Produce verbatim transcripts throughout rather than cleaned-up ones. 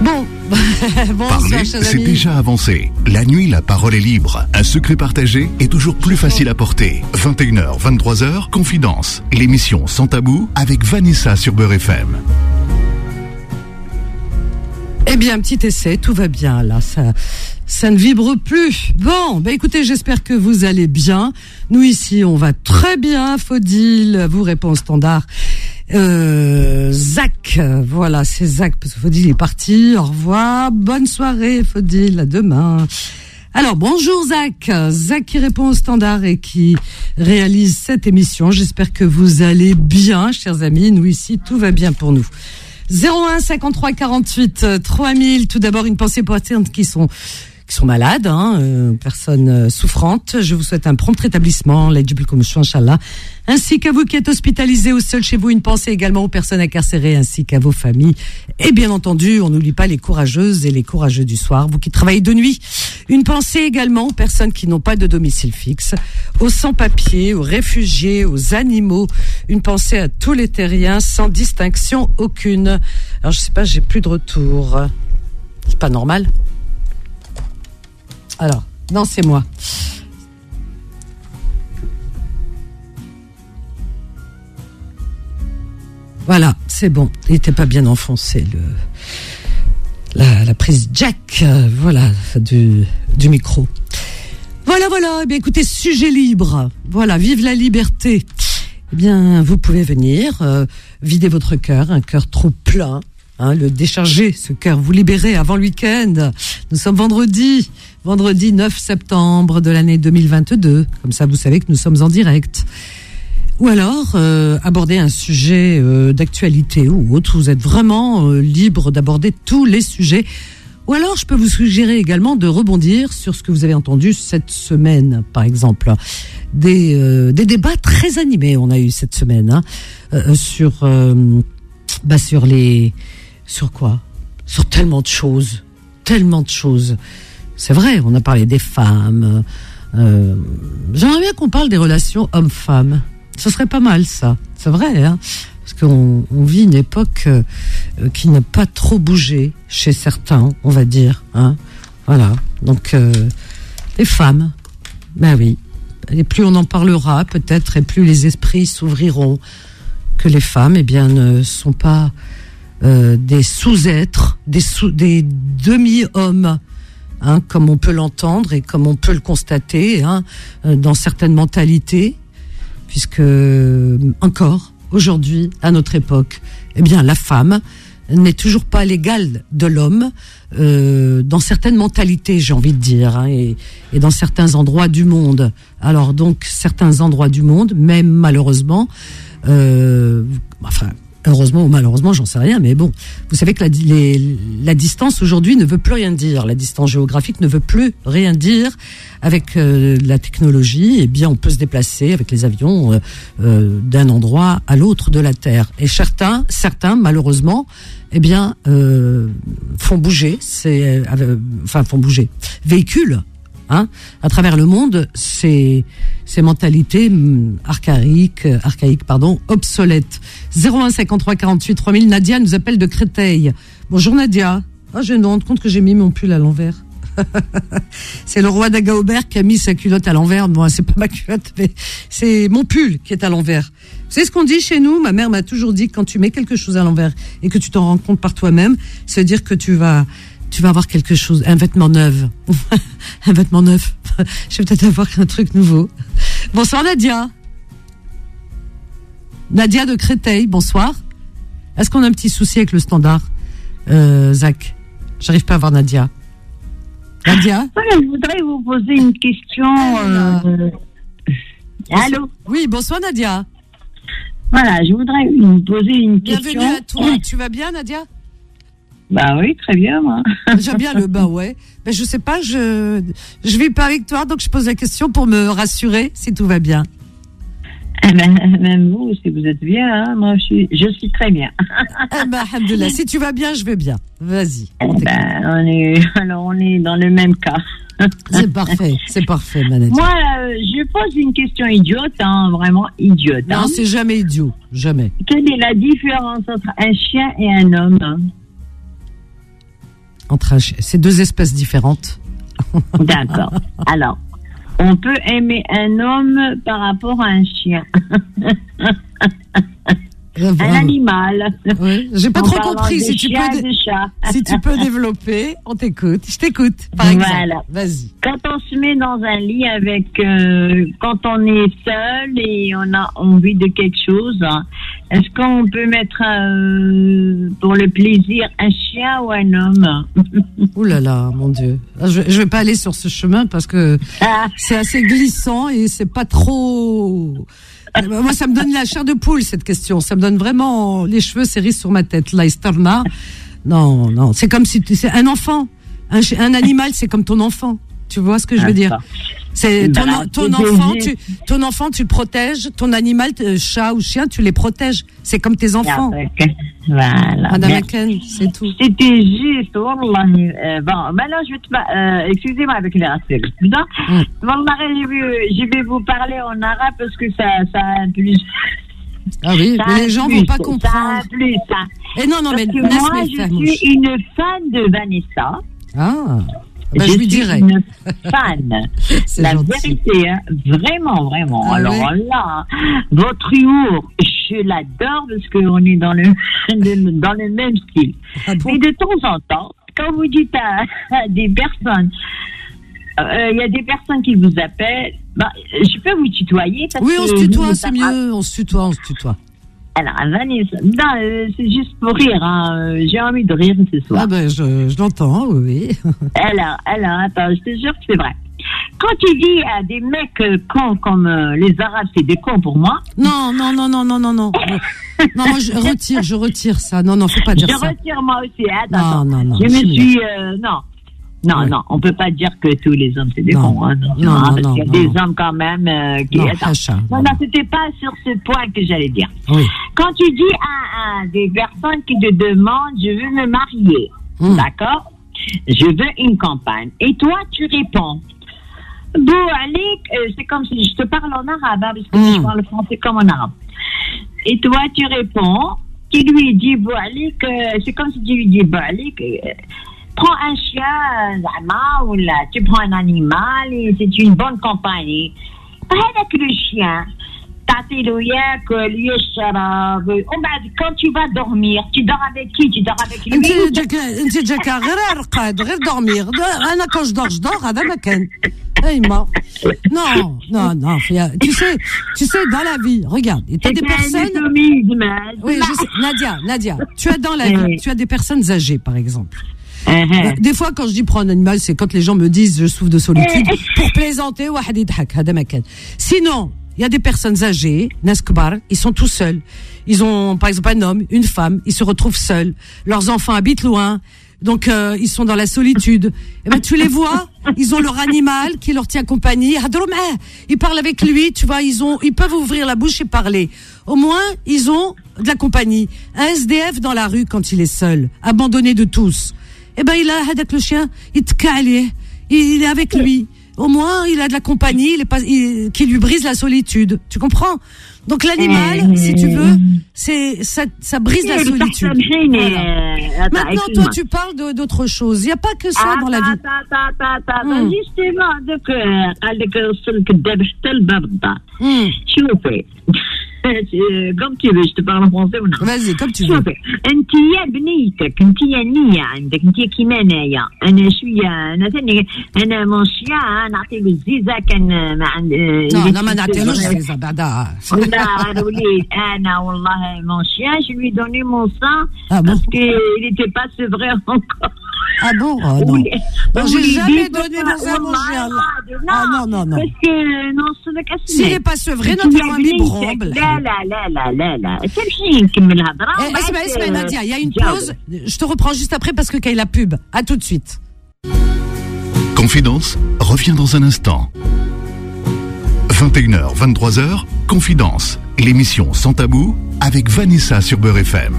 Bon, Parler, c'est déjà avancé. La nuit, la parole est libre. Un secret partagé est toujours plus facile à porter. vingt et une heures, vingt-trois heures, Confidence. L'émission Sans Tabou avec Vanessa sur Beurre F M. Eh bien, petit essai, tout va bien là, ça, ça ne vibre plus. Bon, bah écoutez, j'espère que vous allez bien. Nous ici, on va très bien. Faudil vous répond au standard. Euh, Zach, voilà, c'est Zach parce que Faudil est parti. Au revoir, bonne soirée, Faudil, à demain. Alors bonjour Zach, Zach qui répond au standard et qui réalise cette émission. J'espère que vous allez bien, chers amis. Nous ici, tout va bien pour nous. zéro un cinquante-trois quarante-huit trois mille. Tout d'abord, une pensée pour ceux qui sont qui sont malades, hein, euh, personnes euh, souffrantes. Je vous souhaite un prompt rétablissement, l'aide du public, Inch'Allah, ainsi qu'à vous qui êtes hospitalisés ou seuls chez vous. Une pensée également aux personnes incarcérées ainsi qu'à vos familles. Et bien entendu, on n'oublie pas les courageuses et les courageux du soir, vous qui travaillez de nuit. Une pensée également aux personnes qui n'ont pas de domicile fixe, aux sans-papiers, aux réfugiés, aux animaux. Une pensée à tous les terriens sans distinction aucune. Alors je sais pas, j'ai plus de retour. C'est pas normal. Alors, non, c'est moi. Voilà, c'est bon. Il n'était pas bien enfoncé, le, la, la prise jack, euh, voilà, du, du micro. Voilà, voilà. Eh bien, écoutez, sujet libre. Voilà, vive la liberté. Eh bien, vous pouvez venir euh, vider votre cœur, un cœur trop plein. Hein, le décharger, ce cœur, vous libérer avant le week-end. Nous sommes vendredi, vendredi neuf septembre de l'année deux mille vingt-deux. Comme ça, vous savez que nous sommes en direct. Ou alors, euh, aborder un sujet euh, d'actualité ou autre. Vous êtes vraiment euh, libre d'aborder tous les sujets. Ou alors, je peux vous suggérer également de rebondir sur ce que vous avez entendu cette semaine, par exemple. Des, euh, des débats très animés, on a eu cette semaine, hein, euh, sur, euh, bah, sur les... Sur quoi ? Sur tellement de choses, tellement de choses. C'est vrai, on a parlé des femmes. Euh, j'aimerais bien qu'on parle des relations hommes-femmes. Ce serait pas mal, ça. C'est vrai, hein ? Parce qu'on on vit une époque euh, qui n'a pas trop bougé chez certains, on va dire. Hein ? Voilà. Donc, euh, les femmes, ben oui. Et plus on en parlera, peut-être, et plus les esprits s'ouvriront. Que les femmes, eh bien, ne sont pas... Euh, des sous-êtres, des, sous, des demi-hommes, hein, comme on peut l'entendre et comme on peut le constater, hein, euh, dans certaines mentalités, puisque euh, encore aujourd'hui, à notre époque, eh bien la femme n'est toujours pas l'égale de l'homme euh, dans certaines mentalités, j'ai envie de dire, hein, et, et dans certains endroits du monde. Alors donc certains endroits du monde, même malheureusement, euh, enfin. Heureusement ou malheureusement, j'en sais rien, mais bon, vous savez que la, les, la distance aujourd'hui ne veut plus rien dire. La distance géographique ne veut plus rien dire. Avec euh, la technologie, eh bien, on peut se déplacer avec les avions euh, euh, d'un endroit à l'autre de la Terre. Et certains, certains, malheureusement, eh bien, euh, font bouger, c'est, euh, enfin, font bouger, véhiculent. Hein, à travers le monde, ces, ces mentalités archaïques, archaïques, pardon, obsolètes. zéro un cinquante-trois quarante-huit trois mille. Nadia nous appelle de Créteil. Bonjour Nadia. Ah, je me rends compte que j'ai mis mon pull à l'envers. C'est le roi d'Agaobert qui a mis sa culotte à l'envers. Bon, c'est pas ma culotte, mais c'est mon pull qui est à l'envers. Vous savez ce qu'on dit chez nous ? Ma mère m'a toujours dit que quand tu mets quelque chose à l'envers et que tu t'en rends compte par toi-même, ça veut dire que tu vas... tu vas avoir quelque chose, un vêtement neuf. Un vêtement neuf. Je vais peut-être avoir un truc nouveau. Bonsoir Nadia. Nadia de Créteil, bonsoir. Est-ce qu'on a un petit souci avec le standard, euh, Zach ? J'arrive pas à voir Nadia. Nadia ? Voilà, je voudrais vous poser une question. Euh... Allô ? Oui, bonsoir Nadia. Voilà, je voudrais vous poser une question. Bienvenue à toi. Tu vas bien Nadia ? Bah oui, très bien, moi. J'aime bien le bah ouais. Mais je sais pas, je je vis pas avec toi, donc je pose la question pour me rassurer si tout va bien. Eh ben, même vous, si vous êtes bien, hein, moi je suis, je suis très bien. Eh ben, alhamdoulilah, si tu vas bien, je vais bien. Vas-y. Eh ben, on est, alors on est dans le même cas. C'est parfait, c'est parfait, Manette. Moi, euh, je pose une question idiote, hein, vraiment idiote. Non, hein. c'est jamais idiot, jamais. Quelle est la différence entre un chien et un homme ? Entre un chien. C'est deux espèces différentes. D'accord. Alors, on peut aimer un homme par rapport à un chien. Un animal. Oui, j'ai pas en trop compris. Si tu, chiens, peux dé- de si tu peux développer, on t'écoute. Je t'écoute, par exemple. Voilà. Vas-y. Quand on se met dans un lit avec, euh, quand on est seul et on a envie de quelque chose, hein, est-ce qu'on peut mettre euh, pour le plaisir un chien ou un homme? Ouh là là, mon Dieu. Je, je vais pas aller sur ce chemin parce que Ah. c'est assez glissant et c'est pas trop. Moi, ça me donne la chair de poule, cette question. Ça me donne vraiment les cheveux hérissent sur ma tête. Là, Estarna. Non, non. C'est comme si tu, c'est un enfant. Un, chi- un animal, c'est comme ton enfant. Tu vois ce que je veux dire? C'est ton, Voilà, ton c'est enfant, des- tu, ton enfant, tu le protèges. Ton animal, euh, chat ou chien, tu les protèges. C'est comme tes enfants. Voilà. Madame Merci. Aken, c'est tout. C'était juste, wallahi. Euh, bon, maintenant, je vais te pa- euh, excusez-moi avec les racistes. Putain, Mm. wallahi, je vais, je vais vous parler en arabe parce que ça, ça a un plus. Ah oui, Ça mais a les un gens plus, vont pas Ça a comprendre. un plus, ça. Et non, non, mais Parce que Nas moi, me je fermouche. suis une fan de Vanessa. Ah, ben, je je lui suis dirai. une fan. C'est La gentil. vérité, hein, vraiment, vraiment. Ah Alors ouais. là, votre humour, je l'adore parce qu'on est dans le, dans le même style. Ah bon? Mais de temps en temps, quand vous dites à, à des personnes, euh, il y a des personnes qui vous appellent, bah, je peux vous tutoyer parce Oui, on que se vous, tutoie, vous c'est savez- mieux. On se tutoie, on se tutoie. Alors, Vanessa, non, euh, c'est juste pour rire, hein. euh, J'ai envie de rire ce soir. Ah ben, je, je l'entends, oui. Alors, alors, attends, je te jure que c'est vrai. Quand tu dis à des mecs euh, cons comme euh, les Arabes, c'est des cons pour moi. Non, non, non, non, non, non, non. Non, moi, je retire, je retire ça. Non, non, faut pas dire Je ça. retire moi aussi. Attends, Non, attends. non, non, Je me c'est suis, euh, non. Non, Ouais. non, on peut pas dire que tous les hommes c'est des Non. cons. Hein, non, Non, hein, non, parce non, qu'il y a non, des non. hommes quand même euh, qui. Non, Attends. hacha. non, non, c'était pas sur ce point que j'allais dire. Oui. Quand tu dis à, à des personnes qui te demandent, je veux me marier, Mm. d'accord? Je veux une campagne. Et toi, tu réponds. Bou Alik, euh, c'est comme si je te parle en arabe, hein, parce que Mm. je parle français comme en arabe. Et toi, tu réponds, qui lui dit, Bou Alik, euh, c'est comme si tu lui dis, Bou Alik, euh, prends un chien, zama, ou là, tu prends un animal, et c'est une bonne compagnie. Avec le chien, تعطيله ياكل يشرب وبعد quand tu vas dormir tu dors avec qui tu dors avec lui انت جاك انت جاك غير رقاد غير dormir. انا quand je dors je dors هذا ما كان. ايما non non non فيها- tu sais tu sais dans la vie regarde tu as des personnes. Oui, je sais. Nadia, Nadia, tu as dans la vie, Oui. tu as des personnes âgées, par exemple. Uh-huh. Euh, Des fois, quand je dis prends un animal, c'est quand les gens me disent je souffre de solitude pour plaisanter. واحد يضحك، هذا ما كان. Sinon, il y a des personnes âgées, ناس كبار, ils sont tout seuls. Ils ont, par exemple, un homme, une femme, ils se retrouvent seuls. Leurs enfants habitent loin. Donc, euh, ils sont dans la solitude. Et ben, tu les vois, ils ont leur animal qui leur tient compagnie. Ils parlent avec lui, tu vois, ils ont, ils peuvent ouvrir la bouche et parler. Au moins, ils ont de la compagnie. Un S D F dans la rue quand il est seul, abandonné de tous. Eh ben, il a, hadak le chien, il te calait, il est avec lui. Au moins, il a de la compagnie, il est pas, il- qui lui brise la solitude. Tu comprends? Donc, l'animal, si tu veux, c'est, ça, ça brise la solitude. Voilà. Maintenant, toi, tu parles de, d'autre chose. Il n'y a pas que ça dans la vie. Hmm. justement donc euh, قال لك وصلك الدب حتى لباب الدار Hmm. شوفي comme tu veux je te parle en français ou non Vas-y, comme tu veux. شوفي انت يا بنيتك انت يا نية عندك انت كيما انايا انا شويه انا ثاني انا مون شيا نعطي له الزيزه كان ما عند Non, non, ما نعطيلوش زيزة بعدا. لا الوليد انا والله مون شيا je lui ai donné mon sang Ah bon? parce qu'il n'était pas sevré encore. Ah bon? Oh, non. Ouli- Non, j'ai Ouli jamais dit, donné bah, mon sang à mon والله chien. العظيم. Ah non, non, non. Parce que non صدق S'il n'est pas sevré, notre يا ami بنيتك. برomble. لا لا لا لا لا لا تمشي نكمل هضره Eh, وبعد اسمع اسمع Nadia, il y a une تجاوب. pause. Je te reprends juste après parce que qu'il y a la pub. À tout de suite. Confidence revient dans un instant. vingt et une heures, vingt-trois heures, Confidence, l'émission sans tabou avec Vanessa sur Beurre F M.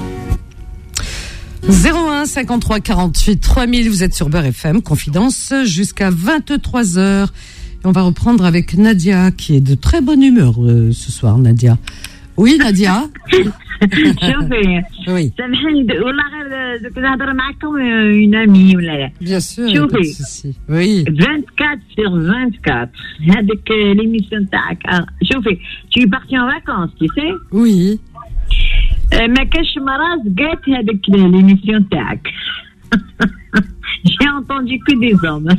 zéro un cinquante-trois quarante-huit trois mille, vous êtes sur Beurre F M, Confidence, jusqu'à vingt-trois heures. Et on va reprendre avec Nadia, qui est de très bonne humeur euh, ce soir, Nadia. Oui, Nadia? شوفي Oui. سامحيني والله غير نهضر معكم une amie ولا لا. Bien sûr. شوفي. Oui. vingt-quatre sur vingt-quatre هذيك l'émission تاعك. شوفي tu es parti en vacances tu sais. Oui. ما كاش مرض قالت هذيك l'émission تاعك. J'ai entendu que des hommes.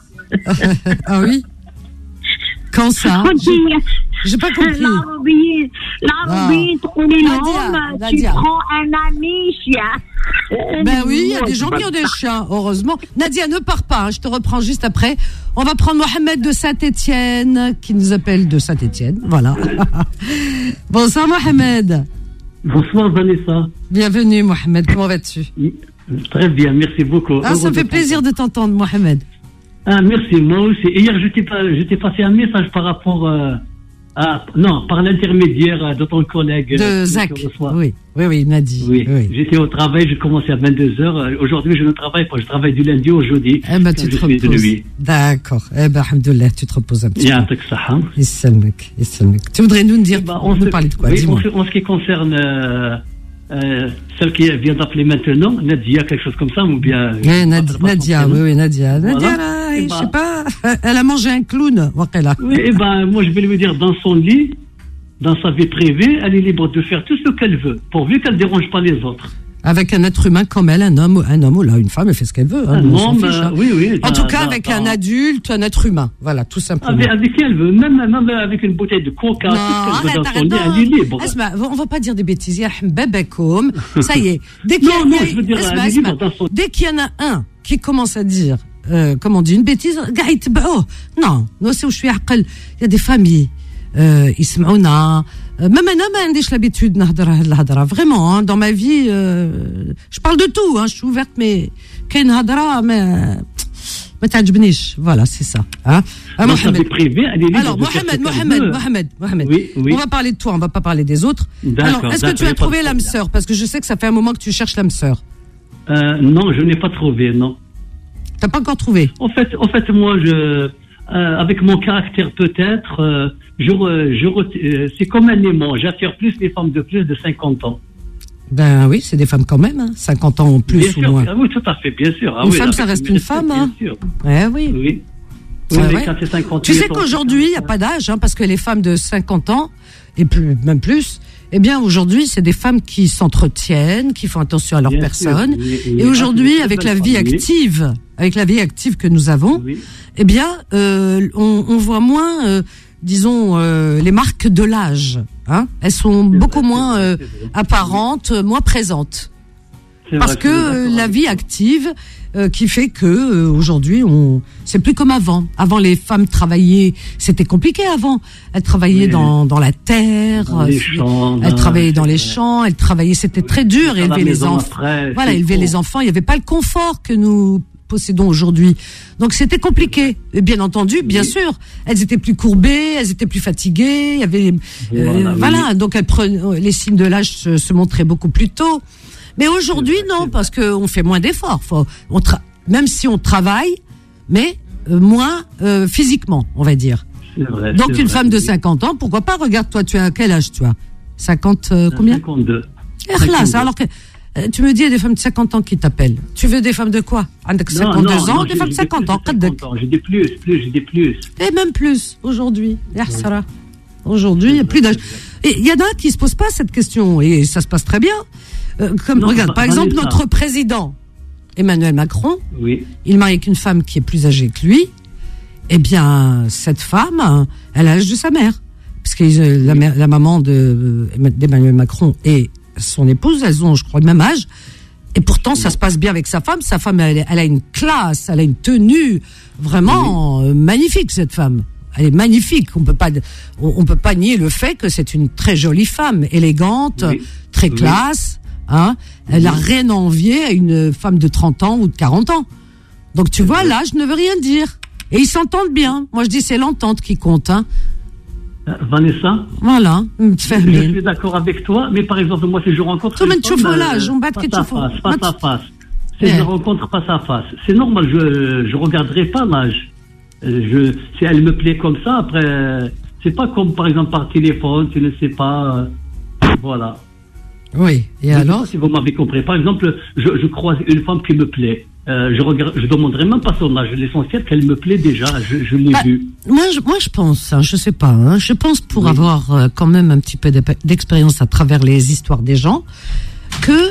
Ah oui. Quand ça? J'ai pas compris. العربيين العربيين تقولي لهم tu prends un ami chien. Ben oui, il y a des gens qui ont des chiens, heureusement. Nadia, ne pars pas, hein, je te reprends juste après. On va prendre Mohamed de Saint-Étienne, qui nous appelle de Saint-Étienne, voilà. Bonsoir Mohamed. Bonsoir Vanessa. Bienvenue Mohamed, comment vas-tu? Très bien, merci beaucoup. Ah, ça me fait plaisir de t'entendre Mohamed. Ah, merci, moi aussi. Hier, je t'ai, pas, je t'ai passé un message par rapport euh, à... Non, par l'intermédiaire de ton collègue. De Zach, oui, oui, oui, il m'a dit. Oui. oui, j'étais au travail, j'ai commencé à vingt-deux heures. Aujourd'hui, je ne travaille pas, je travaille du lundi au jeudi. Eh ben, tu te reposes. D'accord. Eh ben, alhamdoulilah, tu te reposes un petit peu. Yissalmek, Yissalmek. Tu voudrais nous dire, bah, on nous parler de quoi? Oui, dis-moi. En ce qui concerne... Euh, Euh, celle qui vient d'appeler maintenant, Nadia, quelque chose comme ça, ou bien... Eh, Nadia, Nadia oui, oui, Nadia. Voilà. Nadia, là, bah, je sais pas, elle a mangé un clown, Wakela. Oui, et ben, moi, je vais lui dire, dans son lit, dans sa vie privée, elle est libre de faire tout ce qu'elle veut, pourvu qu'elle ne dérange pas les autres. Avec un être humain comme elle, un homme, un homme ou là, une femme, elle fait ce qu'elle veut. Hein, un homme, fiche, hein. oui, oui. En tout cas, avec un adulte, un être humain. Voilà, tout simplement. Avec, avec qui elle veut, même, même avec une bouteille de coca, non, tout ce qu'elle arrête, veut dans arrête, son lit, elle est libre. Asma, on va pas dire des bêtises. Ça y est. Dès qu'il y, non, non, je veux dire, Asma, elle est libre dans son... Dès qu'il y en a un qui commence à dire, euh, comment on dit, une bêtise, oh, non, non, c'est où je suis à il y a des familles, euh, يسمعونا. Même un homme, j'ai l'habitude de vraiment, hein, dans ma vie, euh, je parle de tout, hein, je suis ouverte, mais كاين هضرة ما ما تعجبنيش, voilà, c'est ça. Hein. Ah, Mohamed. Privé, alors, Mohamed, Mohamed, Mohamed, Mohamed, oui, oui. on va parler de toi, on va pas parler des autres. Alors, est-ce que tu as trouvé l'âme sœur? Parce que je sais que ça fait un moment que tu cherches l'âme sœur. Euh, non, je n'ai pas trouvé, non. T'as pas encore trouvé? En fait, en fait, moi, je, euh, avec mon caractère peut-être, euh, je, je, euh, c'est comme un aimant. J'attire plus les femmes de plus de cinquante ans. Ben oui, c'est des femmes quand même, hein. cinquante ans en plus bien ou sûr, moins. Ah oui, tout à fait, bien sûr. Ah une oui, femme, ça reste une femme, hein. Bien sûr. Ouais, oui. Oui. oui mais quand c'est cinquante, tu sais qu'aujourd'hui, il n'y a pas d'âge, hein, parce que les femmes de cinquante ans, et plus, même plus, eh bien, aujourd'hui, c'est des femmes qui s'entretiennent, qui font attention à leur bien personne. Sûr, oui, oui. Et aujourd'hui, ah, avec la vie famille. active, avec la vie active que nous avons, oui. eh bien, euh, on, on voit moins, euh, disons, euh, les marques de l'âge. Hein. Elles sont c'est beaucoup vrai, moins euh, apparentes, moins présentes. C'est Parce vrai, que euh, la vie active euh, qui fait que euh, aujourd'hui, on c'est plus comme avant. Avant, les femmes travaillaient, c'était compliqué avant. Elles travaillaient oui. dans dans la terre, dans les champs, elles travaillaient dans les champs, elles travaillaient, c'était très dur, élever les enfants. Après, voilà, élever faux. les enfants, il n'y avait pas le confort que nous possédons aujourd'hui. Donc c'était compliqué. Et bien entendu, bien oui. sûr, elles étaient plus courbées, elles étaient plus fatiguées, il y avait voilà, euh, oui. voilà, donc elles prenaient, les signes de l'âge se, se montraient beaucoup plus tôt. Mais aujourd'hui non, parce que on fait moins d'efforts. Faut, on tra- même si on travaille, mais euh, moins euh, physiquement, on va dire. C'est vrai, donc c'est une vrai, femme de oui. cinquante ans, pourquoi pas? Regarde, toi, tu as quel âge, tu as cinquante euh, combien? cinquante-deux. Eh, là, alors que tu me dis, il y a des femmes de cinquante ans qui t'appellent. Tu veux des femmes de quoi? Avec cinquante-deux non, non, ans, non, des femmes de cinquante ans. J'ai des plus, plus, j'ai des plus. Et même plus, aujourd'hui. Oui. Aujourd'hui, il n'y a plus d'âge. Et il y en a qui ne se posent pas cette question, et ça se passe très bien. Euh, comme, non, regarde, par exemple, notre ça. président, Emmanuel Macron, oui. il marie avec une femme qui est plus âgée que lui. Eh bien, cette femme, elle a l'âge de sa mère. Parce que la, la maman de, d'Emmanuel Macron et son épouse, elles ont, je crois, le même âge. Et pourtant, ça se passe bien avec sa femme. Sa femme, elle, elle a une classe, elle a une tenue vraiment oui. magnifique, cette femme. Elle est magnifique. On peut pas, on, on peut pas nier le fait que c'est une très jolie femme, élégante, oui. très classe. Hein. Elle oui. a rien à envier à une femme de trente ans ou de quarante ans. Donc tu vois, l'âge ne veut rien dire. Et ils s'entendent bien. Moi, je dis c'est l'entente qui compte. Hein. Vanessa, voilà, je suis d'accord avec toi, mais par exemple, moi, si je rencontre une femme, face à face, face à face, si je rencontre face à face, c'est normal, je je regarderai pas l'âge. Je, si elle me plaît comme ça, après, c'est pas comme par exemple par téléphone, tu ne sais pas, voilà. Oui, et je alors sais pas si vous m'avez compris. Par exemple, je, je croise une femme qui me plaît. Euh, je regarde, je demanderai même pas son âge. L'essentiel qu'elle me plaît déjà. Je, je l'ai bah, vue. Moi, je, moi, je pense, hein, je sais pas, hein, je pense pour oui. avoir euh, quand même un petit peu d'expérience à travers les histoires des gens, que,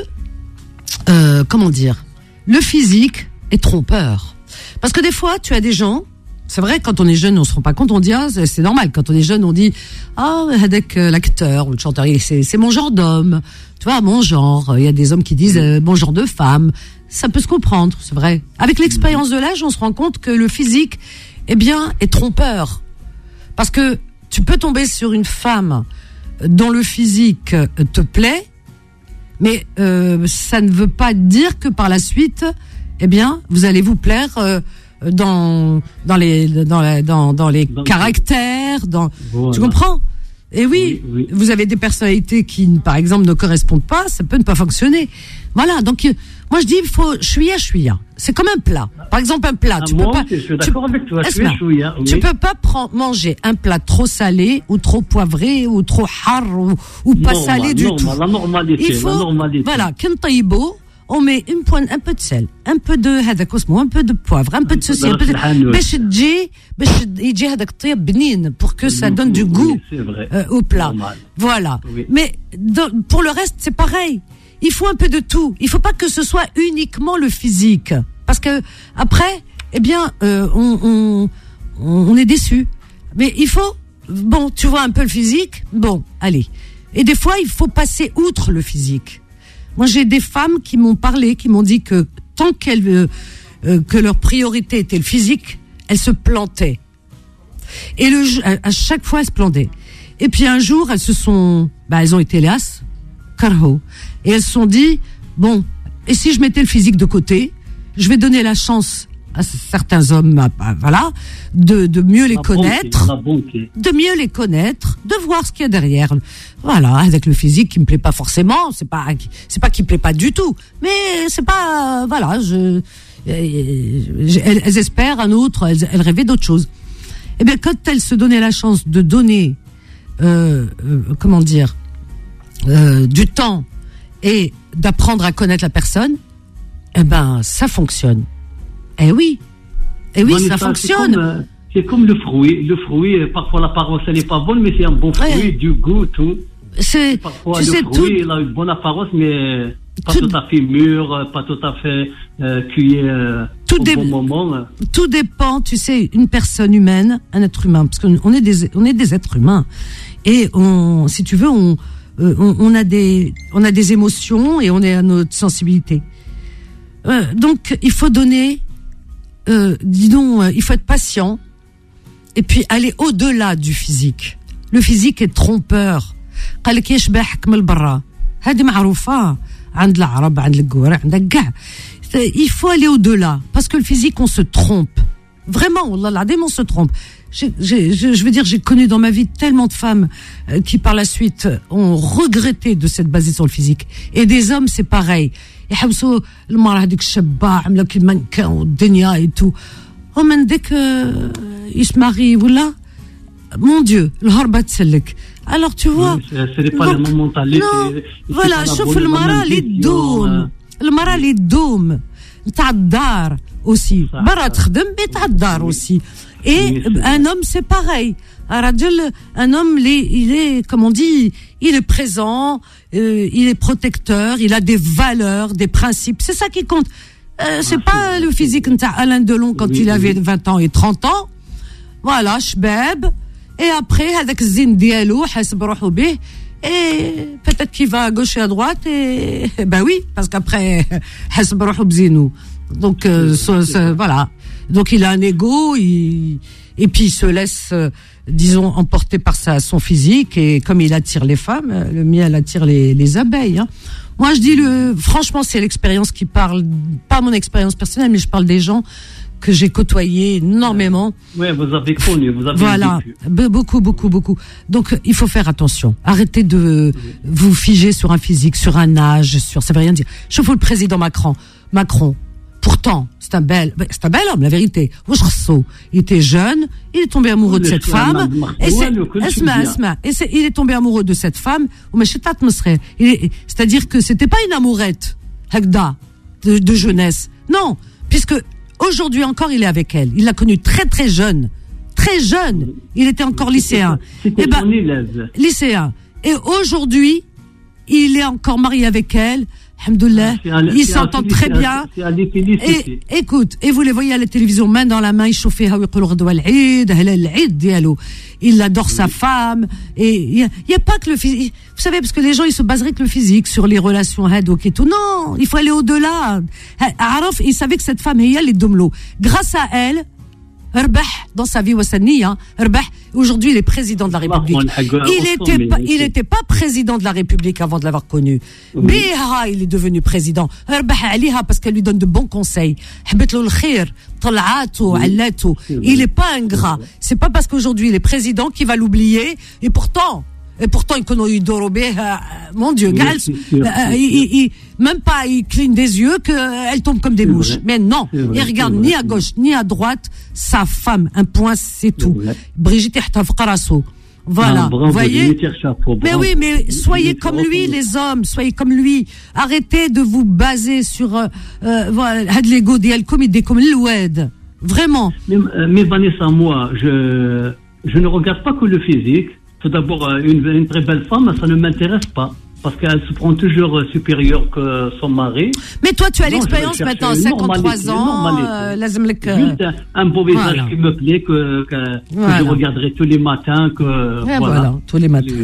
euh, comment dire, le physique est trompeur. Parce que des fois, tu as des gens, c'est vrai, quand on est jeune, on se rend pas compte, on dit, ah, c'est normal. Quand on est jeune, on dit, ah, avec euh, l'acteur ou le chanteur, c'est, c'est mon genre d'homme. Tu vois, mon genre. Il y a des hommes qui disent, euh, mon genre de femme. Ça peut se comprendre, c'est vrai. Avec l'expérience de l'âge, on se rend compte que le physique, eh bien, est trompeur. Parce que tu peux tomber sur une femme dont le physique te plaît, mais euh, ça ne veut pas dire que par la suite, eh bien, vous allez vous plaire euh, dans dans les dans la, dans dans les dans caractères, dans voilà. Tu comprends? Et oui, oui, oui, vous avez des personnalités qui, par exemple, ne correspondent pas, ça peut ne pas fonctionner. Voilà, donc euh, moi je dis, il faut chouïa chouïa. C'est comme un plat. Par exemple, un plat, ah, tu moi, peux pas. Je suis d'accord tu, avec toi. Chouïa chouïa. Oui. Tu peux pas prendre, manger un plat trop salé ou trop poivré ou trop har ou, ou pas normal, salé du normal, tout. La normalité. Il faut, la normalité. Voilà, kentaybo. On met une pointe, un peu de sel, un peu de هذاك اسمه, un peu de poivre, un peu de ceci, un peu de باش تجي باش يجي هذاك الطياب بنين pour que ça donne du goût oui, euh, au plat. Normal. Voilà. Oui. Mais de, pour le reste, c'est pareil. Il faut un peu de tout. Il faut pas que ce soit uniquement le physique, parce que après, eh bien, euh, on, on on est déçu. Mais il faut, bon, tu vois un peu le physique, bon, allez. Et des fois, il faut passer outre le physique. Moi, j'ai des femmes qui m'ont parlé, qui m'ont dit que tant qu'elles, euh, euh, que leur priorité était le physique, elles se plantaient. Et le, à, à chaque fois, elles se plantaient. Et puis un jour, elles se sont, bah, elles ont été las, carho, et elles se sont dit, bon, et si je mettais le physique de côté, je vais donner la chance à certains hommes, à, à, voilà, de, de mieux les la connaître, bonté, de mieux les connaître, de voir ce qu'il y a derrière. Voilà, avec le physique qui me plaît pas forcément, c'est pas, c'est pas qu'il me plaît pas du tout, mais c'est pas, voilà, je, je elles, elles espèrent un autre, elles, elles rêvaient d'autre chose. Eh bien, quand elles se donnaient la chance de donner, euh, euh, comment dire, euh, du temps et d'apprendre à connaître la personne, eh ben, ça fonctionne. Eh oui, eh oui, Vanessa, ça fonctionne. C'est comme, c'est comme le fruit. Le fruit, parfois l'apparence elle n'est pas bonne, mais c'est un bon fruit, ouais. Du goût, tout. C'est, parfois tu le sais, fruit, tout, il a une bonne apparence, mais pas tout, tout à fait mûr, pas tout à fait euh, cueilli euh, au dé- bon moment. Tout dépend, tu sais, une personne humaine, un être humain, parce qu'on est des, on est des êtres humains, et on, si tu veux, on, euh, on, on a des, on a des émotions et on est à notre sensibilité. Euh, donc, il faut donner. Euh, dis donc, euh, il faut être patient et puis aller au-delà du physique. Le physique est trompeur. قال لك يشبهك من البرا. هذه معروفة عند العرب عند الجوارع عند كاع. Il faut aller au-delà parce que le physique on se trompe. Vraiment, والله العظيم on se trompe. J'ai, j'ai, je, je veux dire, j'ai connu dans ma vie tellement de femmes euh, qui par la suite ont regretté de s'être basées sur le physique. Et des hommes, c'est pareil. يحبسوا المرأة هذيك الشابة عاملة كيما كان والدنيا et tout. ومن ديك ils se marient ولا mon Dieu الهربة تسلك. Alors tu vois, c'est pas la même mentalité. Voilà, شوف المرأة اللي تدوم المرأة اللي تدوم نتاع الدار aussi برا تخدم بتاع الدار aussi. Et un homme, c'est pareil. Un rajul, un homme, il est, il est, comme on dit, il est présent, euh, il est protecteur, il a des valeurs, des principes. C'est ça qui compte. Euh, c'est pas le physique de Alain Delon quand oui, il avait oui. vingt ans et trente ans. Voilà, shbab. Et après, avec zin dialou, hasb rohou bih. Et peut-être qu'il va à gauche et à droite. Et ben oui, parce qu'après, hasb rohou bzinou. Donc, euh, ça, ça, voilà. Donc il a un ego, il, et puis il se laisse, euh, disons, emporter par sa, son physique, et comme il attire les femmes, le miel attire les, les abeilles. Hein. Moi je dis, le, franchement c'est l'expérience qui parle, pas mon expérience personnelle, mais je parle des gens que j'ai côtoyés énormément. Oui, vous avez connu, vous avez voilà, vécu. beaucoup, beaucoup, beaucoup. Donc il faut faire attention. Arrêtez de oui. vous figer sur un physique, sur un âge, sur ça veut rien dire. Je vous le président Macron, Macron. Pour pourtant, c'est un bel, c'est un bel homme, la vérité. Il était jeune, il est tombé amoureux de cette femme, et c'est, Esma, Esma, et c'est, il est tombé amoureux de cette femme, c'est-à-dire que c'était pas une amourette, Hagda, de, de jeunesse. Non, puisque aujourd'hui encore, il est avec elle. Il l'a connue très très jeune. Très jeune. Il était encore lycéen. C'était et ben, son élève. Lycéen. Et aujourd'hui, il est encore marié avec elle. Alhamdoulilah, ils s'entendent très bien. Et écoute, et vous les voyez à la télévision, main dans la main, ils chauffent, il adore sa femme. Et il n'y a, a pas que le physique. Vous savez, parce que les gens, ils se baseraient que le physique sur les relations hadok et tout. Non, il faut aller au-delà. Araf, il savait que cette femme, elle est domlo. Grâce à elle, Rbah, dans sa vie wassaniya, Rbah, aujourd'hui il est président de la République. Il n'était pas, il était pas président de la République avant de l'avoir connu. Oui. Biha, il est devenu président. Rbah aliha parce qu'elle lui donne de bons conseils. Habetlo l'khir, tal'atou, allatou. Il est pas ingrat. C'est pas parce qu'aujourd'hui il est président qu'il va l'oublier. Et pourtant, et pourtant, il connaît Dorobé, mon Dieu, oui, Gals, euh, il, il, même pas, il cligne des yeux qu'elle tombe comme des c'est mouches. Vrai. Mais non, vrai, il regarde ni à gauche, ni à droite, sa femme, un point, c'est, c'est tout. Brigitte Ehtafqarasso. Voilà, ah, bravo, vous voyez. Chapeau, mais oui, mais soyez comme lui, les hommes, soyez comme lui. Arrêtez de vous baser sur, euh, voilà, Hadlego, Dialcom, comme l'Oued. Vraiment. Mais, mais Vanessa, moi, je, je ne regarde pas que le physique. Tout d'abord, une, une très belle femme, ça ne m'intéresse pas. Parce qu'elle se prend toujours supérieure que son mari. Mais toi, tu as non, l'expérience maintenant, cinquante-trois ans. Euh, Juste un, un beau visage voilà. qui me plaît, que, que, voilà. que je regarderai tous les matins. Que, voilà. voilà, tous les matins.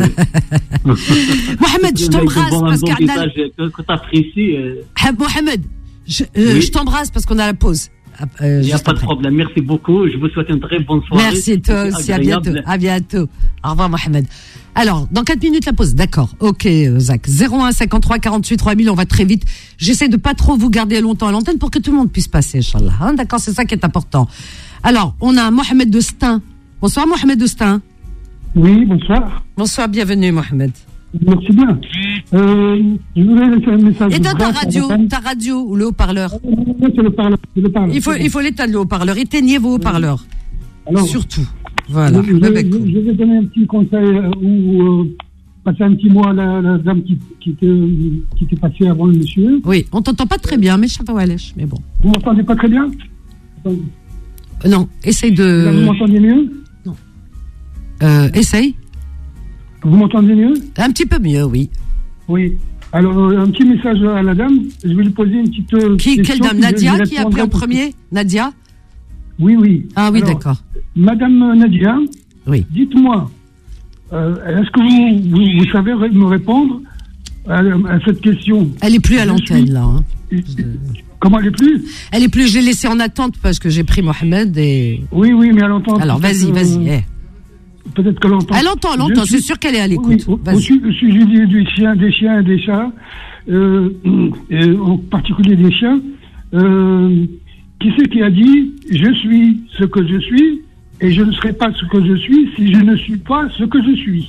Mohamed, je t'embrasse bon, parce bon visage que, que tu apprécies. Euh... Mohamed, je, euh, oui. je t'embrasse parce qu'on a la pause. Euh, Il n'y a pas après. de problème. Merci beaucoup. Je vous souhaite une très bonne soirée. Merci toi aussi. À bientôt. À bientôt. Au revoir, Mohamed. Alors, dans quatre minutes, la pause. D'accord. Ok, Zach. zéro un cinquante-trois quarante-huit trois mille. On va très vite. J'essaie de pas trop vous garder longtemps à l'antenne pour que tout le monde puisse passer, Inch'Allah. Hein, d'accord, c'est ça qui est important. Alors, on a Mohamed de Stein. Bonsoir, Mohamed de Stein. Oui, bonsoir. Bonsoir, bienvenue, Mohamed. Merci bien. Euh, je voulais laisser un message. Éteins ta radio, ta radio ou le haut-parleur. Oui, c'est le haut-parleur. Le haut-parleur. Il faut, il faut l'éteindre le haut-parleur. Éteignez vos haut-parleurs. Alors, surtout. Voilà. Je, je, je, je vais donner un petit conseil euh, ou euh, passer un petit mot à la, la dame qui, qui, était, qui était passée avant le monsieur. Oui, on t'entend pas très bien, mais je sais pas où elle est, mais bon. Vous m'entendez pas très bien? euh, Non, essaye de. Là, vous m'entendez mieux? Non. Euh, essaye. Vous m'entendez mieux? Un petit peu mieux, oui. Oui. Alors, un petit message à la dame. Je vais lui poser une petite qui, question. Quelle dame? Nadia qui a appelé en premier? Nadia? Oui, oui. Ah oui, alors, d'accord. Madame Nadia, oui. Dites-moi, euh, est-ce que vous, vous, vous savez me répondre à, à cette question? Elle est plus à l'antenne, suis... là. Hein. Comment elle est plus? Elle est plus, je l'ai laissée en attente parce que j'ai pris Mohamed et... Oui, oui, mais elle entend... Alors, vas-y, que... vas-y. Eh. Peut-être qu'elle entend. Elle entend, elle entend, suis... c'est sûr qu'elle est à l'écoute. Oui, au, au, au sujet du chien, des chiens et des chats, euh, et en particulier des chiens, euh, qui c'est qui a dit « Je suis ce que je suis et je ne serai pas ce que je suis si je ne suis pas ce que je suis. »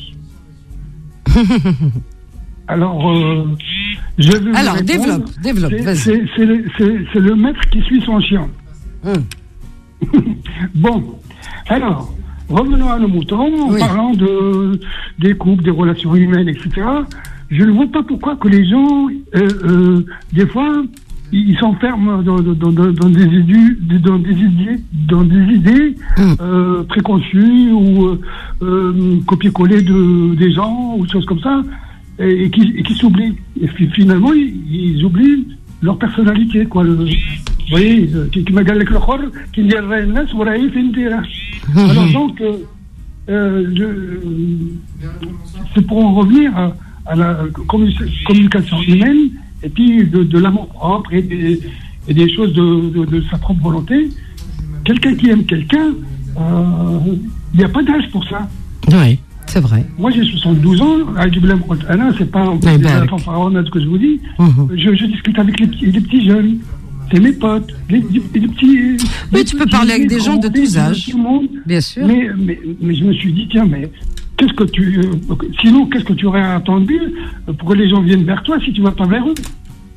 Alors, euh, je vais Alors, développe, développe, c'est, vas-y. C'est, c'est, le, c'est, c'est le maître qui suit son chien. Hum. Bon, alors, revenons à nos moutons, en oui. parlant de, des couples, des relations humaines, et cetera. Je ne vois pas pourquoi que les gens, euh, euh, des fois, ils s'enferment dans, dans, dans, dans, des, idées, dans des idées, dans des idées mmh. euh, préconçues ou euh, euh, copier-coller de, des gens ou des choses comme ça, et, et, qui, et qui s'oublient. Et puis, finalement, ils, ils oublient leur personnalité, quoi. Le, vous voyez, qui m'a galé le khor, qui dit Rennes, vous voyez, c'est une terre. Alors donc, euh, euh, je, c'est pour en revenir à, à la communication humaine. Et puis de, de l'amour propre et des, et des choses de, de, de sa propre volonté. Quelqu'un qui aime quelqu'un, il euh, n'y a pas d'âge pour ça. Oui, c'est vrai. Moi j'ai soixante-douze ans, c'est pas en plus la fanfaronnade que je vous dis. Mm-hmm. Je, je discute avec les petits, les petits jeunes, c'est mes potes, les, les, les petits. Oui, les tu peux parler avec des gens de tous âges. Bien sûr. Mais, mais, mais je me suis dit, tiens, mais. Qu'est-ce que tu, euh, sinon, qu'est-ce que tu aurais attendu pour que les gens viennent vers toi si tu vas pas vers eux?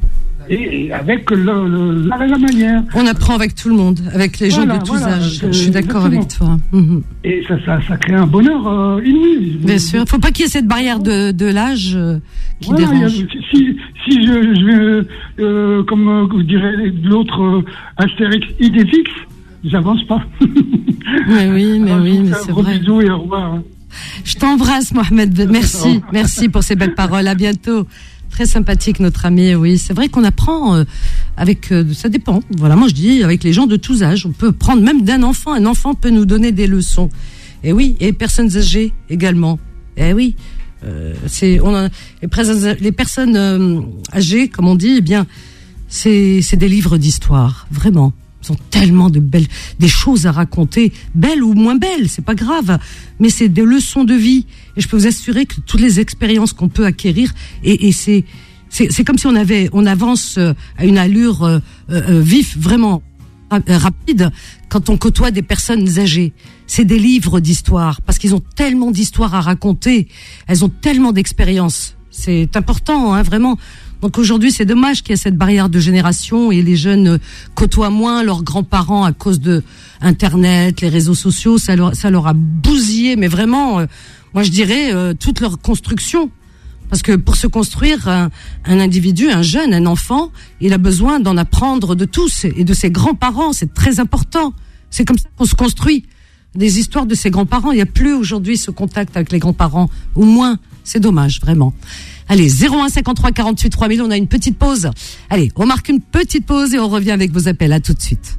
et avec le, le, la, la manière. On apprend avec tout le monde, avec les voilà, gens de tous voilà, âges. euh, Je suis d'accord exactement. avec toi. Mmh. Et ça, ça, ça crée un bonheur euh, inouï. Bien sûr. Il ne faut pas qu'il y ait cette barrière de, de l'âge euh, qui voilà, dérange. a, si, si je, je vais, euh, comme euh, vous direz l'autre, euh, Astérix idéfix, j'avance pas. Mais oui, mais Alors, oui, mais un c'est gros vrai. bisous et au revoir. Hein. Je t'embrasse, Mohamed. Merci, merci pour ces belles paroles. À bientôt. Très sympathique, notre ami. Oui, c'est vrai qu'on apprend euh, avec. Euh, ça dépend. Voilà, moi je dis avec les gens de tous âges. On peut prendre même d'un enfant. Un enfant peut nous donner des leçons. Et oui, et personnes âgées également. Et oui, euh, c'est on a, les, personnes, les personnes euh, âgées, comme on dit, eh bien, c'est c'est des livres d'histoire, vraiment. Ils ont tellement de belles, des choses à raconter, belles ou moins belles, c'est pas grave, mais c'est des leçons de vie. Et je peux vous assurer que toutes les expériences qu'on peut acquérir, et, et c'est, c'est, c'est comme si on avait, on avance à une allure euh, euh, vif, vraiment rapide, quand on côtoie des personnes âgées. C'est des livres d'histoire, parce qu'ils ont tellement d'histoires à raconter, elles ont tellement d'expériences. C'est important, hein, vraiment. Donc aujourd'hui, c'est dommage qu'il y ait cette barrière de génération et les jeunes côtoient moins leurs grands-parents à cause de Internet, les réseaux sociaux. Ça leur, ça leur a bousillé, mais vraiment, euh, moi je dirais, euh, toute leur construction. Parce que pour se construire, un, un individu, un jeune, un enfant, il a besoin d'en apprendre de tous et de ses grands-parents. C'est très important. C'est comme ça qu'on se construit. Des histoires de ses grands-parents. Il n'y a plus aujourd'hui ce contact avec les grands-parents. Au moins, c'est dommage, vraiment. Allez, zéro un cinquante-trois quarante-huit trois mille, on a une petite pause. Allez, on marque une petite pause et on revient avec vos appels. À tout de suite.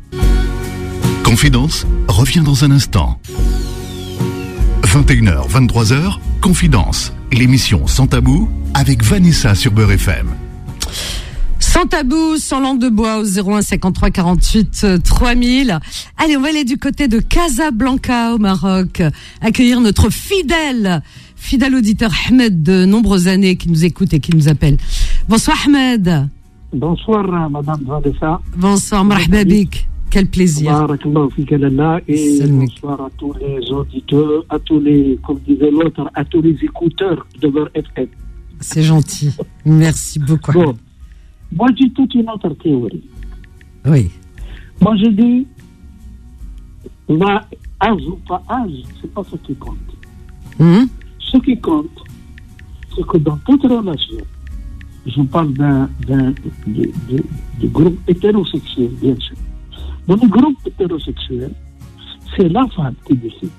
Confidence revient dans un instant. vingt et une heures, vingt-trois heures, Confidence, l'émission Sans Tabou avec Vanessa sur Beurre F M. Sans tabou, sans langue de bois au zéro un cinquante-trois quarante-huit trois mille. Allez, on va aller du côté de Casablanca au Maroc, accueillir notre fidèle fidèle auditeur Ahmed de nombreuses années qui nous écoute et qui nous appelle. Bonsoir Ahmed. Bonsoir Madame Vanessa. Bonsoir, marhaba bik. Quel plaisir. Barakallahu fika lana, et bonsoir à tous les auditeurs, à tous les, comme disait l'autre, à tous les écouteurs de Beurre F M. C'est gentil. Merci beaucoup. Bon, moi j'ai toute une autre théorie. Oui. Moi je dis, là, âge ou pas âge, c'est pas ce qui compte. Mmh. Ce qui compte, c'est que dans toute relation, je parle d'un, d'un de, de, de groupe hétérosexuel, bien sûr. Dans le groupe hétérosexuel, c'est la femme qui décide.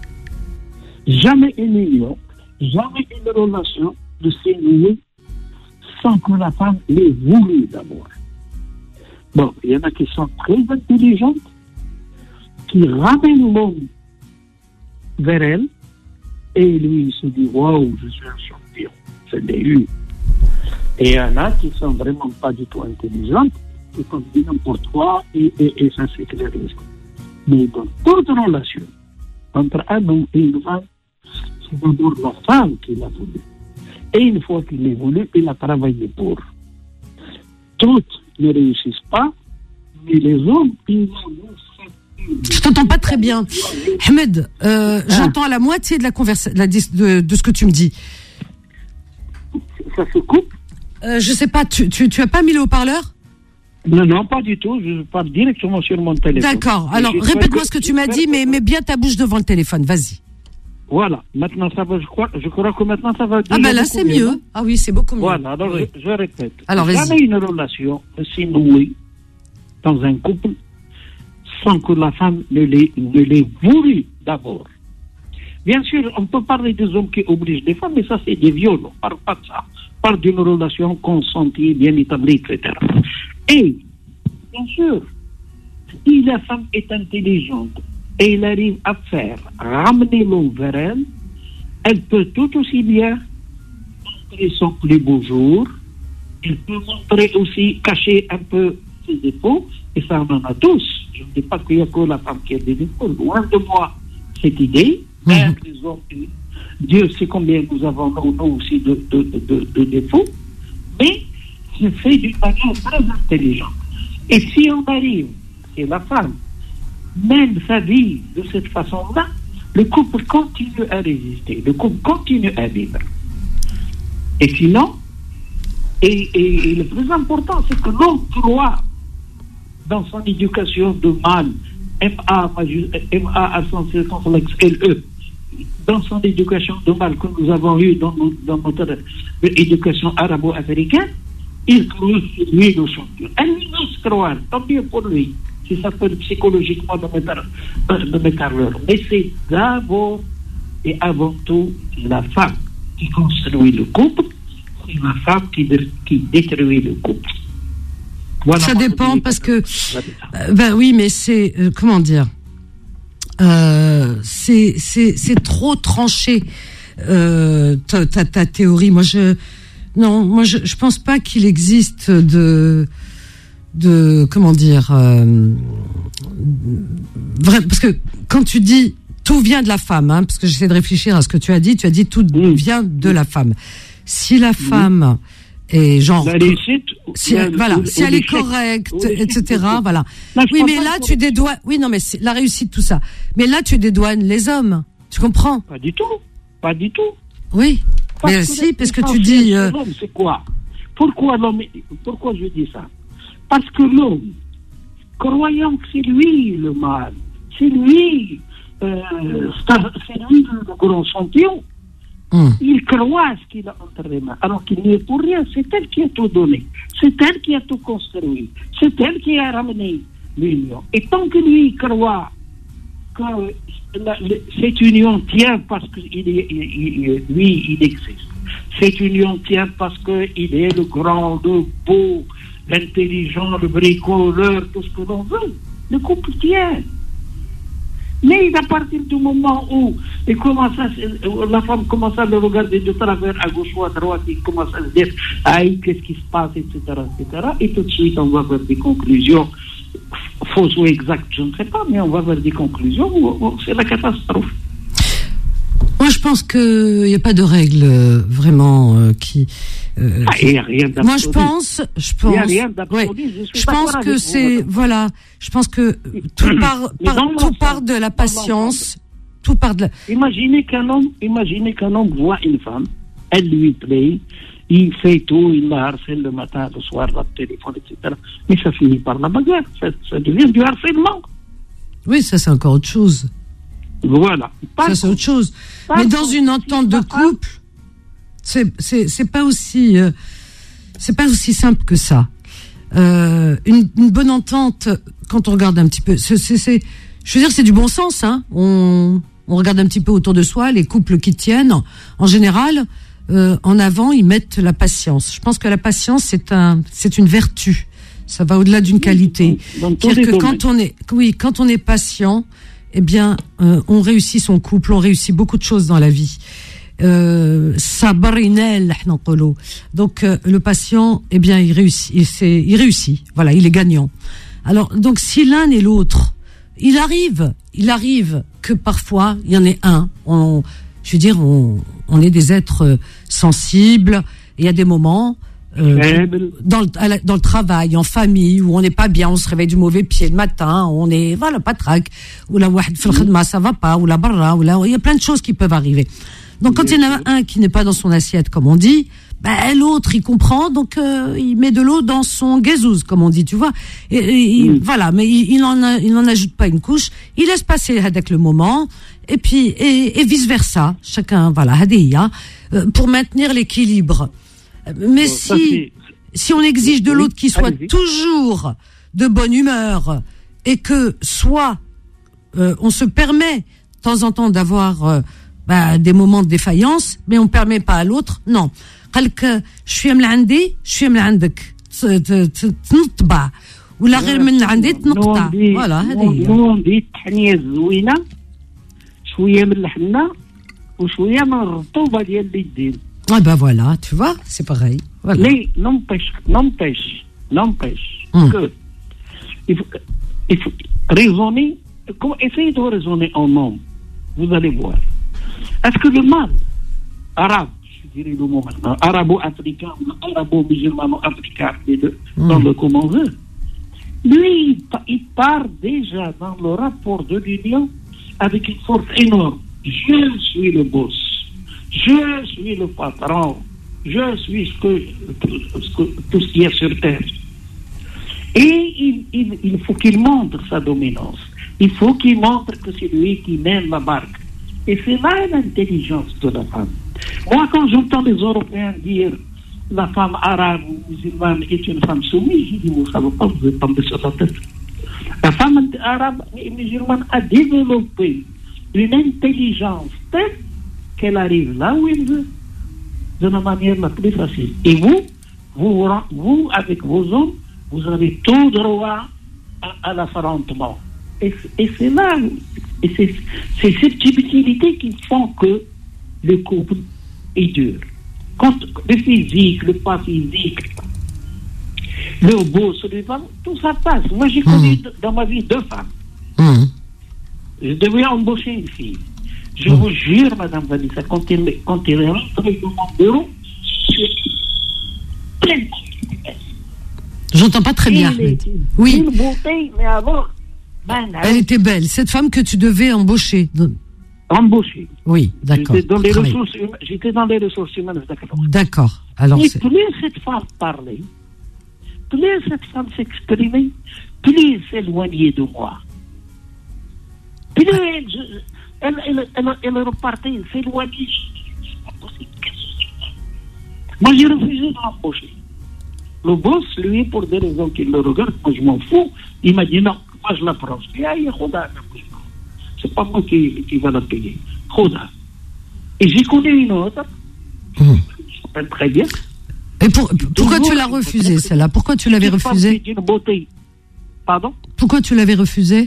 Jamais une union, jamais une relation ne s'est nouée sans que la femme l'ait voulu d'abord. Bon, il y en a qui sont très intelligentes, qui ramènent l'homme vers elle, et lui, il se dit, waouh, je suis un champion, je l'ai eu. Et il y en a qui sont vraiment pas du tout intelligentes, qui font du n'importe quoi, et, et, et ça s'éclaircit. Mais dans toute relation, entre un homme et une femme, c'est d'abord la femme qui l'a voulu. Et une fois qu'il l'a voulu, il a travaillé pour. Toutes ne réussissent pas, mais les hommes, ils ont. Je t'entends pas très bien. Ahmed, euh, ah. j'entends à la moitié de la conversation, de, de ce que tu me dis. Ça se coupe euh, Je sais pas, tu, tu, tu as pas mis le haut-parleur ? Non, non, pas du tout. Je parle directement sur mon téléphone. D'accord. Alors, répète-moi que, ce que tu m'as dit, mais mets bien ta bouche devant le téléphone. Vas-y. Voilà. Maintenant, ça va, je crois, je crois que maintenant, ça va. Ah, ben là, c'est mieux. mieux. Ah oui, c'est beaucoup mieux. Voilà. Alors, oui. je, je répète. Alors, vas-y. Jamais une relation ne s'est nouée dans un couple sans que la femme ne l'ait, ne l'ait voulu d'abord. Bien sûr, on peut parler des hommes qui obligent les femmes, mais ça, c'est des viols. On ne parle pas de ça. On parle d'une relation consentie, bien établie, et cetera. Et, bien sûr, si la femme est intelligente et elle arrive à faire ramener l'homme vers elle, elle peut tout aussi bien montrer son plus beau jour, elle peut montrer aussi, cacher un peu ses défauts, et ça on en a tous. Je ne dis pas qu'il n'y a que la femme qui a des défauts, loin de moi cette idée, même mmh. les hommes, Dieu sait combien nous avons nous aussi de, de, de, de défauts, mais c'est fait d'une manière très intelligente. Et si on arrive, et la femme mène sa vie de cette façon-là, le couple continue à résister, le couple continue à vivre. Et sinon, Et, et, et le plus important, c'est que l'homme croit dans son éducation de mal, M A, M A accent circonflexe L E, dans son éducation de mal que nous avons eu dans, dans notre éducation arabo-africaine, il croit sur lui le champion. Et lui doit se croire, tant mieux pour lui, si ça peut psychologiquement de me parler. Mais c'est d'abord et avant tout la femme qui construit le couple, c'est la femme qui, qui détruit le couple. Voilà, ça dépend parce que euh, ben oui, mais c'est euh, comment dire, euh, c'est c'est c'est trop tranché euh, ta, ta ta théorie. Moi je non, moi je je pense pas qu'il existe de de comment dire euh, vrai, parce que quand tu dis tout vient de la femme, hein, parce que j'essaie de réfléchir à ce que tu as dit, tu as dit tout mmh. vient de la femme. Si la femme mmh. est genre, la réussite, si elle, voilà, si elle est correcte, et cetera. Voilà. Là, oui, mais là tu dédouanes. Oui, non, mais c'est la réussite, tout ça. Mais là tu dédouanes les hommes. Tu comprends? Pas du tout. Pas du tout. Oui. Parce mais que si, parce que tu dis. Euh... L'homme, c'est quoi? Pourquoi l'homme? Pourquoi je dis ça? Parce que l'homme, croyant que c'est lui le mal, c'est lui. Euh, c'est lui le grand champion. Mmh. Il croit ce qu'il a entre les mains, alors qu'il n'y est pour rien. C'est elle qui a tout donné. C'est elle qui a tout construit. C'est elle qui a ramené l'union. Et tant que lui croit que la, le, cette union tient parce que il est, il, il, lui, il existe. Cette union tient parce qu'il est le grand, le beau, l'intelligent, le bricoleur, tout ce que l'on veut. Le couple tient. Mais à partir du moment où il commence à, la femme commence à le regarder de travers à gauche ou à droite, il commence à se dire aïe, qu'est-ce qui se passe, et cetera, et cetera. Et tout de suite, on va vers des conclusions fausses ou exactes, je ne sais pas, mais on va vers des conclusions où, où c'est la catastrophe. Moi, je pense qu'il n'y a pas de règle euh, vraiment euh, qui. Euh, ah, y a rien d'absolu. Moi, je pense, je pense. Il y a rien d'absolu. Ouais, je, je pense que c'est vous, voilà. Je pense que tout part, par, tout part de la patience. Tout part de. La... Imaginez qu'un homme, imaginez qu'un homme voit une femme, elle lui plaît, il fait tout, il la harcèle le matin, le soir, le téléphone, et cetera. Mais ça finit par la bagarre. Ça, ça devient du harcèlement. Oui, ça c'est encore autre chose. Voilà. Pas ça c'est autre chose. Mais dans une entente de couple, c'est c'est c'est pas aussi euh, c'est pas aussi simple que ça. Euh, une, une bonne entente, quand on regarde un petit peu, c'est c'est, c'est je veux dire c'est du bon sens, hein. On on regarde un petit peu autour de soi les couples qui tiennent. En général, euh, en avant ils mettent la patience. Je pense que la patience c'est un c'est une vertu. Ça va au-delà d'une qualité. C'est-à-dire que quand on est oui quand on est patient. Eh bien, euh, on réussit son couple, on réussit beaucoup de choses dans la vie. Euh, donc euh, le patient, eh bien, il réussit, il, c'est, il réussit. Voilà, il est gagnant. Alors, donc, si l'un et l'autre, il arrive, il arrive que parfois il y en ait un. On, je veux dire, on, on est des êtres sensibles. Il y a des moments. Euh, dans, le, à la, dans le travail, en famille, où on n'est pas bien, on se réveille du mauvais pied le matin, on est, voilà, pas trac, ou la wahd fil khidma, ça va pas, ou la barra, ou la, il y a plein de choses qui peuvent arriver. Donc, quand il y en a un qui n'est pas dans son assiette, comme on dit, ben, l'autre, il comprend, donc, euh, il met de l'eau dans son guézouz, comme on dit, tu vois. Et, et mm. voilà, mais il, il en a, il n'en ajoute pas une couche, il laisse passer avec le moment, et puis, et, et vice versa. Chacun, voilà, hadiya, euh, pour maintenir l'équilibre. Mais si, si on exige de l'autre qu'il soit toujours de bonne humeur et que soit euh, on se permet de temps en temps d'avoir euh, bah, des moments de défaillance, mais on permet pas à l'autre, non. قالك شويه من عندي شويه من عندك تنطبع ولا غير من عندي تنقطع فوالا هذه هي دي التحنيه الزوينه شويه من الحنه وشويه من الرطوبه ديال اليدين. Ah ben voilà, tu vois, c'est pareil. Voilà. Mais n'empêche, n'empêche, n'empêche hum. que il faut, il faut raisonner, essayez de raisonner en homme, vous allez voir. Est-ce que le mal arabe, je dirais le mot maintenant, arabo-africain, arabo-musulmano-africain, les deux, hum. dans le comment veut, lui, il part déjà dans le rapport de l'union avec une force énorme. Je suis le boss. Je suis le patron. je suis ce que, ce que, tout ce qu'il y a sur Terre. Et il, il, il faut qu'il montre sa dominance. Il faut qu'il montre que c'est lui qui mène la barque. Et c'est là l'intelligence de la femme. Moi, quand j'entends les Européens dire la femme arabe ou musulmane est une femme soumise, je dis, vous ne savez pas, vous êtes tombé sur la tête. La femme arabe et musulmane a développé une intelligence telle qu'elle arrive là où elle veut, de la manière la plus facile. Et vous, vous, vous avec vos hommes, vous avez tout droit à, à l'affrontement. Et, et c'est là, et c'est, c'est cette subtilité qui font que le couple est dur. Quand le physique, le pas physique, le beau, celui tout ça passe. Moi, j'ai connu mmh. dans ma vie deux femmes. Mmh. Je devais embaucher une fille. Je mmh. vous jure, Madame Vanessa, quand elle, quand elle est rentrée dans mon bureau, je suis pleine. J'entends pas très bien. Elle était oui. Une beauté, mais avant, ben, elle était belle. Cette femme que tu devais embaucher. Embaucher. Oui, d'accord. J'étais dans, les ressources, j'étais dans les ressources humaines. D'accord. Alors, et c'est... plus cette femme parlait, plus cette femme s'exprimait, plus elle s'éloignait de moi. Plus ah. elle, je, elle, elle, elle, elle repartait, elle s'éloignait. C'est pas possible. Moi, j'ai refusé de l'embaucher. Le boss, lui, pour des raisons qu'il le regarde, moi je m'en fous, il m'a dit non, moi je la prends. Je dis, aïe, Khoda, c'est pas moi qui, qui va la payer. Khoda. Et j'ai connu une autre, mmh. je m'appelle très bien. Et pour, pourquoi tu l'as refusée, celle-là? Pourquoi tu l'avais refusée? C'est une beauté. Pardon? Pourquoi tu l'avais refusée?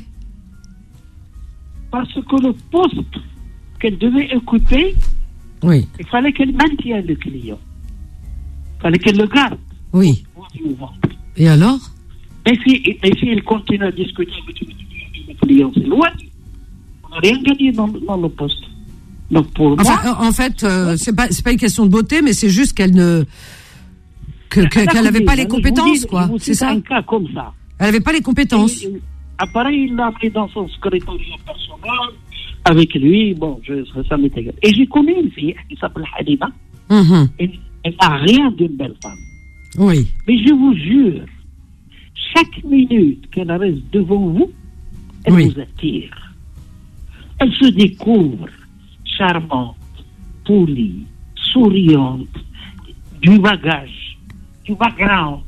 Parce que le poste qu'elle devait occuper, oui. il fallait qu'elle maintienne le client. Il fallait qu'elle le garde. Oui. Et alors? Et si, et si elle continue à discuter avec le client, c'est loin. On n'a rien gagné dans, dans le poste. Donc pour enfin, moi, en fait, euh, c'est pas c'est pas une question de beauté, mais c'est juste qu'elle ne que, que qu'elle n'avait pas les compétences, dis, quoi. C'est ça. Un cas comme ça. Elle n'avait pas les compétences. Et, et, après, il l'a pris dans son secrétariat personnel avec lui. Bon, je, ça, ça m'est égal. Et j'ai connu une fille qui s'appelle Halima. Mm-hmm. Elle, elle n'a rien d'une belle femme. Oui. Mais je vous jure, chaque minute qu'elle reste devant vous, elle oui. vous attire. Elle se découvre charmante, polie, souriante, du bagage, du background.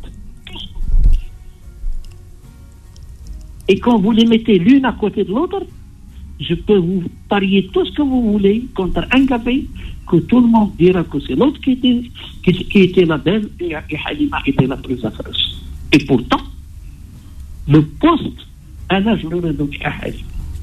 Et quand vous les mettez l'une à côté de l'autre, je peux vous parier tout ce que vous voulez contre un café, que tout le monde dira que c'est l'autre qui était, qui, qui était la belle et, et Halima était la plus affreuse. Et pourtant, le poste, un âge le redonne à Halima.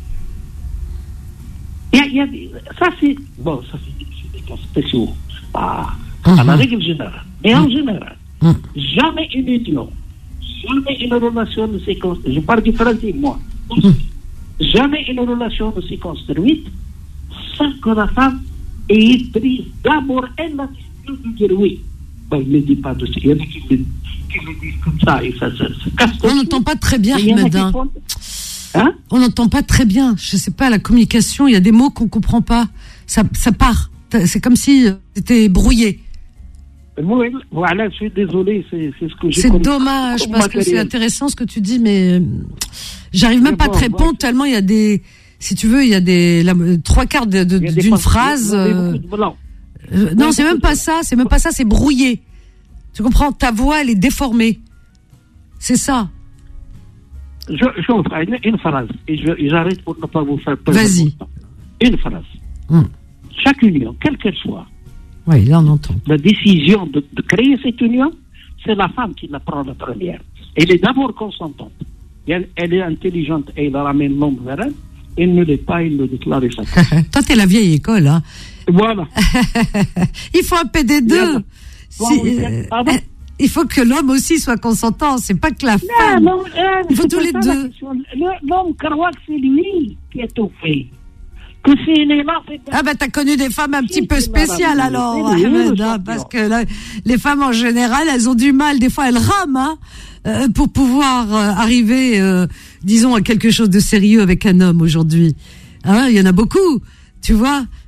Il y a, il y a des, ça c'est, bon, ça c'est, c'est des cas spéciaux, pas uh-huh. à la règle générale. Mais en général, uh-huh. jamais une union, jamais une relation ne s'est construite, je parle du français, moi, uh-huh. jamais une relation ne s'est construite sans que la femme ait pris d'abord elle la décision de dire oui. Ben, il ne dit pas de ça, il y en a qui le, qui le disent comme ça et ça se casse. On n'entend pas très bien, Ahmed. Hein? On n'entend pas très bien. Je sais pas, la communication, il y a des mots qu'on comprend pas. Ça, ça part. C'est comme si c'était brouillé. Oui, voilà, je suis désolé, c'est, c'est ce que j'ai C'est comme, dommage, comme parce matériel. que c'est intéressant ce que tu dis, mais j'arrive même mais pas bon, à te répondre bon, tellement il y a des, si tu veux, il y a des, la, trois quarts de, de, d'une des phrase. Euh, euh, non, c'est même pas ça, c'est même pas ça, c'est brouillé. Tu comprends? Ta voix, elle est déformée. C'est ça. Je, je vous ferai une, une phrase, et je, j'arrête pour ne pas vous faire peur. Vas-y. Une phrase. Hum. Chaque union, quelle qu'elle soit. Oui, là on entend. La décision de, de créer cette union, c'est la femme qui la prend la première. Elle est d'abord consentante. Elle, elle est intelligente et elle ramène l'homme vers elle. Elle ne l'est pas, il le déclare et ça. Toi, t'es la vieille école, hein. Voilà. Il faut un P D deux. Si, euh, il faut que l'homme aussi soit consentant. C'est pas que la femme. Non, non, euh, il faut tous les deux. L'homme croit que c'est lui qui est tout fait. Que c'est une élan, c'est... Ah ben t'as connu des femmes un petit peu spéciales alors, Ahmed, hein, parce que là, les femmes en général, elles ont du mal. Des fois, elles rament hein, euh, pour pouvoir euh, arriver, euh, disons, à quelque chose de sérieux avec un homme aujourd'hui. Hein, il y en a beaucoup, tu vois.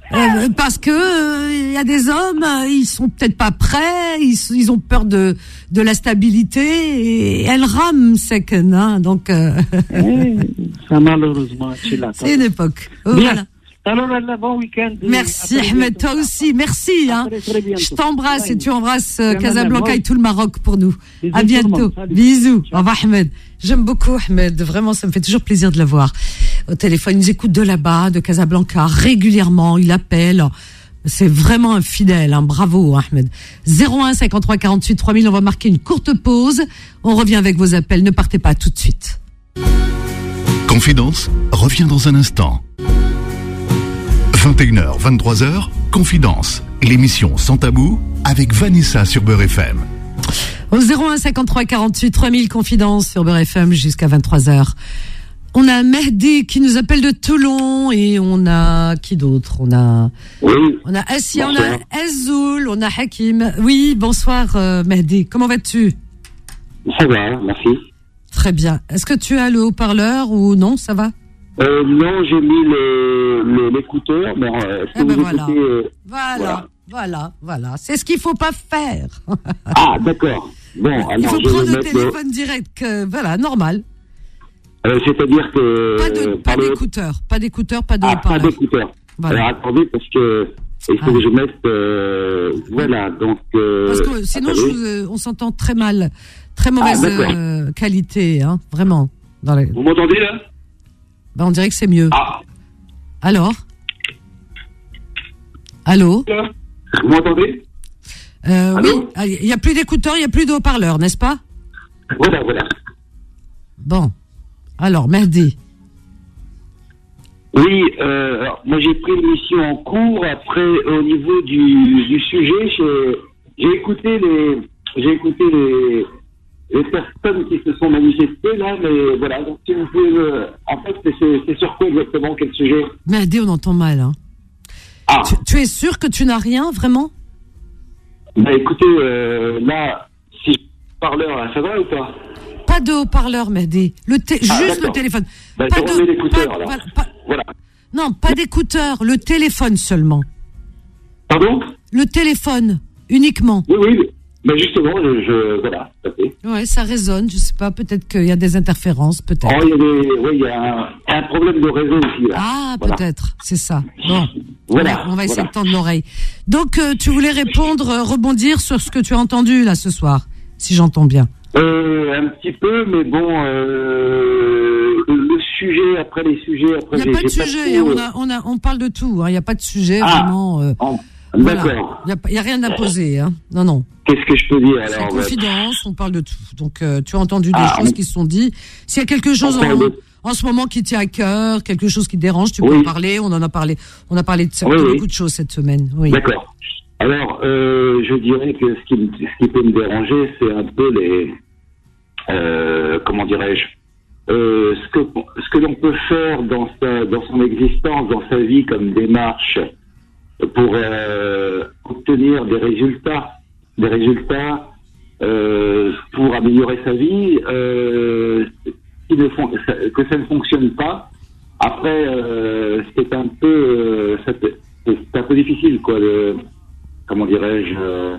Euh, parce que il euh, y a des hommes, ils sont peut-être pas prêts, ils, ils ont peur de de la stabilité et elle rame second, hein, donc. Euh... Oui, ça malheureusement, c'est là. C'est une époque. Oh, bien. Voilà. Alors, un bon week-end. Merci Ahmed, toi aussi, merci. Hein. Je t'embrasse et tu embrasses euh, Casablanca et tout le Maroc pour nous. Bisous, à bientôt. Bisous. Au revoir Ahmed. J'aime beaucoup Ahmed, vraiment, ça me fait toujours plaisir de le voir au téléphone. Il nous écoute de là-bas, de Casablanca, régulièrement, il appelle. C'est vraiment un fidèle, hein. Bravo Ahmed. zéro un cinquante-trois quarante-huit trois mille, on va marquer une courte pause. On revient avec vos appels, ne partez pas tout de suite. Confidence revient dans un instant. vingt et une heures, vingt-trois heures, Confidence, l'émission Sans Tabou avec Vanessa sur Beurre F M. Au zéro un cinquante-trois quarante-huit trois mille, Confidence sur Beurre F M jusqu'à vingt-trois heures. On a Mehdi qui nous appelle de Toulon et on a qui d'autre? On a oui. On a Assia, on a Azoul, on a Hakim. Oui, bonsoir euh, Mehdi. Comment vas-tu? Ça va, merci. Très bien. Est-ce que tu as le haut-parleur ou non? Ça va? Euh, non, j'ai mis le, le, l'écouteur. Mais, euh, eh ben voilà. Écoutez, euh, voilà. voilà, voilà, voilà. C'est ce qu'il faut pas faire. Ah, d'accord. Bon, alors il faut je prendre vais le mettre téléphone le... direct. Que, voilà, normal. Euh, c'est-à-dire que pas, de, pas le... d'écouteurs, pas d'écouteurs, pas de ah, haut-parleur. Pas d'écouteurs. Voilà. Alors attendez parce que il faut ah. que je mette. Euh, voilà, donc. Euh, parce que sinon, je vous, euh, on s'entend très mal, très mauvaise ah, euh, qualité, hein, vraiment. Dans les... Vous m'entendez là? Ben, on dirait que c'est mieux. Ah. Alors? Allô? Vous m'entendez? euh, Oui. Il n'y a plus d'écouteurs, il n'y a plus de haut-parleurs, n'est-ce pas? Voilà, voilà. Bon. Alors, Mehdi. Oui, euh, alors, moi j'ai pris l'émission en cours. Après, au niveau du, du sujet, j'ai, j'ai écouté les, j'ai écouté les, les personnes qui se sont manifestées là, mais voilà. Donc, si vous pouvez, euh, en fait, c'est, c'est sur quoi exactement, quel sujet? Mehdi, on entend mal. Hein. Ah. Tu, tu es sûr que tu n'as rien vraiment? Bah écoutez, euh, là, si je parleur, là, ça va ou pas? Pas de haut-parleur, Mehdi. Le té- ah, juste d'accord. le téléphone. Bah, pas de l'écouteur, pas, alors. Voilà, pas, voilà. Non, pas d'écouteur, le téléphone seulement. Pardon? Le téléphone, uniquement. Oui, oui. Mais justement, je, je voilà. Okay. Ouais, ça résonne. Je sais pas. Peut-être qu'il y a des interférences, peut-être. Oh, il y a des, oui, il y a un, un problème de réseau aussi là. Ah, voilà. Peut-être. C'est ça. Bon. Voilà. On va, on va essayer voilà. de tendre l'oreille. Donc, euh, tu voulais répondre, euh, rebondir sur ce que tu as entendu là ce soir, si j'entends bien. Euh, un petit peu, mais bon, euh, le sujet, après les sujets, après il n'y a j'ai, pas de j'ai sujet, pas on, a, on, a, on parle de tout, hein. Il n'y a pas de sujet ah, vraiment. Euh, en, voilà. D'accord. Il n'y a, a rien à poser, hein. Non, non. Qu'est-ce que je peux dire C'est alors? une confidence, on parle de tout. Donc, euh, tu as entendu des ah, choses on... qui se sont dites. S'il y a quelque chose en, de... en ce moment qui tient à cœur, quelque chose qui te dérange, tu peux oui. en parler. On en a parlé. On a parlé de, oui, de oui. beaucoup de choses cette semaine. Oui. D'accord. Alors, euh, je dirais que ce qui, ce qui peut me déranger, c'est un peu les... Euh, comment dirais-je, euh, ce que ce que l'on peut faire dans sa dans son existence, dans sa vie comme démarche pour euh, obtenir des résultats, des résultats euh, pour améliorer sa vie, euh, qui ne font, que ça ne fonctionne pas. Après, euh, c'est un peu euh, c'est, c'est un peu difficile, quoi. De, comment dirais-je. Euh,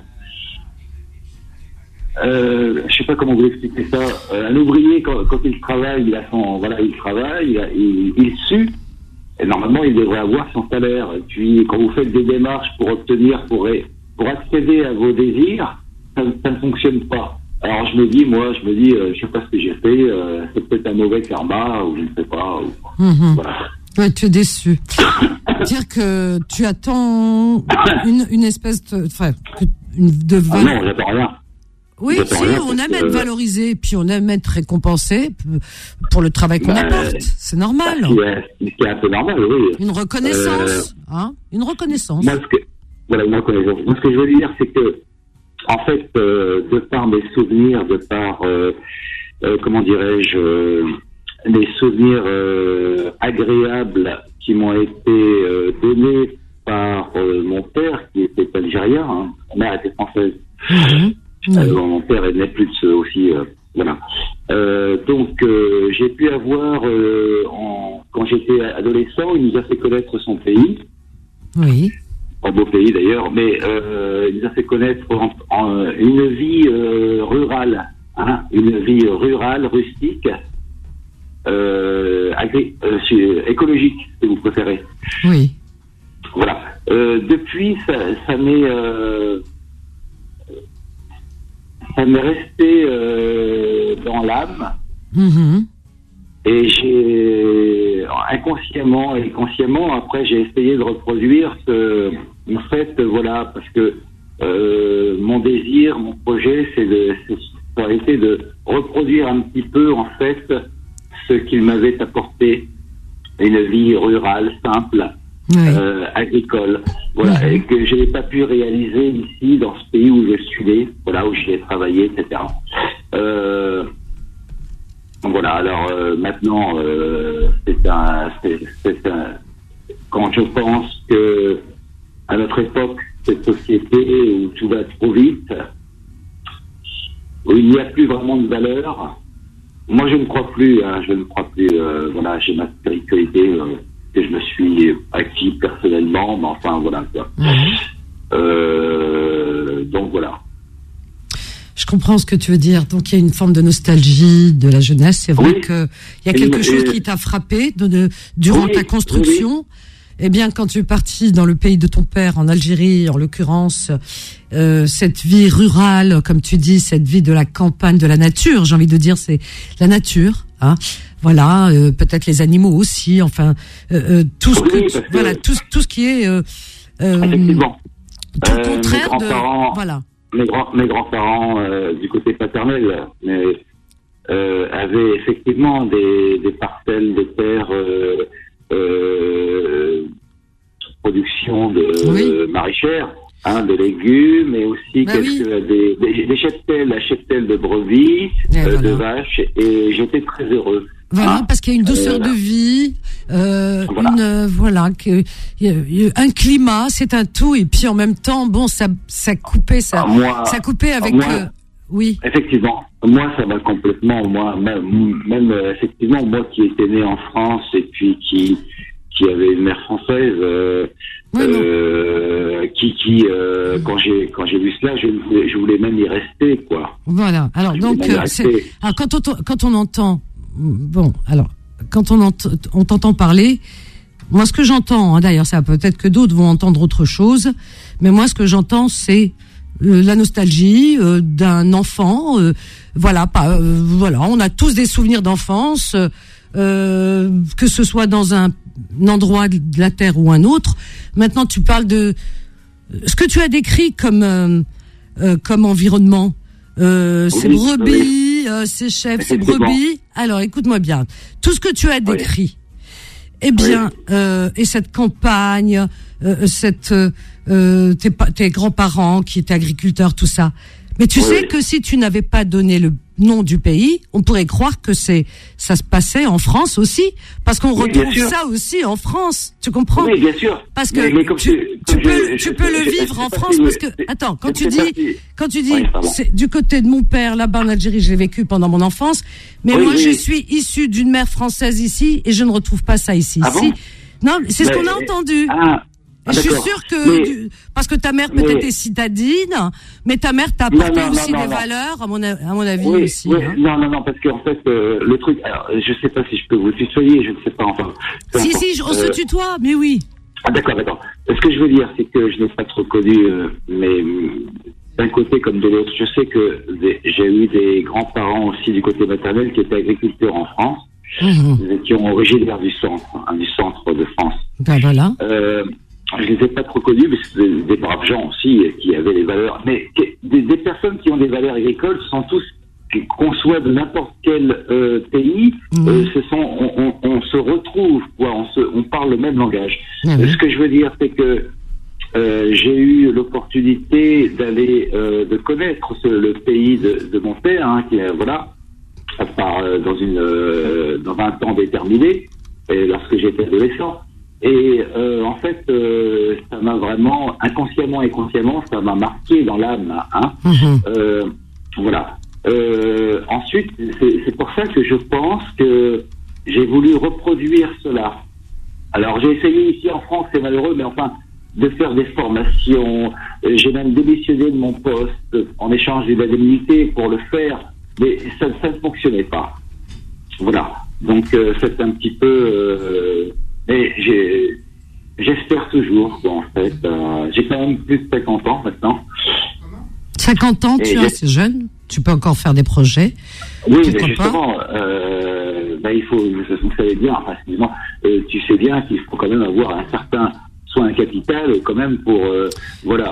Euh, je sais pas comment vous expliquer ça. Euh, un ouvrier, quand, quand il travaille, il a son, voilà, il travaille, il, a, il, il sue. Et normalement, il devrait avoir son salaire. Et puis, quand vous faites des démarches pour obtenir, pour, pour accéder à vos désirs, ça, ça ne fonctionne pas. Alors, je me dis, moi, je me dis, euh, je sais pas ce que j'ai fait. Euh, c'est peut-être un mauvais karma, ou je ne sais pas. Ou, mmh. Voilà. Ouais, tu es déçu. Dire que tu attends une, une espèce de, enfin, une, de valeur. Ah non, j'attends rien. Oui, si, on aime être valorisé, puis on aime être récompensé pour le travail qu'on bah, apporte. C'est normal. C'est, c'est un peu normal, oui. Une reconnaissance, euh, hein, une reconnaissance. Moi, ce que, voilà, une reconnaissance. Moi, ce que je veux dire, c'est que, en fait, euh, de par mes souvenirs, de par, euh, euh, comment dirais-je, euh, les souvenirs euh, agréables qui m'ont été euh, donnés par euh, mon père, qui était algérien, hein. Ma mère était française. Mm-hmm. Oui. Euh, mon père n'est plus de ceux aussi, euh, voilà. Euh, donc euh, j'ai pu avoir, euh, en, quand j'étais adolescent, il nous a fait connaître son pays. Oui. Un beau pays d'ailleurs, mais euh, il nous a fait connaître en, en, une vie euh, rurale, hein, une vie rurale, rustique, euh, agri- euh, écologique, si vous préférez. Oui. Voilà. Euh, depuis, ça, ça m'est, euh, ça m'est resté euh, dans l'âme. Mmh. Et j'ai inconsciemment et consciemment, après, j'ai essayé de reproduire ce. En fait, voilà, parce que euh, mon désir, mon projet, c'est de, c'est, ça a été de reproduire un petit peu, en fait, ce qu'il m'avait apporté, une vie rurale, simple, oui. euh, agricole, voilà, mmh. et que je n'ai pas pu réaliser ici, dans ce pays où je suis né, voilà, où j'ai travaillé, et cetera. Euh, Voilà, alors euh, maintenant, euh, c'est un, c'est, c'est un. Quand je pense que à notre époque, cette société où tout va trop vite, où il n'y a plus vraiment de valeur, moi je ne crois plus, hein, je ne crois plus. Euh, voilà, j'ai ma spiritualité euh, que je me suis acquis personnellement, mais enfin voilà quoi. Mmh. Euh, donc voilà. Je comprends ce que tu veux dire. Donc il y a une forme de nostalgie de la jeunesse. C'est vrai oui. qu'il y a quelque et, chose et... qui t'a frappé de, de, durant oui, ta construction. Oui, oui. Eh bien, quand tu es parti dans le pays de ton père, en Algérie, en l'occurrence, euh, cette vie rurale, comme tu dis, cette vie de la campagne, de la nature, j'ai envie de dire, c'est la nature. Hein. Voilà, euh, peut-être les animaux aussi. Enfin, euh, euh, tout ce oui, que, que... voilà, tout, tout ce qui est euh, euh, tout le contraire de, voilà. Mes, grands, mes grands-parents, euh, du côté paternel, mais, euh, avaient effectivement des, des parcelles de terre, euh, euh, production de oui. euh, maraîchère, hein, de légumes, mais aussi bah quelques, oui. des, des, des cheptels, la cheptelle de brebis, euh, voilà. de vaches, et j'étais très heureux. Voilà, hein. Parce qu'il y a une douceur euh, de vie, euh, voilà, une, euh, voilà que, y a, y a un climat, c'est un tout, et puis en même temps, bon, ça, ça coupait, ça, moi, ça coupait avec, moi, euh, oui. Effectivement, moi, ça va complètement, moi, même, même euh, effectivement, moi qui étais né en France et puis qui, qui avait une mère française, euh, oui, euh, qui, qui, euh, quand j'ai, quand j'ai vu cela, je voulais, je voulais même y rester, quoi. Voilà. Alors je donc, euh, c'est, alors quand on, quand on entend Bon, alors, quand on, ent- on t'entend parler, moi, ce que j'entends, hein, d'ailleurs, ça peut-être que d'autres vont entendre autre chose, mais moi, ce que j'entends, c'est euh, la nostalgie euh, d'un enfant. Euh, voilà, pas, euh, voilà, on a tous des souvenirs d'enfance, euh, que ce soit dans un, un endroit de la terre ou un autre. Maintenant, tu parles de ce que tu as décrit comme euh, euh, comme environnement. Euh, oui, ces brebis, oui. euh, ces chèvres, ces brebis. Alors, écoute-moi bien. Tout ce que tu as décrit, oui. eh bien, oui. euh, et cette campagne, euh, cette, euh, tes, tes grands-parents qui étaient agriculteurs, tout ça. Mais tu oui. sais que si tu n'avais pas donné le nom du pays, on pourrait croire que c'est, ça se passait en France aussi, parce qu'on oui, retrouve ça aussi en France. Tu comprends? Oui, bien sûr. Parce que mais, mais tu, je, tu peux, je, tu je, peux je, le je, vivre je, en je, France, je, parce que, je, attends, quand je tu dis, si... quand tu dis, oui, c'est du côté de mon père, là-bas en Algérie, je l'ai vécu pendant mon enfance, mais oui, moi, oui. je suis issue d'une mère française ici, et je ne retrouve pas ça ici. Ah si. bon Non, c'est mais, ce qu'on a entendu. Ah. Ah, je suis sûre que, mais, du, parce que ta mère peut-être mais, est citadine, mais ta mère t'a apporté non, non, aussi non, des non, valeurs, à mon, à mon avis oui, aussi. Oui, hein. Non, non, non, parce qu'en fait, euh, le truc, alors, je sais pas si je peux vous tutoyer, je ne sais pas, enfin. Si, si, on euh, se tutoie, mais oui. Ah, d'accord, d'accord. Ce que je veux dire, c'est que je n'ai pas trop connu, euh, mais d'un côté comme de l'autre, je sais que j'ai eu des grands-parents aussi du côté maternel qui étaient agriculteurs en France, mmh. qui ont originaire du centre, hein, du centre de France. Ben voilà. Euh, Je les ai pas trop connus, mais c'est des, des braves gens aussi qui avaient des valeurs. Mais des, des personnes qui ont des valeurs agricoles sont tous, qu'on soit de n'importe quel euh, pays, mmh. euh, ce sont, on, on, on se retrouve, quoi. On se, on parle le même langage. Mmh. Ce que je veux dire, c'est que euh, j'ai eu l'opportunité d'aller, euh, de connaître ce, le pays de, de mon père, hein, qui est, voilà, par, euh, dans une, euh, dans un temps déterminé, et lorsque j'étais adolescent. Et euh, en fait, euh, ça m'a vraiment, inconsciemment et consciemment, ça m'a marqué dans l'âme. Hein. Mmh. Euh, voilà. Euh, ensuite, c'est, c'est pour ça que je pense que j'ai voulu reproduire cela. Alors, j'ai essayé ici en France, c'est malheureux, mais enfin, de faire des formations. Euh, j'ai même démissionné de mon poste en échange d'une indemnité pour le faire, mais ça, ça ne fonctionnait pas. Voilà. Donc euh, c'est un petit peu... Euh, mais j'ai, j'espère toujours, quoi, en fait. Euh, j'ai quand même plus de cinquante ans maintenant. cinquante ans, tu es assez jeune. Tu peux encore faire des projets. Oui, mais justement, euh, ben, il faut, vous savez bien, enfin, excusez-moi, euh, tu sais bien qu'il faut quand même avoir un certain, soit un capital, quand même, pour, euh, voilà,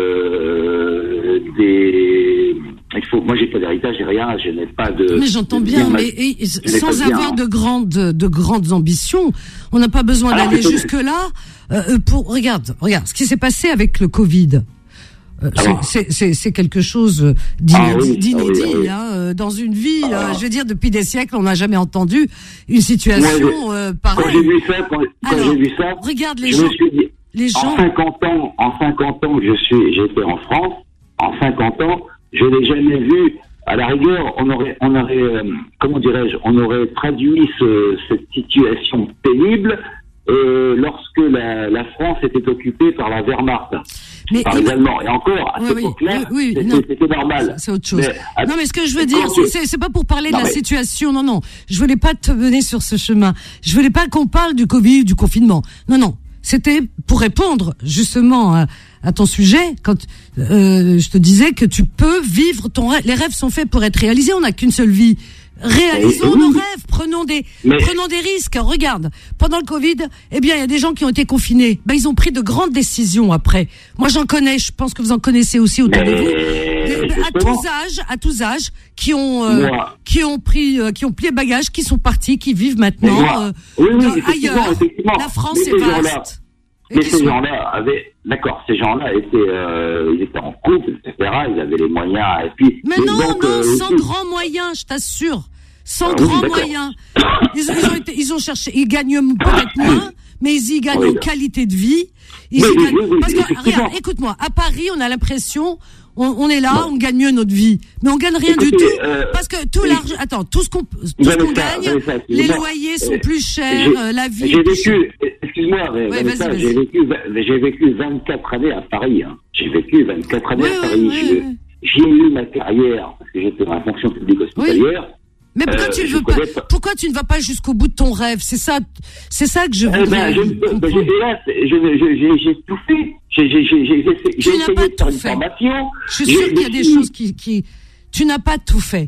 euh, des, il faut, moi j'ai pas d'héritage, j'ai rien, je n'ai pas de... Mais j'entends bien, mais et, sans avoir de grandes, de grandes ambitions, on n'a pas besoin Alors, d'aller jusque-là, euh, pour, regarde, regarde, ce qui s'est passé avec le Covid. C'est, c'est, c'est quelque chose d'inédit, ah oui, d'inédit ah oui, ah oui. Hein, dans une vie. Ah. Euh, je veux dire, depuis des siècles, on n'a jamais entendu une situation Moi, euh, pareille. Quand j'ai vu ça, quand, quand Alors, j'ai vu ça, regarde les je gens. Me suis dit, les gens. En cinquante ans, en cinquante ans que je suis, j'étais en France. En cinquante ans, je n'ai jamais vu. À la rigueur, on aurait, on aurait, euh, comment dirais-je, on aurait traduit ce, cette situation pénible. Euh, lorsque la, la France était occupée par la Wehrmacht, mais par les Allemands. Et encore, à oui, cette époque-là, oui, oui, c'était, c'était normal. C'est autre chose. Mais, non, mais ce que je veux dire, que... c'est, c'est pas pour parler non, de la mais... situation. Non, non. Je voulais pas te mener sur ce chemin. Je voulais pas qu'on parle du Covid, du confinement. Non, non. C'était pour répondre, justement, à, à ton sujet, quand euh, je te disais que tu peux vivre ton rêve. Les rêves sont faits pour être réalisés. On n'a qu'une seule vie. Réalisons oui. nos rêves, prenons des, mais... prenons des risques. Regarde, pendant le Covid, eh bien, il y a des gens qui ont été confinés. Ben, ils ont pris de grandes décisions après. Moi, j'en connais. Je pense que vous en connaissez aussi autour mais... de vous. De, à tous âges, à tous âges, qui ont, euh, qui ont pris, euh, qui ont plié bagages, qui sont partis, qui vivent maintenant euh, oui, oui, dans, ailleurs. La France est vaste. Mais ces gens-là avaient, d'accord, ces gens-là étaient, euh, ils étaient en couple, et cetera. Ils avaient les moyens. Et puis. Mais non, donc, non, euh, sans grands moyens, je t'assure. Sans ah, grands oui, moyens. Ils, ils ont été, ils ont cherché, ils gagnent peut-être moins, mais ils y gagnent oui, en qualité de vie. Ils oui, y gagnent, oui, oui, parce que, regarde, écoute-moi, à Paris, on a l'impression, on, on est là, bon. on gagne mieux notre vie. Mais on gagne rien Écoutez, du tout. Euh, parce que tout l'argent, attends, tout ce qu'on, tout ce qu'on ça, gagne, ça, les loyers sont euh, plus chers, euh, la vie. J'ai vécu, excuse-moi, mais ouais, Vanessa, j'ai vécu, j'ai vécu vingt-quatre années à Paris, hein. J'ai vécu vingt-quatre années ouais, à Paris. Ouais, ouais. J'ai eu ma carrière, parce que j'étais dans la fonction publique hospitalière. Oui. Mais pourquoi euh, tu ne veux pas, pas pourquoi tu ne vas pas jusqu'au bout de ton rêve? C'est ça, c'est ça que je voudrais. Eh ben, je, ben, j'ai, là, je, je, j'ai, j'ai tout fait. J'ai, j'ai, j'ai, j'ai, j'ai tu essayé n'as pas de faire tout une fait. formation. Je suis sûre qu'il y a des choses qui, qui, tu n'as pas tout fait.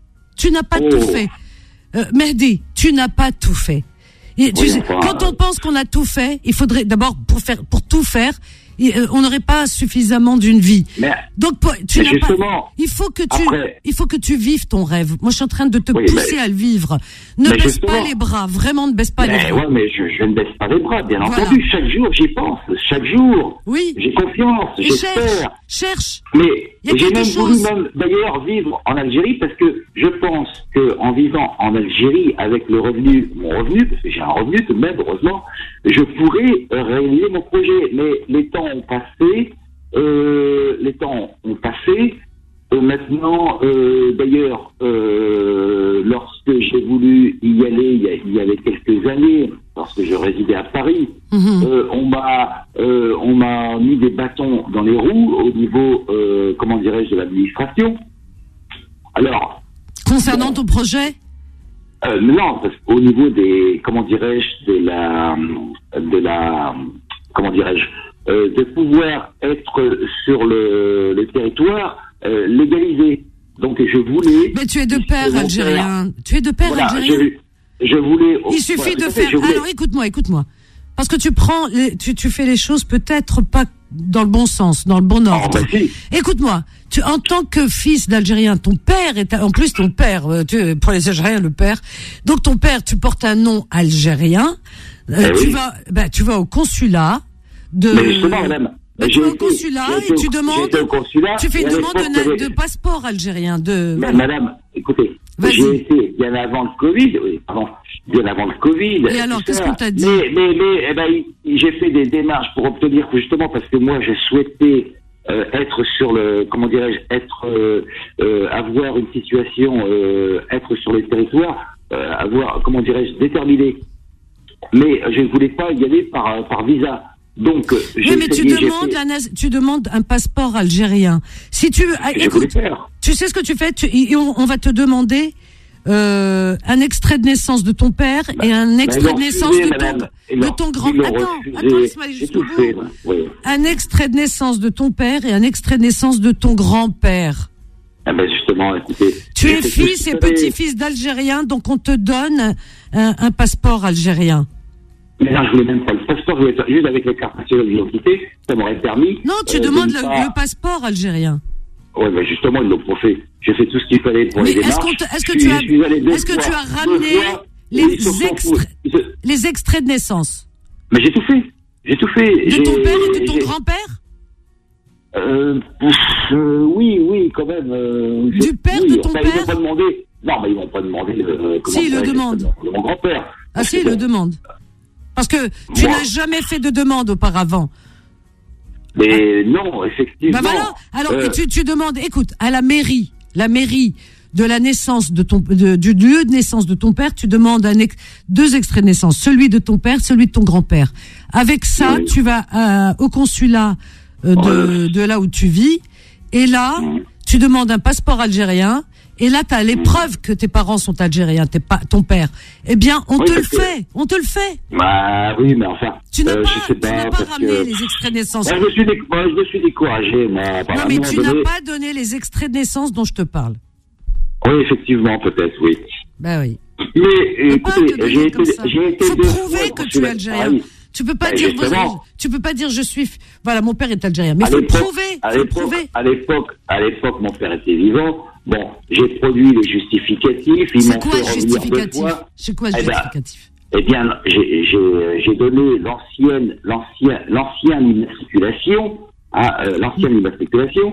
Tu n'as pas oh. tout fait. Euh, Mehdi, tu n'as pas tout fait. Et tu oui, sais, enfin, quand on pense qu'on a tout fait, il faudrait d'abord pour faire, pour tout faire, on n'aurait pas suffisamment d'une vie. Mais, donc tu n'as pas. Il faut que tu, après, il faut que tu vives ton rêve. Moi, je suis en train de te oui, pousser mais, à le vivre. Ne baisse pas les bras, vraiment, ne baisse pas mais les bras. Ouais, mais je, je ne baisse pas les bras, bien voilà. entendu. Chaque jour, j'y pense. Chaque jour. Oui. J'ai confiance. Et j'espère. Cherche, cherche. Mais j'ai même chose. voulu même d'ailleurs vivre en Algérie parce que je pense que en vivant en Algérie avec le revenu, mon revenu, parce que j'ai un revenu tout de même, heureusement, je pourrais réaliser mon projet. Mais les temps ont passé. Euh, les temps ont passé. Euh, maintenant, euh, d'ailleurs, euh, lorsque j'ai voulu y aller, il y, a, il y avait quelques années, lorsque je résidais à Paris, mmh. euh, on m'a, euh, on m'a mis des bâtons dans les roues au niveau, euh, comment dirais-je, de l'administration. Alors. Concernant ton projet? Euh, non, parce qu'au niveau des, comment dirais-je, de la, de la, comment dirais-je, euh, de pouvoir être sur le, le territoire. Euh, légalisé. Donc je voulais. Mais tu es de père algérien. Tu es de père voilà, algérien. Je, je voulais. Il suffit voilà, de faire. Voulais... Alors écoute-moi, écoute-moi. Parce que tu prends, les, tu, tu fais les choses peut-être pas dans le bon sens, dans le bon ordre. Oh, bah, si. Écoute-moi. Tu, en tant que fils d'Algérien, ton père est, en plus ton père, tu, pour les Algériens, le père. Donc ton père, tu portes un nom algérien. Euh, eh tu oui. vas, bah, tu vas au consulat de. Mais justement, madame. Ben, tu vas au consulat et tu demandes, consulat, tu fais une demande de, de passeport algérien. De, mais, madame, écoutez, Vas-y. J'ai été bien avant le Covid, oui, pardon, bien avant le Covid. Et alors, qu'est-ce qu'on t'a dit? Mais, mais, mais, eh ben, j'ai fait des démarches pour obtenir, justement, parce que moi, je souhaitais euh, être sur le, comment dirais-je, être, euh, euh, avoir une situation, euh, être sur le territoire, euh, avoir, comment dirais-je, déterminé. Mais je ne voulais pas y aller par, par visa. Donc, oui, mais tu demandes, un, tu demandes un passeport algérien. Si tu, écoute, tu sais ce que tu fais, tu, on, on va te demander euh, un extrait de naissance de ton père bah, et un extrait de naissance refusé, de, ton, de ton grand. Attends, attends, laisse-moi jusqu'au bout. Fait, oui. Un extrait de naissance de ton père et un extrait de naissance de ton grand-père. Ah ben justement, écoutez. Tu es fils et petit-fils d'Algériens, donc on te donne un, un passeport algérien. Mais là, je voulais même pas le passeport, je voulais faire juste avec les cartes nationales d'identité, ça m'aurait permis. Non, tu euh, demandes le, pas... le passeport algérien. Oui, mais justement, ils l'ont pas fait. J'ai fait tout ce qu'il fallait pour mais les démarches. Est-ce, est-ce que, tu as, est-ce que tu as ramené les, extra... les extraits de naissance? Mais j'ai tout fait. J'ai tout fait. De j'ai... ton père et de ton j'ai... grand-père? euh, euh, Oui, oui, quand même. Euh, du père oui, de ton enfin, père? Ils m'ont pas demandé. Non, mais ils m'ont pas demandé. Euh, si, ils le demandent. De mon grand-père. Ah, si, ils le demandent. Parce que tu Moi. n'as jamais fait de demande auparavant. Mais ah. non, effectivement. Ben voilà. Alors euh... tu, tu demandes, écoute, à la mairie, la mairie de la naissance de ton, de, du lieu de naissance de ton père, tu demandes un ex, deux extraits de naissance, celui de ton père, celui de ton grand-père. Avec ça, oui. tu vas euh, au consulat euh, de, ouais. de là où tu vis, et là, mmh. tu demandes un passeport algérien. Et là, tu as les preuves que tes parents sont algériens, t'es pas, ton père. Eh bien, on oui, te le que... fait, on te le fait. Bah oui, mais enfin. Tu n'as euh, pas, tu pas, n'as pas ramené que... les extraits de naissance. Moi, je me suis, dé... moi, je me suis découragé, moi. Non, mais tu donné... n'as pas donné les extraits de naissance dont je te parle. Oui, effectivement, peut-être, oui. Bah oui. Mais écoutez, j'ai été, j'ai été faut prouver que tu es algérien. Ah, oui. Tu peux pas bah, dire, justement. tu peux pas dire je suis, voilà, mon père est algérien. Mais il faut prouver, à faut l'époque, prouver. À l'époque, à l'époque, mon père était vivant. Bon, j'ai produit les justificatifs. Ils c'est quoi le justificatif? C'est quoi le justificatif? Eh bien, j'ai, j'ai, j'ai donné l'ancienne, l'ancien, l'ancienne immatriculation, hein, euh, l'ancienne mmh. immatriculation,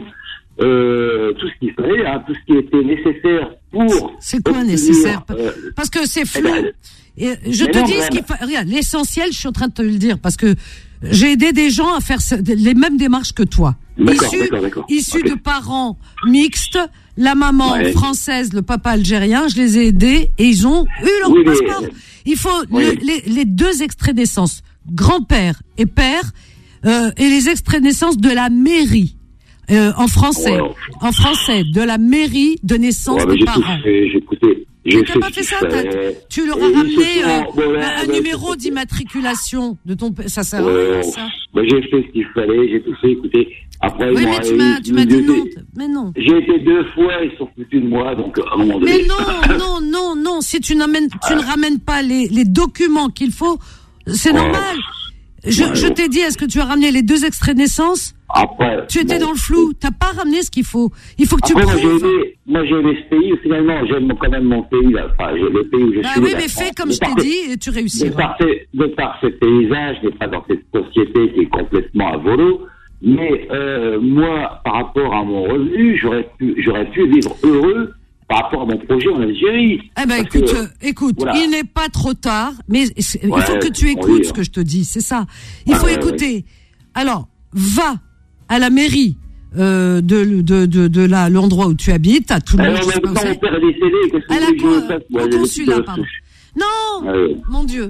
euh, tout ce qu'il fallait, hein, tout ce qui était nécessaire pour. C'est quoi obtenir, nécessaire? Euh, Parce que c'est flou. Eh ben, Et je te non, dis ce qu'il faut. Regarde, l'essentiel, je suis en train de te le dire parce que j'ai aidé des gens à faire les mêmes démarches que toi. D'accord, issus d'accord, d'accord. issus okay. de parents mixtes, la maman ouais. française, le papa algérien. Je les ai aidés et ils ont eu leur oui, passeport. Mais... Il faut oui. le, les, les deux extraits de naissance, grand-père et père, euh, et les extraits de naissance de la mairie. Euh, en français, ouais. en français, de la mairie de naissance ouais, des parents. Fait, j'ai écouté. Tu n'as pas fait ça, tu leur as ramené euh, bon, là, un bah, numéro d'immatriculation de ton père. Ça sert à rien, ça. Bah, j'ai fait ce qu'il fallait, j'ai tout fait, écoutez. Après, oui, mais tu m'as, tu m'as dit non. Mais non. J'ai été deux fois, ils sont foutus de moi, donc à un moment donné. Mais non, non, non, non. Si tu n'amènes, tu ah. ne ramènes pas les, les documents qu'il faut, c'est ouais. normal. Je, ouais, je t'ai dit, est-ce que tu as ramené les deux extraits de naissance? Après, tu étais bon, dans le flou, t'as pas ramené ce qu'il faut. Il faut que après, tu moi, prouves. J'ai aimé, moi, j'ai aimé ce pays, finalement, j'aime quand même mon pays, là. Enfin, j'ai le pays où je bah suis. Oui, mais fais comme je t'ai dit et tu réussiras. De par, ces, de par ce paysage, je n'ai pas dans cette société qui est complètement à volo, mais euh, moi, par rapport à mon revenu, j'aurais pu, j'aurais pu vivre heureux par rapport à mon projet en Algérie. Eh ben, écoute, que, euh, écoute, voilà. Il n'est pas trop tard, mais ouais, il faut que tu écoutes oui, ce que je te dis, c'est ça. Il faut ouais, écouter. Ouais. Alors, va à la mairie euh, de, de, de, de là, l'endroit où tu habites, à tout le monde. À la cour, au consulat, pardon. Non, ouais. Mon Dieu.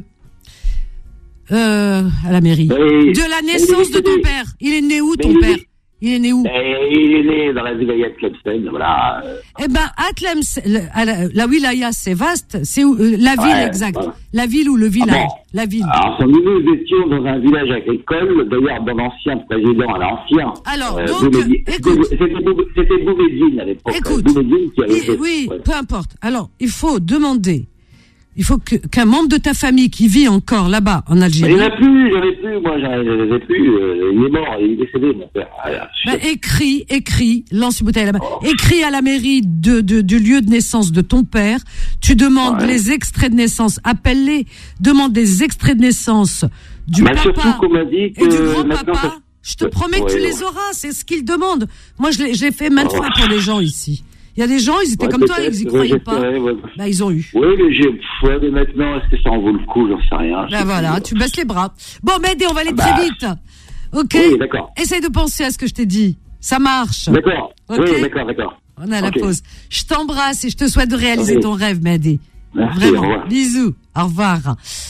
Euh, à la mairie. Mais, de la naissance de ton père. Il est né où, ton père? Il est né où? Il est né dans la wilaya de Tlemcen, voilà. Eh ben, à Tlemcen, la, la wilaya, c'est vaste. C'est où, euh, la ville ouais, exacte. Ouais. La ville ou le village? Ah bon. La ville. Alors, nous, nous étions dans un village agricole, d'ailleurs, dans l'ancien président, à l'ancien. Alors, euh, donc, Boumédine. écoute. C'était Boumédine à l'époque. Écoute. Boumédine qui avait et, fait, oui, ouais. peu importe. Alors, il faut demander. Il faut que, qu'un membre de ta famille qui vit encore là-bas, en Algérie. Il n'y en a plus, j'en ai plus, moi, j'en ai plus, euh, il est mort, il est décédé, mon père. Ah, ben, écris, écris, lance une bouteille là-bas. Oh. Écris à la mairie de, de, du lieu de naissance de ton père. Tu demandes ouais. les extraits de naissance, appelle-les, demande des extraits de naissance du bah, papa surtout qu'on m'a dit que et du grand-papa. Ça... Je te promets ouais, que tu ouais. les auras, c'est ce qu'ils demandent. Moi, je l'ai, j'ai fait maintes oh. fois pour les gens ici. Il y a des gens, ils étaient ouais, comme toi, ils y croyaient pas. Ouais. Bah, ils ont eu. Oui, mais j'ai, ouais, mais maintenant, est-ce que ça en vaut le coup? J'en sais rien. Bah voilà, tu baisses les bras. Bon, Mehdi, on va aller ah, bah. très vite. Ok? Oui, d'accord. Essaye de penser à ce que je t'ai dit. Ça marche. D'accord. Okay? Oui, d'accord, d'accord. On a okay. la pause. Je t'embrasse et je te souhaite de réaliser okay. ton rêve, Mehdi. Merci, vraiment. Au revoir. Bisous. Au revoir.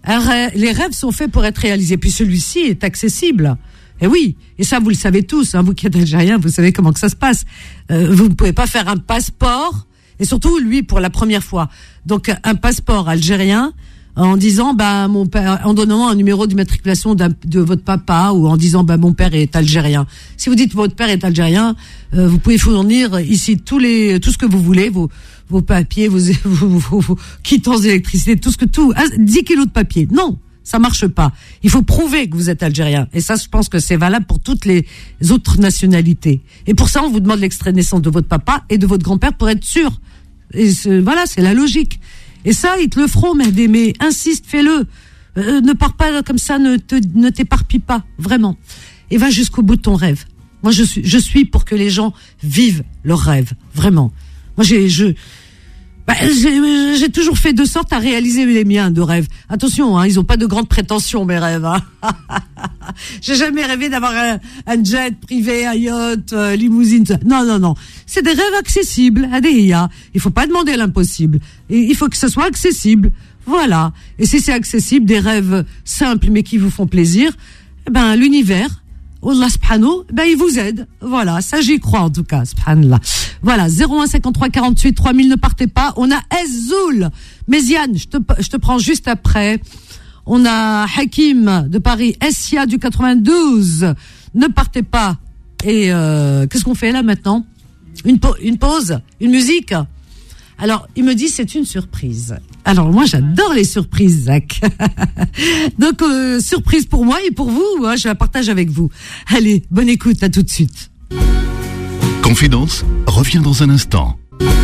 rêve, les rêves sont faits pour être réalisés. Puis celui-ci est accessible. Et oui, et ça vous le savez tous, hein, vous qui êtes algérien, vous savez comment que ça se passe. Euh, vous ne pouvez pas faire un passeport, et surtout lui pour la première fois. Donc un passeport algérien en disant bah mon père, en donnant un numéro d'immatriculation de votre papa, ou en disant bah mon père est algérien. Si vous dites votre père est algérien, euh, vous pouvez fournir ici tous les tout ce que vous voulez, vos vos papiers, vos vos, vos, vos quittances d'électricité, tout ce que tout, dix kilos de papier. Non, ça marche pas. Il faut prouver que vous êtes algérien. Et ça, je pense que c'est valable pour toutes les autres nationalités. Et pour ça, on vous demande l'extrait de naissance de votre papa et de votre grand-père pour être sûr. Et c'est, voilà, c'est la logique. Et ça, ils te le feront, mais, mais insiste, fais-le. Euh, ne pars pas comme ça, ne, te, ne t'éparpille pas, vraiment. Et va jusqu'au bout de ton rêve. Moi, je suis, je suis pour que les gens vivent leur rêve, vraiment. Moi, j'ai, je, bah, j'ai, j'ai toujours fait de sorte à réaliser les miens de rêves. Attention, hein, ils ont pas de grandes prétentions, mes rêves. Hein. J'ai jamais rêvé d'avoir un, un jet privé, un yacht, euh, limousine. Non, non, non. C'est des rêves accessibles. Adéia. Il faut pas demander l'impossible. Et il faut que ce soit accessible. Voilà. Et si c'est accessible, des rêves simples mais qui vous font plaisir, eh ben l'univers, Allah subhanahu, ben il vous aide. Voilà, ça j'y crois en tout cas, subhanallah. Voilà, zéro un cinquante-trois quarante-huit trois mille, ne partez pas. On a Ezoul. Méziane, je te, je te prends juste après. On a Hakim de Paris, Essia du quatre-vingt-douze. Ne partez pas. Et euh, qu'est-ce qu'on fait là maintenant ? Une, pa- une pause ? Une musique ? Alors, il me dit c'est une surprise. Alors moi j'adore les surprises, Zach. Donc euh, surprise pour moi et pour vous, hein, je la partage avec vous. Allez, bonne écoute, à tout de suite. Confidence revient dans un instant.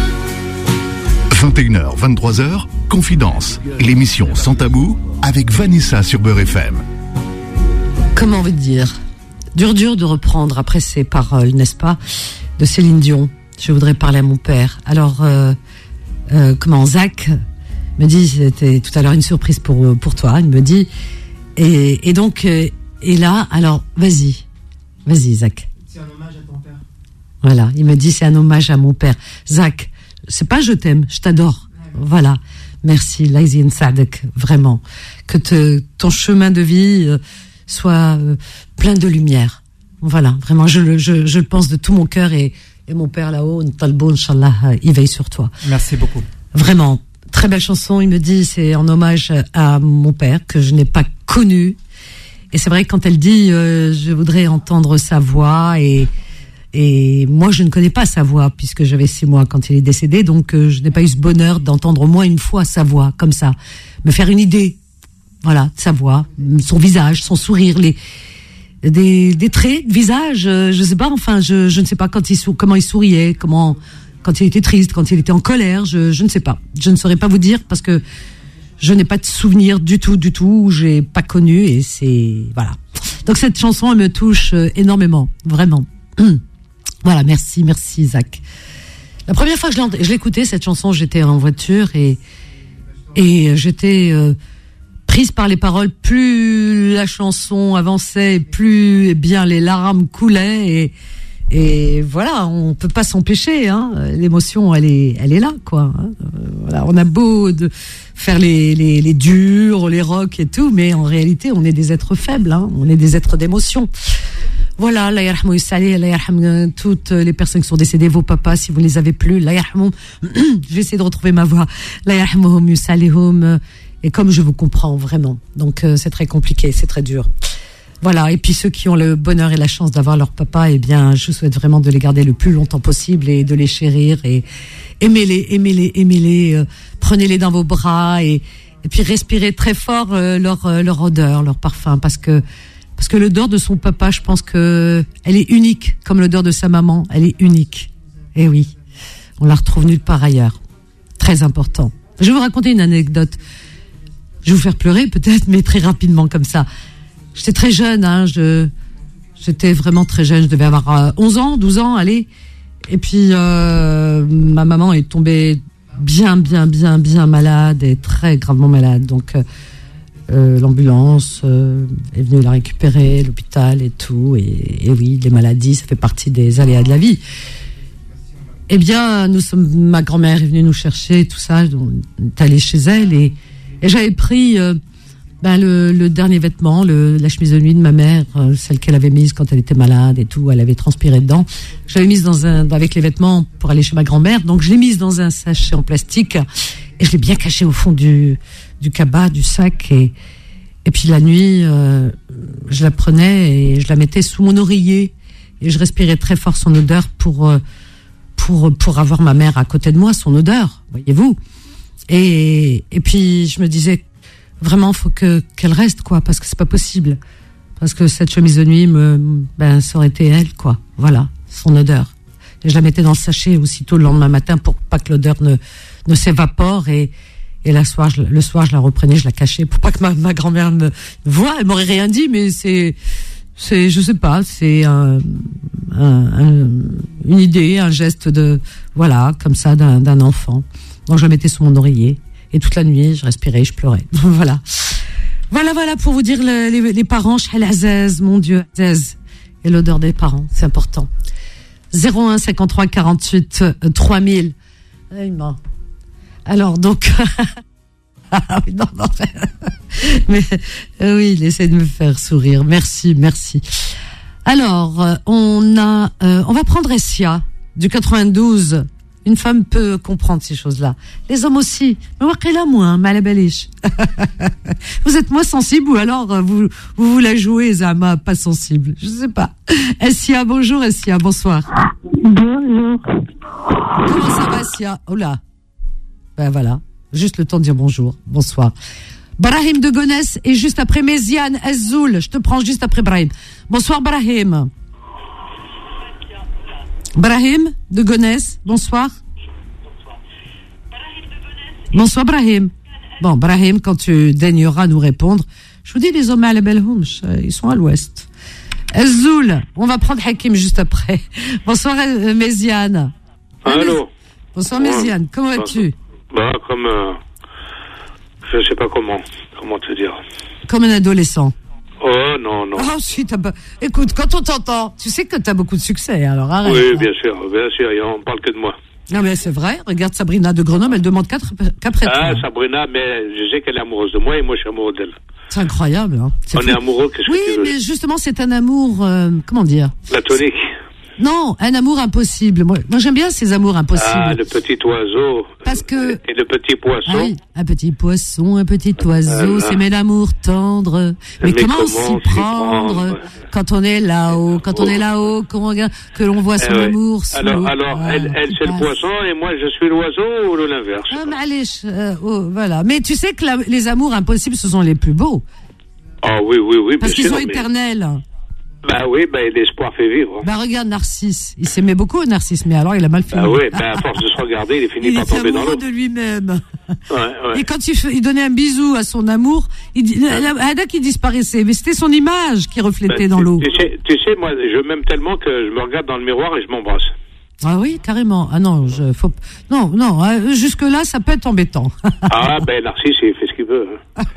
vingt et une heures, vingt-trois heures, Confidence, l'émission sans tabou avec Vanessa sur Beurre F M. Comment on veut dire ? Dur dur de reprendre après ces paroles, n'est-ce pas, de Céline Dion. Je voudrais parler à mon père. Alors, euh, euh, comment, Zach me dit, c'était tout à l'heure une surprise pour pour toi. Il me dit, et, et donc, euh, et là, alors, vas-y, vas-y, Zach. C'est un hommage à ton père. Voilà, il me dit, c'est un hommage à mon père. Zach, c'est pas je t'aime, je t'adore. Ouais. Voilà, merci, Laizine Sadek, vraiment. Que te, ton chemin de vie euh, soit euh, plein de lumière. Voilà, vraiment, je le je, je le pense de tout mon cœur et Et mon père là-haut, Ntalbo, Inch'Allah, il veille sur toi. Merci beaucoup. Vraiment, très belle chanson. Il me dit, c'est en hommage à mon père que je n'ai pas connu. Et c'est vrai que quand elle dit, euh, je voudrais entendre sa voix. Et, et moi, je ne connais pas sa voix puisque j'avais six mois quand il est décédé. Donc, euh, je n'ai pas eu ce bonheur d'entendre au moins une fois sa voix, comme ça. Me faire une idée, voilà, de sa voix, son visage, son sourire, les... Des, des traits de visage, euh, je sais pas, enfin, je, je ne sais pas quand il sou- comment il souriait, comment, quand il était triste, quand il était en colère, je, je ne sais pas. Je ne saurais pas vous dire parce que je n'ai pas de souvenir du tout, du tout, j'ai pas connu et c'est, voilà. Donc cette chanson, elle me touche euh, énormément, vraiment. Voilà, merci, merci, Zach. La première fois que je l'ai, je l'écoutais, cette chanson, j'étais en voiture et, et j'étais, euh, prise par les paroles, plus la chanson avançait, plus eh bien les larmes coulaient et, et voilà, on peut pas s'empêcher, hein. L'émotion, elle est, elle est là, quoi. Hein. Voilà, on a beau de faire les, les, les durs, les rocs et tout, mais en réalité, on est des êtres faibles, hein. On est des êtres d'émotion. Voilà, la yarhamou yusali, la yarham toutes les personnes qui sont décédées, vos papas, si vous ne les avez plus, la yarhamou, je vais essayer de retrouver ma voix, la yarhamouhum yusalihum. Et comme je vous comprends vraiment, donc euh, c'est très compliqué, c'est très dur. Voilà, et puis ceux qui ont le bonheur et la chance d'avoir leur papa, eh bien, je souhaite vraiment de les garder le plus longtemps possible et de les chérir et aimez-les, aimez-les, aimez-les, euh, prenez-les dans vos bras et, et puis respirez très fort euh, leur euh, leur odeur, leur parfum, parce que parce que l'odeur de son papa, je pense que elle est unique, comme l'odeur de sa maman, elle est unique. Et oui, on la retrouve nulle part ailleurs. Très important. Je vais vous raconter une anecdote. Je vais vous faire pleurer peut-être, mais très rapidement comme ça. J'étais très jeune, hein, je, j'étais vraiment très jeune, je devais avoir euh, onze ans, douze ans, allez. Et puis, euh, ma maman est tombée bien, bien, bien, bien malade et très gravement malade. Donc, euh, euh, l'ambulance euh, est venue la récupérer, l'hôpital et tout. Et, et oui, les maladies, ça fait partie des aléas de la vie. Eh bien, nous sommes, ma grand-mère est venue nous chercher, tout ça, on est allé chez elle et Et j'avais pris euh, Ben le, le dernier vêtement, le, la chemise de nuit de ma mère, euh, celle qu'elle avait mise quand elle était malade et tout, elle avait transpiré dedans. Je l'avais mise dans un, avec les vêtements pour aller chez ma grand-mère, donc je l'ai mise dans un sachet en plastique et je l'ai bien caché au fond du, du cabas, du sac et, et puis la nuit, euh, je la prenais et je la mettais sous mon oreiller et je respirais très fort son odeur pour, euh, pour, pour avoir ma mère à côté de moi, son odeur, voyez-vous. Et, et puis je me disais, vraiment, faut que qu'elle reste, quoi, parce que c'est pas possible. Parce que cette chemise de nuit, me, ben, ça aurait été elle, quoi. Voilà, son odeur. Et je la mettais dans le sachet aussitôt le lendemain matin pour pas que l'odeur ne, ne s'évapore. Et, et la soir, je, le soir, je la reprenais, je la cachais pour pas que ma, ma grand-mère me voie. Elle m'aurait rien dit, mais c'est, c'est, je sais pas, c'est un, un, un, une idée, un geste de, voilà, comme ça, d'un, d'un enfant. Donc je la mettais sous mon oreiller. Et toute la nuit, je respirais, je pleurais. Voilà. Voilà, voilà, pour vous dire les, les, les parents, Shahel Aziz, mon Dieu, Aziz. Et l'odeur des parents, c'est important. zéro un cinquante-trois quarante-huit trois mille. Alors, donc... ah oui, non, non. Mais euh, oui, il essaie de me faire sourire. Merci, merci. Alors, on a... Euh, on va prendre Essia, du quatre-vingt-douze. Une femme peut comprendre ces choses-là. Les hommes aussi. Mais là, moins, malabalish. Vous êtes moins sensible ou alors vous, vous vous la jouez, Zama, pas sensible. Je sais pas. Essia, bonjour, Essia, bonsoir. Bonjour. Comment ça va, Essia? Oh là. Ben voilà. Juste le temps de dire bonjour. Bonsoir. Brahim de Gonesse et juste après Méziane, Azzoul. Je te prends juste après Brahim. Bonsoir, Brahim. Brahim de Gonesse, bonsoir. Bonsoir Brahim. Bon, Brahim, quand tu daigneras nous répondre, je vous dis les hommes à la Belhoumch, ils sont à l'ouest. Azzoul, on va prendre Hakim juste après. Bonsoir euh, Méziane. Allô. Bonsoir Méziane, comment vas-tu? Bah comme, euh, je sais pas comment, comment te dire. Comme un adolescent. Oh non, non. Ah, si, t'as pas... Écoute, quand on t'entend, tu sais que t'as beaucoup de succès, alors arrête. Oui, bien sûr, bien sûr, on parle que de moi. Non, mais c'est vrai, regarde Sabrina de Grenoble, elle demande qu'après toi. Ah, Sabrina, mais je sais qu'elle est amoureuse de moi et moi je suis amoureux d'elle. C'est incroyable, hein. C'est on fou. est amoureux, qu'est-ce oui, que tu veux? Oui, mais justement, c'est un amour, euh, comment dire? Platonique. Non, un amour impossible. Moi, moi, j'aime bien ces amours impossibles. Ah, le petit oiseau. Parce que... Et le petit poisson. Ah oui, un petit poisson, un petit oiseau, ah, c'est mes l'amour tendre. Mais, mais comment, comment s'y prendre, prendre quand on est là-haut, quand oh. on est là-haut, qu'on regarde, que l'on voit son eh amour ouais. sous Alors, l'eau. alors ah, elle, elle c'est passe. Le poisson et moi je suis l'oiseau ou l'inverse? Ah, mais allez, euh, oh, voilà. Mais tu sais que la, les amours impossibles, ce sont les plus beaux. Ah oui, oui, oui. Parce qu'ils sûr, sont mais... éternels. Bah oui, bah l'espoir fait vivre. Bah regarde Narcisse, il s'aimait beaucoup Narcisse, mais alors il a mal fini. Bah oui, bah à force de se regarder, il est fini il par tomber dans l'eau. Il était amoureux de lui-même. Ouais, ouais. Et quand il, il donnait un bisou à son amour, il Ada qui disparaissait, mais c'était son image qui reflétait bah, dans tu, l'eau. Tu sais, tu sais, moi, je m'aime tellement que je me regarde dans le miroir et je m'embrasse. Ah oui, carrément. Ah non, je faut non, non, euh, jusque là, ça peut être embêtant. Ah ben Narcisse, il fait ce qu'il veut.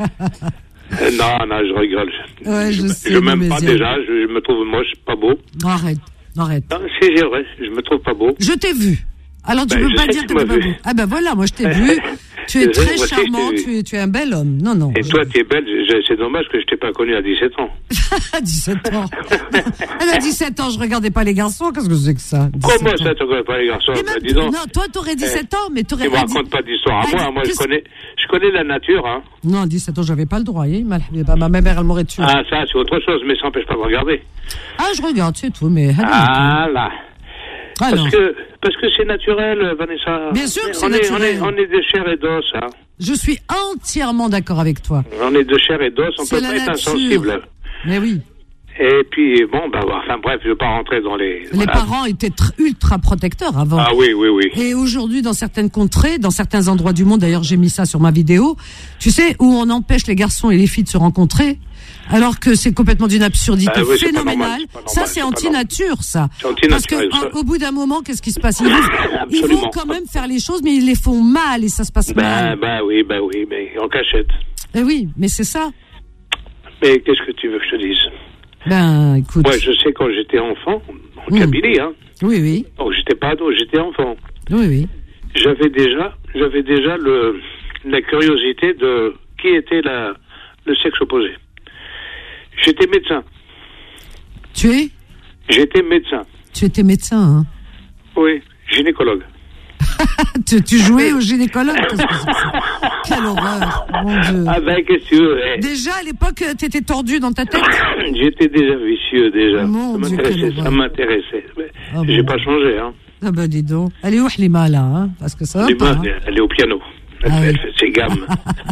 Euh, non, non, je rigole. Ouais, je, je sais. Je m'aime pas déjà, je, je me trouve moche, pas beau. Arrête, arrête. Non, c'est vrai, je me trouve pas beau. Je t'ai vu. Alors tu ben, peux pas dire que, que t'es pas beau. Ah ben voilà, moi je t'ai vu. Tu es très charmant, tu es, tu es un bel homme. Non, non. Et je... toi, tu es belle. C'est dommage que je t'ai pas connu à dix-sept ans. dix-sept ans. Elle a dix-sept ans, je regardais pas les garçons. Qu'est-ce que c'est que ça? Comment ans. Ça, tu regardais pas les garçons? Même, bah, dis donc. Non, toi, t'aurais dix-sept eh, ans, mais t'aurais. Tu me racontes pas d'histoire à moi. Moi, je connais, je connais la nature, hein. Non, à dix-sept ans, j'avais pas le droit. Ma mère, elle m'aurait tué. Ah, ça, c'est autre chose, mais ça n'empêche pas de regarder. Ah, je regarde, c'est tout, mais. Ah, là. Ah, parce, que, parce que c'est naturel, Vanessa. Bien sûr que c'est on naturel. Est, on, est, on est de chair et d'os. Hein. Je suis entièrement d'accord avec toi. On est de chair et d'os, on c'est peut pas être insensible. Mais oui. Et puis, bon, bah, enfin bref, je ne vais pas rentrer dans les... Les voilà. parents étaient tr- ultra protecteurs avant. Ah oui, oui, oui. Et aujourd'hui, dans certaines contrées, dans certains endroits du monde, d'ailleurs j'ai mis ça sur ma vidéo, tu sais, où on empêche les garçons et les filles de se rencontrer, alors que c'est complètement d'une absurdité ah, oui, phénoménale. C'est normal, ça, c'est anti-nature, ça. C'est anti-nature. Parce qu'au bout d'un moment, qu'est-ce qui se passe? Ils vont, ils vont quand même faire les choses, mais ils les font mal et ça se passe bah, mal. Bah oui, bah oui, mais en cachette. Eh oui, mais c'est ça. Mais qu'est-ce que tu veux que je te dise? Ben, écoute. Moi, je sais quand j'étais enfant, en mmh. Kabylie, hein. Oui, oui. Donc, j'étais pas ado, j'étais enfant. Oui, oui. J'avais déjà, j'avais déjà le, la curiosité de qui était la, le sexe opposé. J'étais médecin. Tu es J'étais médecin. Tu étais médecin, hein? Oui, gynécologue. tu, tu jouais au gynécologue? Quelle horreur, mon Dieu. Ah ben, qu'est-ce que tu veux eh. Déjà, à l'époque, t'étais tordu dans ta tête? J'étais déjà vicieux, déjà. Mon ça Dieu, m'intéressait, ça m'intéressait. Ah J'ai bon. pas changé, hein. Ah ben, dis donc. Elle est où, Halima, là, hein? Parce que ça va Halima, pas, hein. Elle est au piano. Elle, ah, fait, oui. elle fait ses gammes.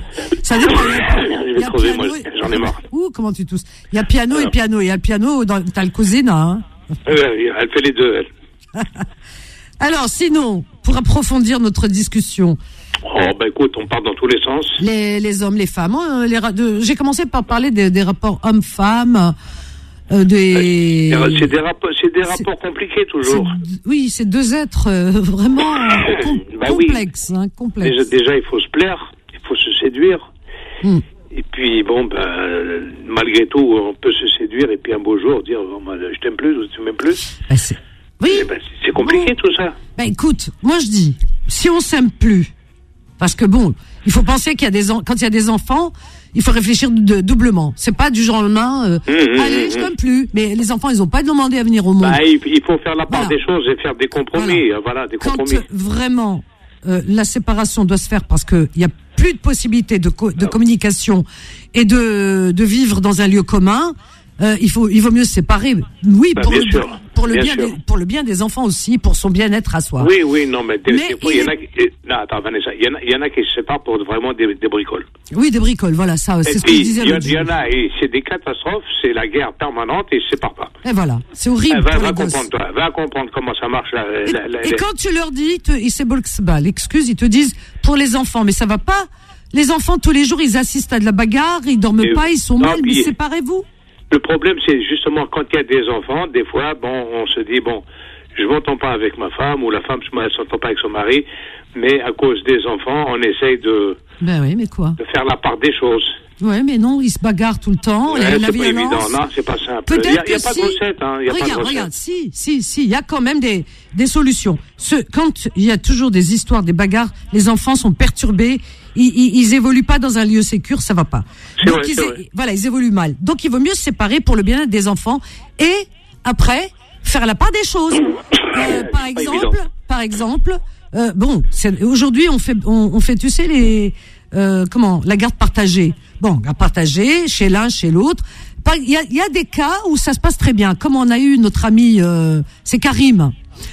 Ça dépend. Je vais trouver, moi, j'en ai marre. Ouh, comment tu tousses? Il y a piano Alors. et piano. Il y a le piano, dans, t'as le cousin, hein? Elle fait les deux, elle. Alors, sinon, pour approfondir notre discussion. Oh, ben écoute, on part dans tous les sens. Les, les hommes, les femmes. Hein, les, de, j'ai commencé par parler des, des rapports hommes-femmes. Euh, des... C'est des rapports, c'est des rapports c'est, compliqués toujours. C'est, oui, c'est deux êtres euh, vraiment com- bah complexes, oui. hein, complexes. Déjà, déjà, il faut se plaire, il faut se séduire. Mm. Et puis, bon, ben, malgré tout, on peut se séduire et puis un beau jour dire oh, ben, je t'aime plus ou tu m'aimes plus. Ben, c'est... Oui. Ben, c'est compliqué bon. tout ça. Ben écoute, moi je dis, si on s'aime plus, parce que bon, il faut penser qu'il y a des en... quand il y a des enfants, il faut réfléchir de, doublement. C'est pas du jour au lendemain. Euh, mmh, allez, mmh, je t'aime plus. Mais les enfants, ils ont pas demandé à venir au monde. Bah, il, il faut faire la part voilà. des choses et faire des compromis. Voilà, voilà des compromis. Quand euh, vraiment euh, la séparation doit se faire parce que il y a plus de possibilités de, co- de ah. communication et de de vivre dans un lieu commun. Euh, il faut, il vaut mieux se séparer. Oui, bah, pour, le, sûr, pour le bien, bien des, pour le bien des enfants aussi, pour son bien-être à soi. Oui, oui, non, mais, des, mais des fois, il y en a qui, non, attends, Vanessa, il y en a, il y en a qui se séparent pour vraiment des, des bricoles. Oui, des bricoles, voilà, ça, et c'est ce que je disais. Il y, y en a, et c'est des catastrophes, c'est la guerre permanente et ils se séparent pas. Et voilà, c'est horrible. Eh, va, pour va les comprendre, toi, va comprendre comment ça marche. La, et, la, la, et la... quand tu leur dis, te, ils se bah, l'excuse, ils te disent pour les enfants, mais ça va pas. Les enfants tous les jours, ils assistent à de la bagarre, ils dorment et pas, ils sont non, mal, mais puis... séparez-vous. Le problème, c'est justement quand il y a des enfants, des fois, bon, on se dit, bon, je m'entends pas avec ma femme, ou la femme ne s'entend pas avec son mari, mais à cause des enfants, on essaye de, ben oui, mais quoi de faire la part des choses. Ouais, mais non, ils se bagarrent tout le temps. Ouais, la, c'est la pas violence. évident, non, c'est pas simple. Peut-être il n'y a, y a que pas si... de recette, hein. Y a regarde, pas de recette. regarde, si, si, si, il y a quand même des, des solutions. Ce, quand il y a toujours des histoires, des bagarres, les enfants sont perturbés, ils, ils, ils évoluent pas dans un lieu sécure, ça va pas. C'est Donc vrai, ils, c'est vrai. voilà, ils évoluent mal. Donc il vaut mieux se séparer pour le bien-être des enfants et après faire la part des choses. Euh, par exemple, par exemple, euh, bon, c'est, aujourd'hui on fait, on, on fait, tu sais les, euh, comment, la garde partagée. Bon, garde partagée chez l'un, chez l'autre. Il y a, il y a des cas où ça se passe très bien. Comme on a eu notre ami, euh, c'est Karim,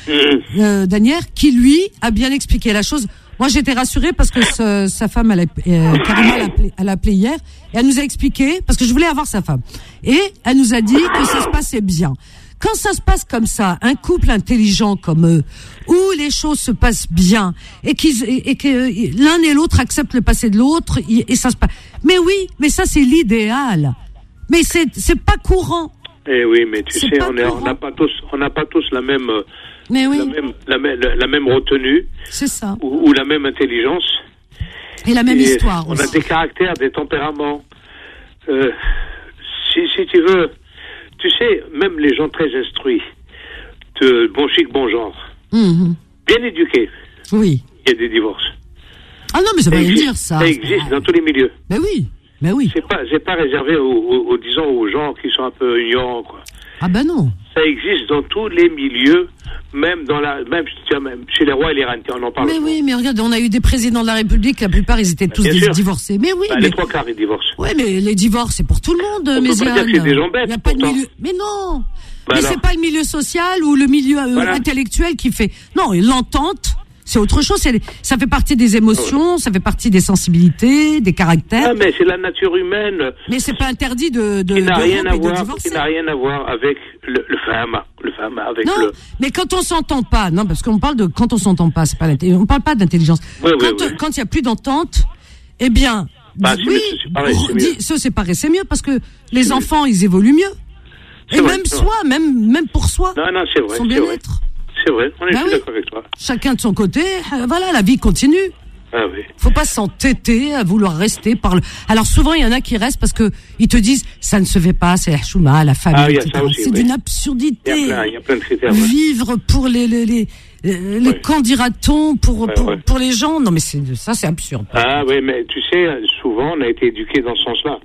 euh, Danière, qui lui a bien expliqué la chose. Moi, j'étais rassurée parce que ce, sa femme, elle a, euh, Karima, elle a, appelé, elle a appelé hier et elle nous a expliqué parce que je voulais avoir sa femme et elle nous a dit que ça se passait bien. Quand ça se passe comme ça, un couple intelligent comme eux, où les choses se passent bien et, qu'ils, et, et que l'un et l'autre acceptent le passé de l'autre et, et ça se passe. Mais oui, mais ça c'est l'idéal. Mais c'est c'est pas courant. Eh oui, mais tu c'est sais, on est, on n'a pas tous, on n'a pas tous la même, mais oui. la même, la même, la même retenue. C'est ça. Ou, ou la même intelligence. Et la même et histoire. On aussi. a des caractères, des tempéraments. Euh, si si tu veux. Tu sais, même les gens très instruits, de bon chic, bon genre, mmh. bien éduqués, oui. il y a des divorces. Ah non, mais ça veut rien dire, ça. Ça existe dans tous les milieux. Mais oui, mais oui. C'est pas, c'est pas réservé aux, aux, aux, disons, aux gens qui sont un peu ignorants, quoi. Ah ben non. Ça existe dans tous les milieux, même dans la, même, même chez les rois et les reines, on en parle. Mais oui, mais regarde, on a eu des présidents de la République, la plupart, ils étaient tous des divorcés. Mais oui. Bah, mais... Les trois quarts, ils divorcent. Oui, mais les divorces, c'est pour tout le monde, on Méziane. On peut pas dire que c'est des gens bêtes, Il y a pas de milieu. Mais non. Bah mais alors. C'est pas le milieu social ou le milieu euh, voilà. intellectuel qui fait. Non, l'entente. C'est autre chose, c'est, ça fait partie des émotions, ça fait partie des sensibilités, des caractères. Ah, mais c'est la nature humaine. Mais c'est pas interdit de, de, qui n'a de rien à voir, divorcer. Qui n'a rien à voir avec le, le femme, le femme avec non, le. mais quand on s'entend pas, non, parce qu'on parle de quand on s'entend pas, c'est pas l'intelligence, on parle pas d'intelligence. Oui, quand, oui, oui. quand il y a plus d'entente, eh bien, bah, oui, c'est séparé, c'est mieux. Se séparer, c'est mieux parce que les c'est enfants, mieux. Ils évoluent mieux. C'est Et vrai, même soi, même, même pour soi. Non, non, c'est vrai. Son bien-être. C'est vrai, on est bah oui. d'accord avec toi. Chacun de son côté, euh, voilà, la vie continue. Ah oui. Faut pas s'entêter à vouloir rester par le. Alors souvent il y en a qui restent parce que ils te disent ça ne se fait pas, c'est la chouma, la famille. Ah, y a et cetera. ça aussi, c'est oui. d'une absurdité. Il y a plein, il y a plein de critères. Vivre ouais. pour les les les, les ouais. qu'en dira-t-on pour ouais, pour, ouais. pour les gens. Non mais c'est ça c'est absurde. Ah oui, mais tu sais, souvent on a été éduqués dans ce sens-là.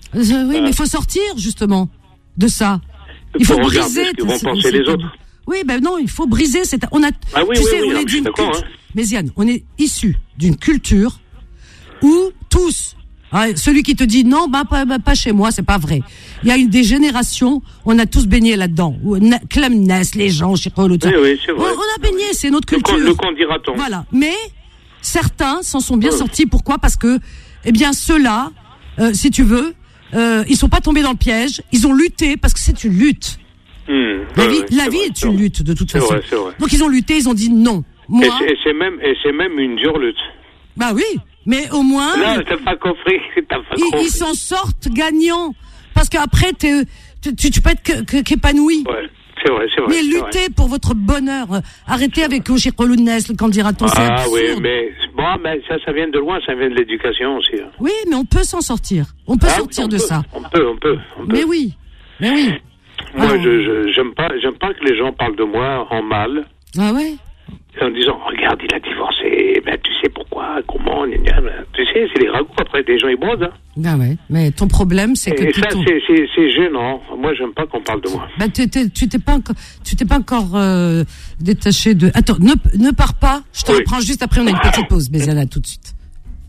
Euh, oui, euh, mais il faut sortir, justement, de ça. Il faut briser. Ce qu'ils vont penser les autres. Oui, ben non, il faut briser cette. On a. Ah oui, tu oui, sais, oui, on oui, est d'une d'accord, culture. hein. Mais Yann, on est issu d'une culture où tous, hein, celui qui te dit non, bah pas, bah, pas chez moi, c'est pas vrai. Il y a eu des générations, on a tous baigné là-dedans. Clemness, les gens, chez Oui, oui, c'est vrai. On, on a baigné, c'est notre culture. Le qu'en dira-t-on. Voilà. Mais certains s'en sont bien oui. sortis. Pourquoi ? Parce que, eh bien, ceux-là, euh, si tu veux, euh, ils sont pas tombés dans le piège. Ils ont lutté parce que c'est une lutte. Mmh, la ouais, vie, ouais, la c'est vie vrai, est, c'est une vrai. lutte de toute c'est façon. Vrai, c'est vrai. Donc ils ont lutté, ils ont dit non. Moi, et, c'est, et c'est même, et c'est même une dure lutte. Bah oui, mais au moins. Non, t'as pas compris. T'as pas ils, compris. ils s'en sortent gagnants parce qu'après t'es, tu, tu peux être que, que, qu'épanoui. Ouais, c'est vrai, c'est vrai. Mais c'est lutter vrai. pour votre bonheur, arrêtez avec le Chirolounès, le candidaton, c'est Ah oui, absurde. mais bon, mais ça, ça vient de loin, ça vient de l'éducation aussi. Hein. Oui, mais on peut s'en sortir. On peut Ah, sortir on de peut, ça. On peut, on peut, on peut. Mais oui, mais oui. Moi, Alors- je, je, j'aime pas, j'aime pas que les gens parlent de moi en mal, Ah ouais. en disant, regarde, il a divorcé, ben, tu sais pourquoi, comment, gna, gna, ben, tu sais, c'est les ragots, après, des gens, ils brodent, hein. Ah ouais. Mais ton problème, c'est que Et tu ça, t'en- c'est, c'est, c'est gênant. Moi, j'aime pas qu'on parle de moi. Bah, tu t'es, tu t'es pas encore, tu t'es pas encore euh, détaché de. Attends, ne, ne pars pas. Je te Oui. reprends juste après. On a une petite pause, Béziana, tout de suite.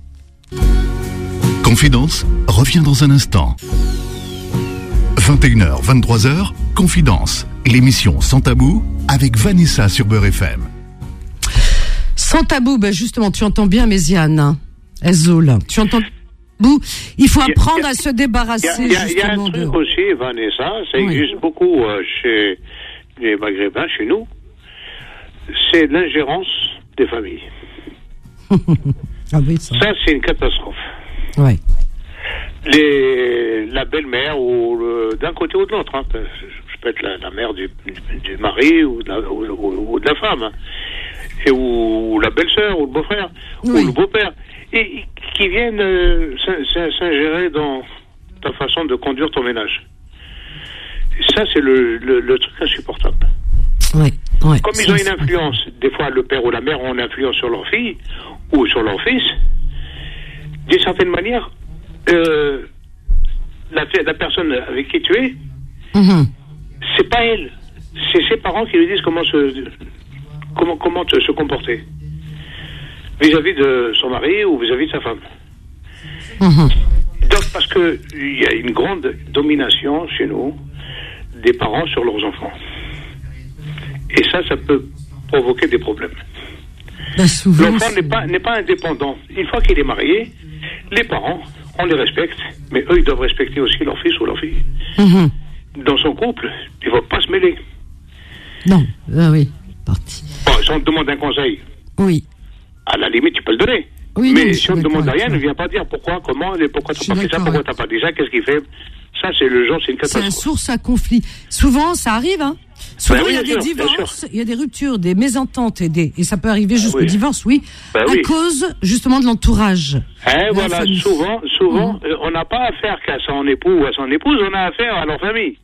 Confidence revient dans un instant. vingt et une heures, vingt-trois heures, Confidence, l'émission Sans Tabou avec Vanessa sur Beurre F M. Sans tabou, bah justement, tu entends bien, Méziane, Ezoul. Tu entends tabou. Il faut Y a- apprendre y a- à se Il débarrasser y a, il y a- il y a justement un de. truc aussi, Vanessa, ça Oui. existe beaucoup euh, chez les Maghrébins, chez nous, c'est l'ingérence des familles. Ah oui, ça. Ça, c'est une catastrophe. Ouais. Les, la belle-mère, ou le, d'un côté ou de l'autre, hein, je peux être la, la mère du, du, du mari ou de la, ou, ou- ou de la femme, hein, et, ou, ou la belle-sœur, ou le beau-frère, Oui. ou le beau-père, et, et qui viennent euh, s'in- s'in- s'ingérer dans ta façon de conduire ton ménage. Et ça, c'est le, le, le truc insupportable. Ouais. Ouais. Comme ils Ça, ont c'est- une influence, des fois le père ou la mère ont une influence sur leur fille ou sur leur fils, d'une certaine manière, euh, la, la personne avec qui tu es, Mhm. c'est pas elle, c'est ses parents qui lui disent comment se comment comment te- se comporter vis-à-vis de son mari ou vis-à-vis de sa femme. Mhm. Donc parce que il y a une grande domination chez nous des parents sur leurs enfants. Et ça, ça peut provoquer des problèmes. Bah, souvent. L'enfant c'est- n'est pas, n'est pas indépendant. Une fois qu'il est marié, les parents, on les respecte, mais eux, ils doivent respecter aussi leur fils ou leur fille. Mhm. Dans son couple, ils ne vont pas se mêler. Non. Ah oui. Parti. Bon, si on te demande un conseil, Oui. à la limite, tu peux le donner. Oui, mais non, je si suis on ne te d'accord demande avec rien, toi. ne viens pas dire pourquoi, comment, et pourquoi Je tu suis n'as pas fait ça, d'accord pourquoi avec tu n'as pas dit ça, qu'est-ce qu'il fait. Ça, c'est le genre, c'est une C'est une catastrophe. source à conflit. Souvent, ça arrive, hein. Souvent, Ben oui, il y a bien des sûr, bien divorces, il y a des ruptures, des mésententes et des, et ça peut arriver jusqu'au oui. divorce, oui, Ben à oui. cause, justement, de l'entourage. Eh, de la voilà, famille. souvent, souvent, Mhm. euh, on n'a pas affaire qu'à son époux ou à son épouse, on a affaire à leur famille.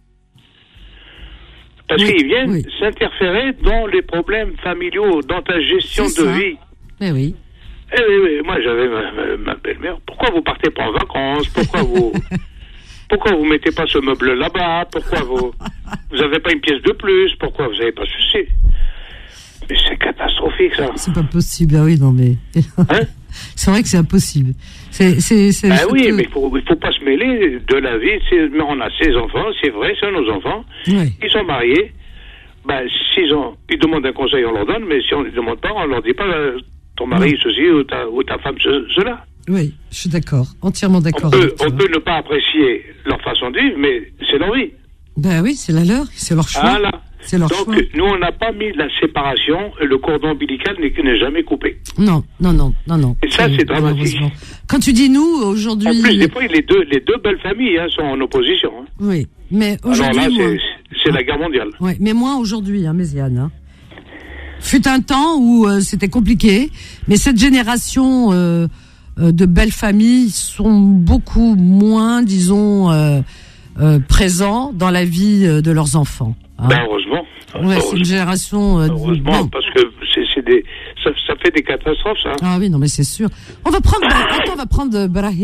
Parce Oui, qu'ils viennent oui. s'interférer dans les problèmes familiaux, dans ta gestion C'est de ça. vie. Eh oui. Eh oui, oui, moi j'avais ma, ma- ma belle-mère. Pourquoi vous partez pas en vacances? Pourquoi vous pourquoi vous mettez pas ce meuble là-bas? Pourquoi vous vous avez pas une pièce de plus? Pourquoi vous avez pas ceci? Mais c'est catastrophique ça. C'est pas possible, ah oui, non mais. Hein? C'est vrai que c'est impossible. C'est, c'est, c'est. Ben ça oui, peut- mais il faut, il faut pas se mêler de la vie. C'est- mais on a ses enfants, c'est vrai, c'est nos enfants. Ouais. Ils sont mariés. Ben, s'ils ont, ils demandent un conseil, on leur donne, mais si on ne demande pas, on leur dit pas euh, ton mari Non. ceci ou ta, ou ta femme ce- cela. Oui, je suis d'accord, entièrement On d'accord. peut, avec toi. on peut ne pas apprécier leur façon de vivre, mais c'est leur vie. Ben oui, c'est la leur, c'est leur choix. Voilà. C'est leur Donc, choix. nous, on n'a pas mis la séparation, le cordon ombilical n'est, n'est jamais coupé. Non, non, non, non, non. Et ça, c'est dramatique. Malheureusement. Quand tu dis nous, aujourd'hui. En plus, des fois, les deux, les deux belles familles hein, sont en opposition. Hein. Oui, mais Alors aujourd'hui. là, moi- c'est, c'est la guerre mondiale. Ouais, mais moi aujourd'hui, hein, Méziane. Hein. Fut un temps où euh, c'était compliqué, mais cette génération euh, euh, de belles familles sont beaucoup moins, disons, euh, euh, présents dans la vie euh, de leurs enfants. Hein. Ben, heureusement. Ouais, c'est Heureusement. une génération. Euh, Heureusement, bon. parce que c'est, c'est des, ça, ça fait des catastrophes, ça. Ah oui, non, mais c'est sûr. On va prendre, attends, on va prendre euh, Brahim,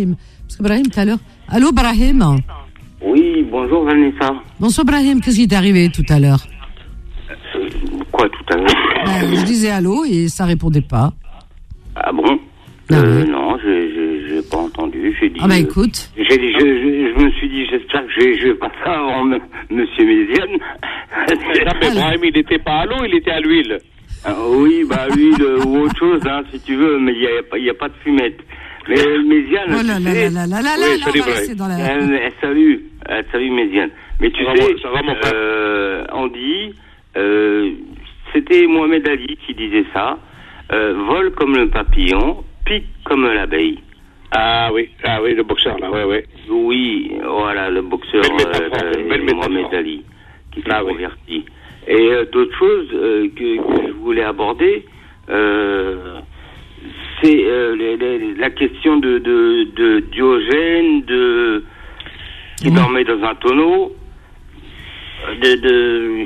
Parce que Brahim, tout à l'heure. Allô, Brahim? Oui, bonjour Vanessa. Bonsoir, Brahim. Qu'est-ce qui t'est arrivé tout à l'heure? Euh, quoi tout à l'heure? Ben, je disais allô et ça répondait pas. Ah bon? Ah euh, oui. Non, j'ai, j'ai, j'ai pas entendu. J'ai dit. Ah bah euh, écoute. J'ai dit, je, je, je me suis dit, j'espère que je vais, je vais passer avant M. Monsieur Méziane. Non, mais Brahim, il n'était pas à l'eau, il était à l'huile. Ah, oui, bah l'huile euh, ou autre chose, hein, si tu veux, mais il n'y a, a, a, a pas de fumette. Mais euh, Méziane. Oh là tu là sais, là là là là Oui, là, salut, on va rester dans la... Euh, euh, salut, euh, salut Méziane. Mais tu Ça sais, va, ça va, mon frère. euh, on dit, euh, c'était Mohamed Ali qui disait ça, euh, vole comme le papillon, pique comme l'abeille. Ah oui, ah oui, le boxeur là, ouais, ouais. Oui, voilà, le boxeur Belle métaphore, euh, belle Mohamed métaphore. Ali, qui s'est Ah oui. converti. Et euh, d'autres choses euh, que, que je voulais aborder, euh, c'est euh, les, les, la question de, de, de Diogène, de qui Mmh. dormait dans un tonneau, de, de,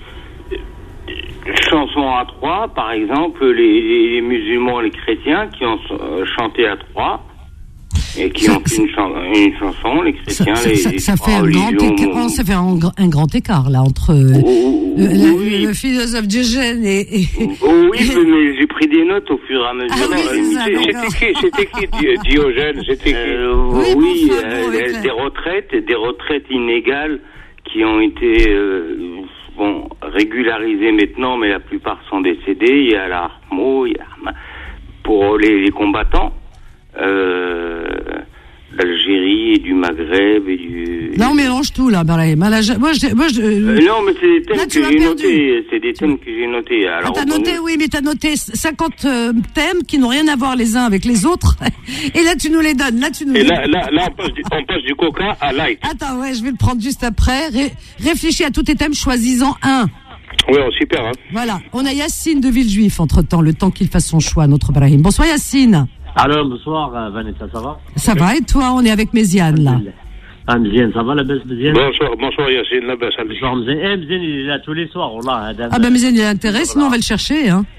de chansons à trois, par exemple, les, les, les musulmans, les chrétiens qui ont euh, chanté à trois. Et qui Ça- ont fait une, chan- une chanson, les Ça, chrétiens, ça- les, ça- les ça trois fait un grand religions. écart, oh, ça fait un, gr- un grand écart là entre euh, Oh, le, le- oui. le philosophe Diogène et, et- Oh oui, mais, mais j'ai pris des notes au fur et à mesure. Ah oui, de c'est ça, l'émission. d'accord. C'est écrit, c'est écrit Di- Diogène, c'est écrit. Euh, Oui, oui, bon, enfin, euh, bon, avec des- la- des retraites, des retraites inégales qui ont été euh, bon régularisées maintenant, mais la plupart sont décédés. Il y a la Armo, il y a pour les, les combattants euh, d'Algérie et du Maghreb et du. Là on mélange tout là, Brahim. Là, je- moi, je, moi, je, Euh, non, mais c'est des thèmes Là, tu que m'as j'ai perdu. notés. C'est des thèmes que j'ai notés. Ah, Alors, t'as on- noté, oui, mais t'as noté cinquante euh, thèmes qui n'ont rien à voir les uns avec les autres. Et là, tu nous les donnes. Là, tu nous Et les là, là, là on, passe du, on passe du coca à light. Attends, ouais, je vais le prendre juste après. Ré- réfléchis à tous tes thèmes, choisis-en un. Oui, oh, super, hein. Voilà. On a Yacine de Villejuif, entre-temps, le temps qu'il fasse son choix, notre Brahim. Bonsoir, Yacine. Alors, bonsoir, euh, Vanessa, ça va? Ça va, et toi? On est avec Méziane, là. Ah, Mzien, ça va, la belle Mzien? Bonsoir, bonsoir Yacine, la baisse. Bonsoir, Mzien. Eh, Mzien, il est là tous les soirs, Wallah. Ah, ben, Méziane, il a intérêt, sinon on va le chercher, hein.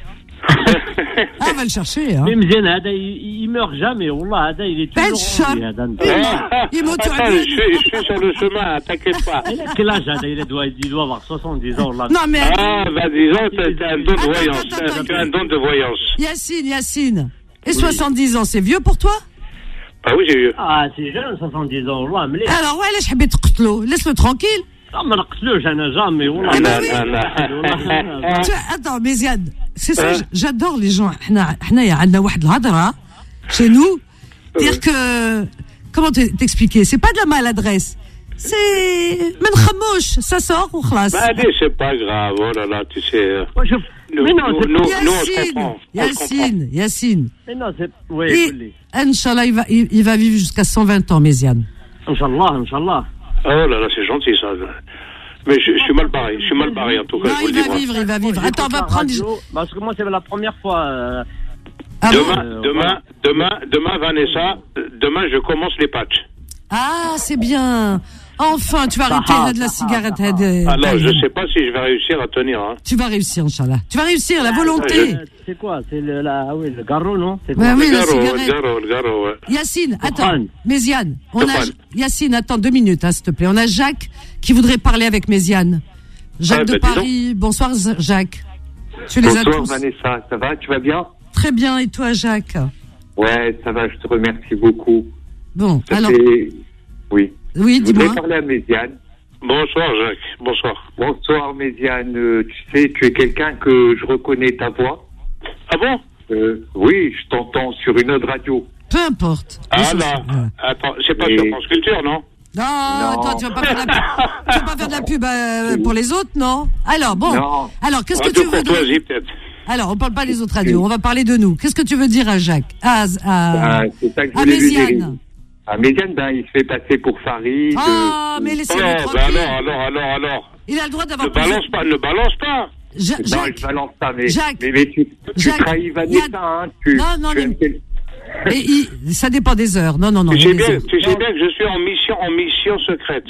Ah, on va le chercher, hein. Mais Mzien, Hada, il, il meurt jamais, Wallah, Hada, il est Ben, toujours chat. en vie, Hada. Ah, Il monte attends, je suis, je suis sur le chemin, t'inquiète pas. Il a quel âge, Hada? Il doit, il doit avoir soixante-dix ans, Wallah. Non, mais Ah, bah disons, t'as t'as un don de Attends, voyance. attends, attends, Tu as un don de voyance. Yacine, Yacine. Et soixante-dix ans, c'est vieux pour toi? Ah oui, j'ai eu. Ah, c'est jeune, soixante-dix ans, Wallah, mais Alors, ouais, laisse حبيت تقتلو. Laisse-le tranquille. Ah, ما نقتلوش أنا jamais, Wallah. Ah, bah Non, oui. non, non. Tu- Attends, Méziane, c'est ça, Hein? j- j'adore les gens. حنا حنا يا عندنا واحد الهضرة chez nous, dire que comment te- t'expliquer, c'est pas de la maladresse. C'est ما نخموش, ça sort ou خلاص. Bah, allez, c'est pas grave, oh là là, tu sais. euh, Moi, je- Nous, Mais non, nous, c'est nous, pas- nous, on se Yacine, comprend. On se Yacine, Yacine. Mais non, c'est... Oui, Et, قولي. Inch'Allah, il va, il, il va vivre jusqu'à cent vingt ans, Méziane. Inch'Allah, Inch'Allah. comprend. Oh là là, c'est gentil ça. Mais je, je suis mal barré, je suis mal barré en tout cas. Non, je vous il le va dis, moi. vivre, il va vivre. Attends, on va J'écoute la prendre... radio, Parce que moi, c'est la première fois... euh, Ah bon Demain, Euh, demain, voilà. demain, demain, Vanessa, euh, demain je commence les patchs. Ah, c'est bien. Enfin, tu vas arrêter là, de la cigarette. hein, de- Alors, je de- sais pas si je vais réussir à tenir. Hein. Tu vas réussir, Inch'Allah. Tu vas réussir, la volonté. euh, C'est quoi? C'est le, la, ah oui, le garrot, non? C'est Ouais, quoi? oui, le la garo, le cigarette. garo, le garo, ouais. Yacine, attends. Stéphane. Méziane, on a... Stéphane. Yacine, attends deux minutes, hein, s'il te plaît. On a Jacques qui voudrait parler avec Méziane. Jacques Ah, de bah, dis donc. Paris. Bonsoir, Z- Jacques. Tu les as Bonsoir tous. Vanessa, ça va? Tu vas bien? Très bien. Et toi, Jacques? Ouais, ça va, je te remercie beaucoup. Bon, Ça alors... fait- Oui. Oui, Je voudrais dis-moi. parler à Méziane. Bonsoir Jacques, bonsoir. Bonsoir Méziane, Euh, tu sais, tu es quelqu'un que je reconnais ta voix. Ah bon? Euh, oui, je t'entends sur une autre radio. Peu importe. Ah L'essentiel- là, voilà. attends, c'est pas Et- sur France Culture, non? Non, Non. attends, tu vas pas faire de la pub, tu vas pas faire de la pub euh, pour les autres, non? Alors, bon. Non. Alors, qu'est-ce que Radio tu veux dire? Courtoisie, peut-être. Alors, on parle pas des autres radios, on va parler de nous. Qu'est-ce que tu veux dire à Jacques? À, à, Ah, c'est ça que je à voulais lui dire. Méziane. À Méziane, ben, il se fait passer pour Farid. Ah, euh, mais Oh, laissez-le bah tranquille. alors, alors, alors, alors. Il a le droit Ne d'avoir balance pas, ne balance pas. Ja- Non, Jacques, je balance pas, mais, Jacques. mais, mais tu, tu Jacques. trahis Vanessa, Il y a- hein. Tu, Non, non, tu mais- aimes quel- et il- ça dépend des heures. Non, non, non. Tu il y a sais des bien, heures. tu sais bien que je suis en mission, en mission secrète.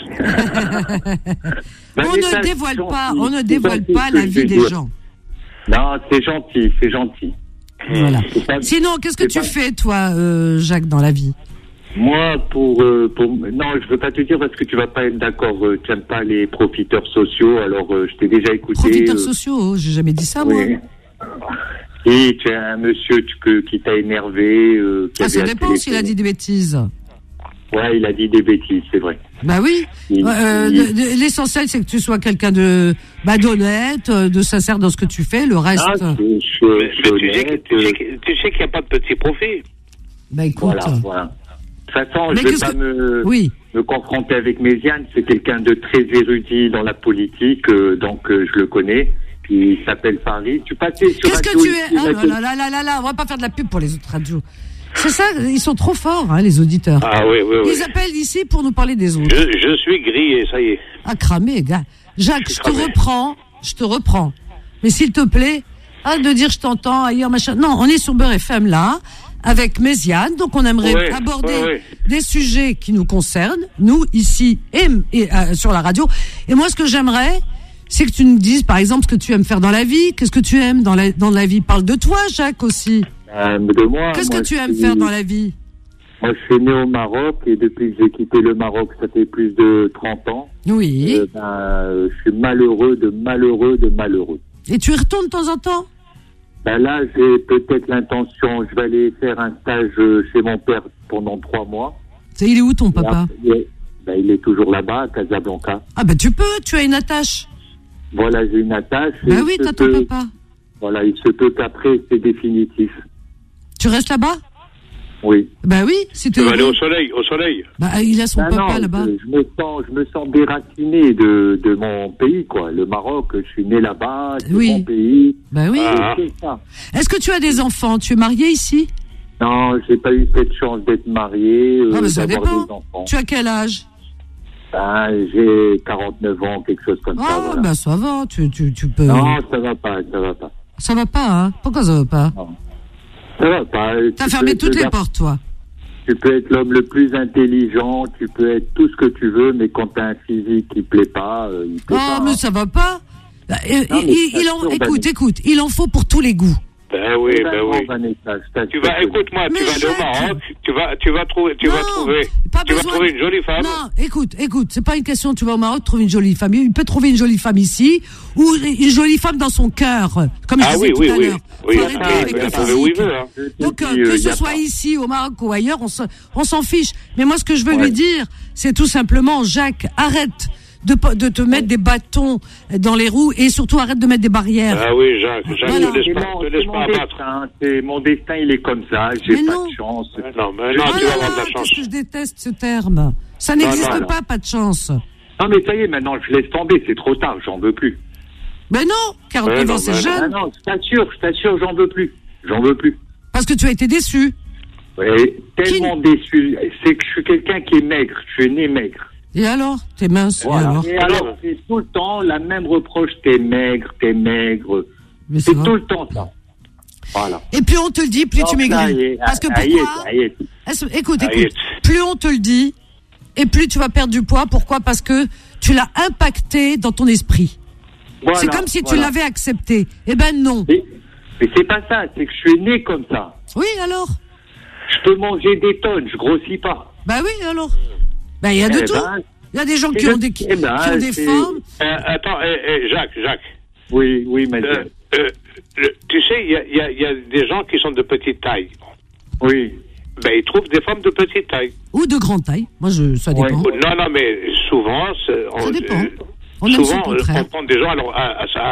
On Vanessa, ne dévoile c'est pas, gentil. on ne C'est dévoile gentil pas ce que la je vie veux des dire. gens. Non, c'est gentil, c'est gentil. Voilà. C'est pas- Sinon, qu'est-ce que c'est tu pas- fais, toi, euh, Jacques, dans la vie? Moi, pour, euh, pour... Non, je veux pas te dire parce que tu vas pas être d'accord. Euh, tu n'aimes pas les profiteurs sociaux, alors euh, je t'ai déjà écouté. Profiteurs euh... sociaux, j'ai jamais dit ça, oui. moi. Et tu as un monsieur tu, que, qui t'a énervé. Euh, qui ah, ça dépend s'il a dit des bêtises. Ouais, il a dit des bêtises, c'est vrai. Bah oui. Il, euh, il... L'essentiel, c'est que tu sois quelqu'un de bah, d'honnête, de sincère dans ce que tu fais. Le reste. Ah, je, je, mais, je mais tu, sais que, tu, sais que, tu sais qu'il n'y a pas de petit profit. Bah écoute. Voilà, voilà. De toute façon, mais je ne vais pas que... me, oui. me confronter avec Méziane. C'est quelqu'un de très érudit dans la politique, euh, donc euh, je le connais. Puis il s'appelle Farid. Tu passais sur Qu'est-ce que tu es ah, là, là, là, là, là, on va pas faire de la pub pour les autres radios. C'est ça, ils sont trop forts, hein, les auditeurs. Ah oui, oui, oui. Ils appellent ici pour nous parler des autres. Je, je suis grillé, ça y est. Ah, cramé, gars. Jacques, je, je te reprends, je te reprends. Mais s'il te plaît, arrête de dire je t'entends ailleurs, machin. Non, on est sur Beurre F M là, avec Méziane, donc on aimerait ouais, aborder ouais, ouais. des sujets qui nous concernent, nous, ici et, et euh, sur la radio. Et moi, ce que j'aimerais, c'est que tu nous dises, par exemple, ce que tu aimes faire dans la vie. Qu'est-ce que tu aimes dans la, dans la vie? Parle de toi, Jacques, aussi. Euh, de moi. Qu'est-ce moi, que tu aimes suis... faire dans la vie? Moi, je suis né au Maroc et depuis que j'ai quitté le Maroc, ça fait plus de trente ans. Oui. Euh, ben, euh, je suis malheureux de malheureux de malheureux. Et tu y retournes de temps en temps? Ben là, j'ai peut-être l'intention, je vais aller faire un stage chez mon père pendant trois mois. C'est, il est où ton papa? Après, ben, il est toujours là-bas, à Casablanca. Ah ben tu peux, tu as une attache. Voilà, j'ai une attache. Ben oui, t'as ton papa. Voilà, il se peut qu'aprais, c'est définitif. Tu restes là-bas? Oui. Ben oui, si tu vas aller au soleil, au soleil. Bah, il a son ben papa non, là-bas. Je, je me sens, je me sens déraciné de, de mon pays, quoi. Le Maroc, je suis né là-bas, c'est oui. mon pays. Ben oui. Ah. C'est ça. Est-ce que tu as des enfants? Tu es marié ici? Non, j'ai pas eu cette chance d'être marié, euh, ah, ben ça d'avoir dépend. des enfants. Tu as quel âge? Ben, j'ai quarante-neuf ans, quelque chose comme ah, ça. Ah, voilà. ben ça va, tu, tu, tu peux... Non, ça va pas, ça va pas. Ça va pas, hein? Pourquoi ça va pas? Non. Ça va pas. T'as fermé toutes les portes, toi. Tu peux être l'homme le plus intelligent, tu peux être tout ce que tu veux, mais quand t'as un physique qui plaît pas, euh, il plaît oh, pas. mais hein. ça va pas. Non, il, il, il en, écoute, écoute, il en faut pour tous les goûts. Ben oui, ben, ben oui. Vanessa, tu vas, écoute-moi, tu vas aller au Maroc, tu vas, tu vas trouver, tu non, vas trouver, pas tu vas besoin trouver de... une jolie femme. Non, écoute, écoute, c'est pas une question, tu vas au Maroc trouver une jolie femme. Il peut trouver une jolie femme ici, ou une jolie femme dans son cœur, comme ah je oui, disais oui, tout à oui, l'heure. oui, Faut oui, arrêter ah, avec ben, le ça physique. oui, veut, hein. Donc, euh, dis, que euh, ce soit pas. ici, au Maroc ou ailleurs, on, se, on s'en fiche. Mais moi, ce que je veux ouais. lui dire, c'est tout simplement, Jacques, arrête de, de te mettre des bâtons dans les roues et surtout arrête de mettre des barrières. Ah oui, Jacques, Jacques, voilà. ne laisse pas, mon, ne laisse pas abattre. Destin, c'est mon destin, il est comme ça, j'ai mais pas non. de chance. Non, mais non, ah tu là vas avoir de là, la chance. qu'est-ce que je déteste ce terme. Ça n'existe non, non. pas, pas de chance. Non, mais ça y est, maintenant, je laisse tomber, c'est trop tard, j'en veux plus. Mais non, quarante-neuf ans, c'est jeune. Non, non, je t'assure, je t'assure, j'en veux plus. J'en veux plus. Parce que tu as été déçu. Oui, tellement qui... déçu. C'est que je suis quelqu'un qui est maigre. Je suis né maigre. Et alors? T'es mince. Voilà. Et alors, et alors c'est tout le temps la même reproche. T'es maigre, t'es maigre. Mais c'est tout le temps ça. Voilà. Et plus on te le dit, plus donc, tu maigris. Parce que pourquoi? Aïe, aïe. Écoute, écoute. Plus on te le dit, et plus tu vas perdre du poids. Pourquoi? Parce que tu l'as impacté dans ton esprit. Voilà, c'est comme si voilà. tu l'avais accepté. Eh ben non. Mais, mais c'est pas ça. C'est que je suis né comme ça. Oui, alors? Je peux manger des tonnes. Je grossis pas. Bah oui, alors? Ben, il y a de eh tout. Ben, il y a des gens qui le, ont des, qui, eh ben, qui ont des formes. Euh, attends, eh, eh, Jacques, Jacques. Oui, oui, mais. Euh, euh, le, tu sais, il y a, y, a, y a des gens qui sont de petite taille. Oui. Ben, ils trouvent des femmes de petite taille. Ou de grande taille. Moi, je, ça dépend. Ouais. Non, non, mais souvent. On, ça dépend. Euh, on souvent, on prend des gens alors, à ça.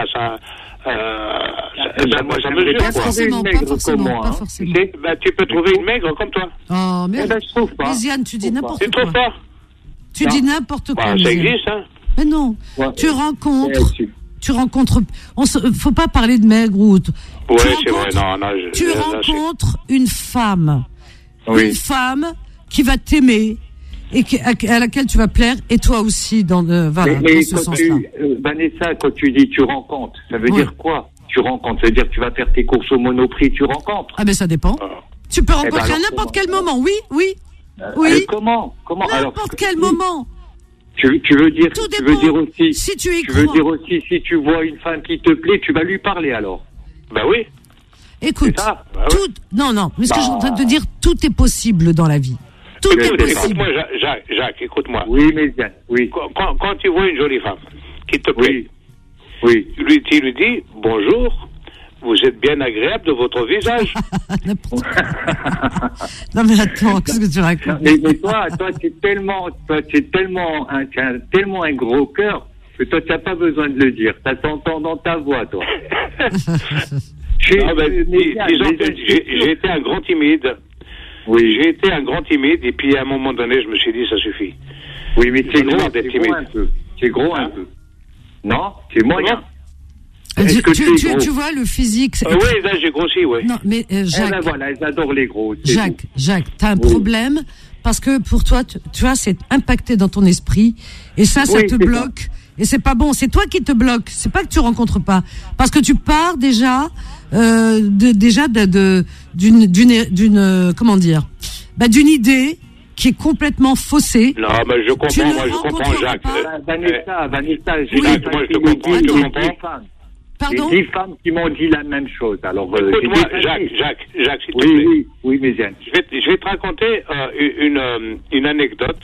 Euh, moi, ça mesure, pas forcément, pas forcément, moi, pas hein. forcément. Tu, sais, ben, tu peux trouver une maigre comme toi. Oh, mais. Eh ben, je trouve pas. Méziane, tu dis n'importe quoi. Tu trouves pas? Tu non. dis n'importe quoi. Bah, ça existe, hein. Mais non. Ouais. Tu rencontres. Ouais, tu rencontres. On se, faut pas parler de maigre ou. Ouais, c'est vrai. Non, non. Je, tu là, rencontres là, une femme. Oui. Une femme qui va t'aimer et qui, à, à laquelle tu vas plaire et toi aussi dans, euh, voilà, mais, mais dans ce sens-là. Euh, Vanessa, quand tu dis tu rencontres, ça veut ouais. dire quoi? Tu rencontres, ça veut dire que tu vas faire tes courses au Monoprix, tu rencontres. Ah ben ça dépend. Euh. Tu peux rencontrer eh ben, à n'importe quel moment, oui, oui, euh, oui. Euh, comment, comment? N'importe quel moment. Tu, tu veux dire, Tout tu dépend. veux dire aussi, si tu y tu crois. veux dire aussi, si tu vois une femme qui te plaît, tu vas lui parler alors. Ben oui. Écoute, ça bah tout, oui. non, non, mais ce bah... que je suis en train de te dire, tout est possible dans la vie. Tout écoute, est possible. Écoute-moi, Jacques, Jacques, écoute-moi. Oui, Méziane, oui. Quand, quand, quand tu vois une jolie femme qui te plaît, oui. Oui. Tu, lui, tu lui dis bonjour, vous êtes bien agréable de votre visage. Non mais attends, qu'est-ce que tu racontes? mais, mais toi, toi, tu es tellement, toi, tu es tellement, un, tu as tellement un gros cœur que toi, tu n'as pas besoin de le dire. Ça s'entend dans ta voix, toi. Ah ben, disons que j'ai, j'ai été un grand timide. Oui. J'ai été un grand timide et puis à un moment donné, je me suis dit ça suffit. Oui, mais c'est gros, c'est gros un peu. C'est gros un peu. Non, c'est moyen. Tu, tu, tu, tu vois le physique. Euh, oui, là j'ai grossi, oui. Non, mais euh, Jacques. Eh ben voilà, ils adorent les gros. Jacques, tout. Jacques, t'as un oui. problème parce que pour toi, tu, tu vois, c'est impacté dans ton esprit et ça, ça oui, te bloque. Ça. Et c'est pas bon. C'est toi qui te bloque. C'est pas que tu rencontres pas, parce que tu pars déjà, euh, de, déjà de, de d'une, d'une, d'une, euh, comment dire, bah d'une idée qui est complètement faussée. Non, mais je comprends, moi je comprends, Jacques. Pas. Vanessa, Vanessa, j'ai oui, moi je te comprends, je te comprends. Pardon? J'ai dix femmes qui m'ont dit la même chose. Alors, euh, écoute-moi, Jacques, Jacques, Jacques, s'il te oui, plaît. Oui, oui, Méziane. Je vais, je vais te raconter euh, une, euh, une anecdote.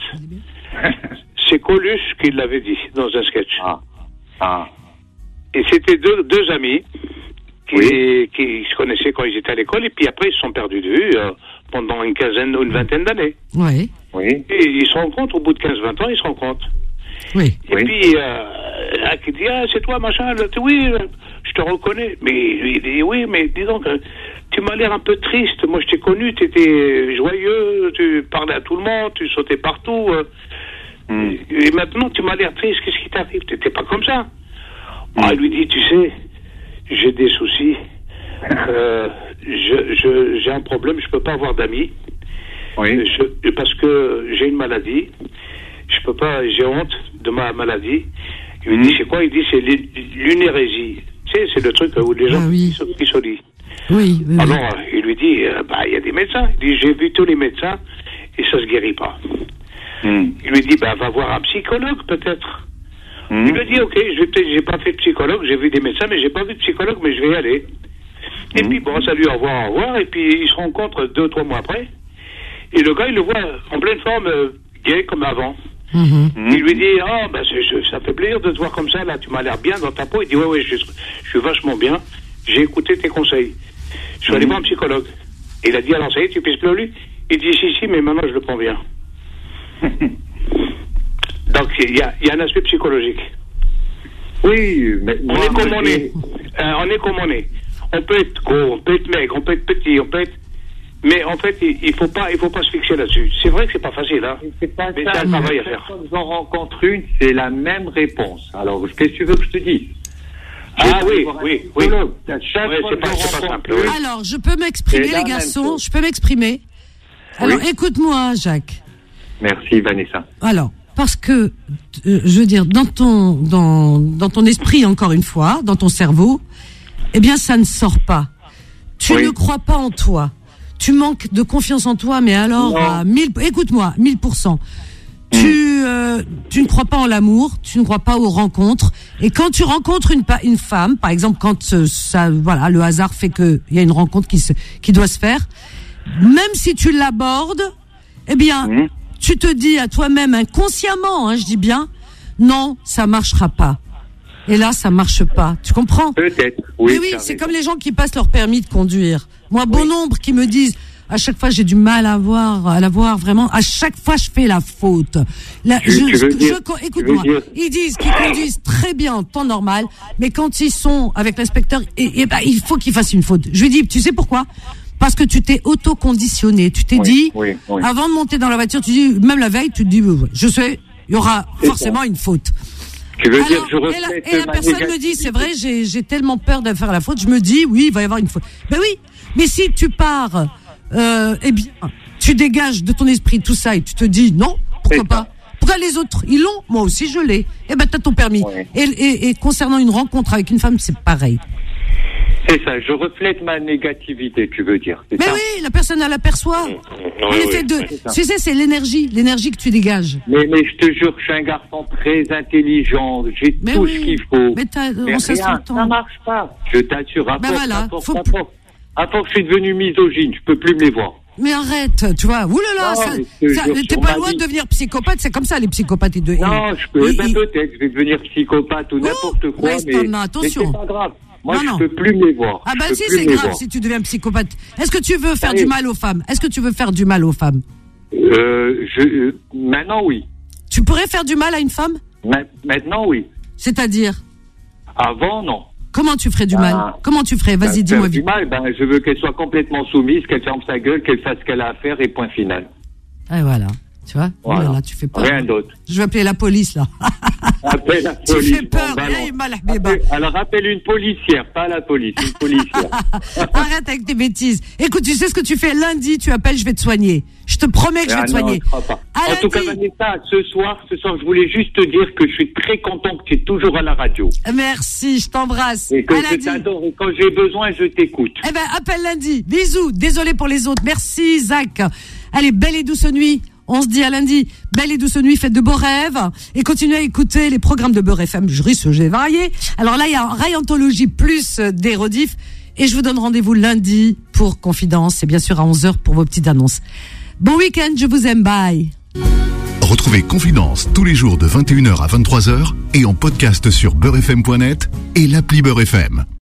C'est Coluche qui l'avait dit dans un sketch. Ah. Ah. Et c'était deux, deux amis qui, oui. qui se connaissaient quand ils étaient à l'école et puis après ils se sont perdus de vue euh, pendant une quinzaine ou une vingtaine d'années. Oui. Oui. Et ils se rencontrent au bout de quinze vingt ans, ils se rencontrent. Oui. Et oui. puis, euh, là, qui dit, ah, c'est toi, machin, là, oui, je te reconnais. Mais lui, il dit, oui, mais dis donc, tu m'as l'air un peu triste. Moi, je t'ai connu, tu étais joyeux, tu parlais à tout le monde, tu sautais partout. Euh, mm. Et maintenant, tu m'as l'air triste, qu'est-ce qui t'arrive? Tu n'étais pas comme ça. Mm. Ah, il lui dit, tu sais, j'ai des soucis. Euh, je, je, j'ai un problème, je peux pas avoir d'amis. Oui. Je, parce que j'ai une maladie. Je peux pas, j'ai honte de ma maladie. Il me dit, c'est quoi? Il dit, c'est l'unérésie. Tu sais, c'est le truc où les gens ah, oui. qui se disent. Oui, oui. Alors, oui. il lui dit, euh, bah, il y a des médecins. Il dit, j'ai vu tous les médecins et ça se guérit pas. Mm. Il lui dit, bah, va voir un psychologue, peut-être. Mm. Il lui dit, ok, je vais peut-être, j'ai pas fait de psychologue, j'ai vu des médecins, mais j'ai pas vu de psychologue, mais je vais y aller. Mm. Et puis, bon, salut, au revoir, au revoir. Et puis, ils se rencontrent deux, trois mois après. Et le gars, il le voit en pleine forme, euh, gay comme avant. Mmh. Il lui dit, ah, oh, bah, ça fait plaisir de te voir comme ça, là, tu m'as l'air bien dans ta peau. Il dit, ouais, ouais, je, je suis vachement bien. J'ai écouté tes conseils. Je suis mmh. allé voir un psychologue. Et il a dit, alors, ça y est, tu pisses plus lui? Il dit, si, si, mais maintenant, je le prends bien. Donc, il y a, y a un aspect psychologique. Oui, mais. On est comme on est. Euh, on est comme on est. On peut être gros, on peut être maigre, on peut être petit, on peut être. Mais en fait, il, il faut pas, il faut pas se fixer là-dessus. C'est vrai que c'est pas facile, hein. C'est pas mais ça, c'est un travail à faire. Quand j'en rencontre une, c'est la même réponse. Alors, qu'est-ce que tu veux que je te dise? Ah oui, oui, oui. Ouais, c'est pas, c'est pas simple. Oui. Alors, je peux m'exprimer, les garçons. Je peux m'exprimer. Alors, oui. Écoute-moi, Jacques. Merci, Vanessa. Alors, parce que, euh, je veux dire, dans ton, dans, dans ton esprit, encore une fois, dans ton cerveau, eh bien, ça ne sort pas. Tu oui. ne crois pas en toi. Tu manques de confiance en toi, mais alors non. à mille, écoute-moi, mille pour cent. Tu, euh, tu ne crois pas en l'amour, tu ne crois pas aux rencontres. Et quand tu rencontres une, une femme, par exemple, quand euh, ça, voilà, le hasard fait que il y a une rencontre qui se, qui doit se faire, même si tu l'abordes, eh bien, mmh. tu te dis à toi-même inconsciemment, hein, je dis bien, non, ça marchera pas. Et là, ça marche pas. Tu comprends? Peut-être. Oui. Mais oui, c'est comme les gens qui passent leur permis de conduire. Moi, bon oui. nombre qui me disent, à chaque fois, j'ai du mal à voir, à la voir vraiment. À chaque fois, je fais la faute. Là, tu, je, tu veux je, dire, je, écoute-moi. Ils disent qu'ils conduisent très bien en temps normal, mais quand ils sont avec l'inspecteur, et, et ben, il faut qu'ils fassent une faute. Je lui dis, tu sais pourquoi? Parce que tu t'es auto-conditionné. Tu t'es oui, dit, oui, oui. avant de monter dans la voiture, tu dis, même la veille, tu te dis, je sais, il y aura c'est forcément ça. Une faute. Tu veux Alors, dire, je et la, et la personne me dit, c'est vrai, j'ai, j'ai tellement peur de faire la faute. Je me dis, oui, il va y avoir une faute. Ben oui, mais si tu pars, euh, eh bien, tu dégages de ton esprit tout ça et tu te dis, non, pourquoi pas? Pourquoi les autres, ils l'ont? Moi aussi, je l'ai. Eh ben, t'as ton permis. Ouais. Et, et, et concernant une rencontre avec une femme, c'est pareil. C'est ça, je reflète ma négativité, tu veux dire. Mais ça. oui, la personne, elle l'aperçoit. Oui, en effet, oui, de, tu sais, c'est l'énergie, l'énergie que tu dégages. Mais, mais je te jure, je suis un garçon très intelligent, j'ai mais tout oui, ce qu'il faut. Mais, mais on rien, ça marche pas. Je t'assure, à ben force, voilà, à force, faut à force, à force, je suis devenu misogyne, je peux plus me les voir. Mais arrête, tu vois. Oulala, ça, ça, t'es pas loin de devenir psychopathe, c'est comme ça, les psychopathes. De, non, je peux, ben peut-être, je vais devenir psychopathe ou n'importe quoi, mais, mais, attention. mais c'est pas grave. Moi, non, je non. peux plus me les voir. Ah bah si, c'est grave si tu deviens psychopathe. Est-ce que tu veux faire Allez. du mal aux femmes? Est-ce que tu veux faire du mal aux femmes? Euh, je, euh, maintenant, oui. Tu pourrais faire du mal à une femme? Ma- maintenant, oui. C'est-à-dire? Avant, non. Comment tu ferais du mal? ah, Comment tu ferais? Vas-y, dis-moi vite. Du mal, ben, je veux qu'elle soit complètement soumise, qu'elle ferme sa gueule, qu'elle fasse ce qu'elle a à faire et point final. Et voilà. Tu vois? Voilà. Oh là, tu fais peur. Rien d'autre. Je vais appeler la police, là. Appelle la police. Tu fais peur. Bon, hey, mal, appelle, alors appelle une policière, pas la police, une policière. Arrête avec tes bêtises. Écoute, tu sais ce que tu fais lundi, tu appelles, je vais te soigner. Je te promets que je vais ah te non, soigner. Je crois pas. En lundi. Tout cas, Vanessa, ce soir, ce soir, je voulais juste te dire que je suis très content que tu es toujours à la radio. Merci, je t'embrasse. Et que à je lundi. t'adore et quand j'ai besoin, je t'écoute. Eh ben, appelle lundi. Bisous. Désolé pour les autres. Merci, Zach. Allez, belle et douce nuit. On se dit à lundi. Belle et douce nuit, faites de beaux rêves. Et continuez à écouter les programmes de Beurre F M. Je risque, j'ai varié. Alors là, il y a Rayantologie plus des rediffs. Et je vous donne rendez-vous lundi pour Confidence. C'est bien sûr à onze heures pour vos petites annonces. Bon week-end, je vous aime. Bye. Retrouvez Confidence tous les jours de vingt et une heures à vingt-trois heures et en podcast sur beurre f m point net et l'appli Beurre F M.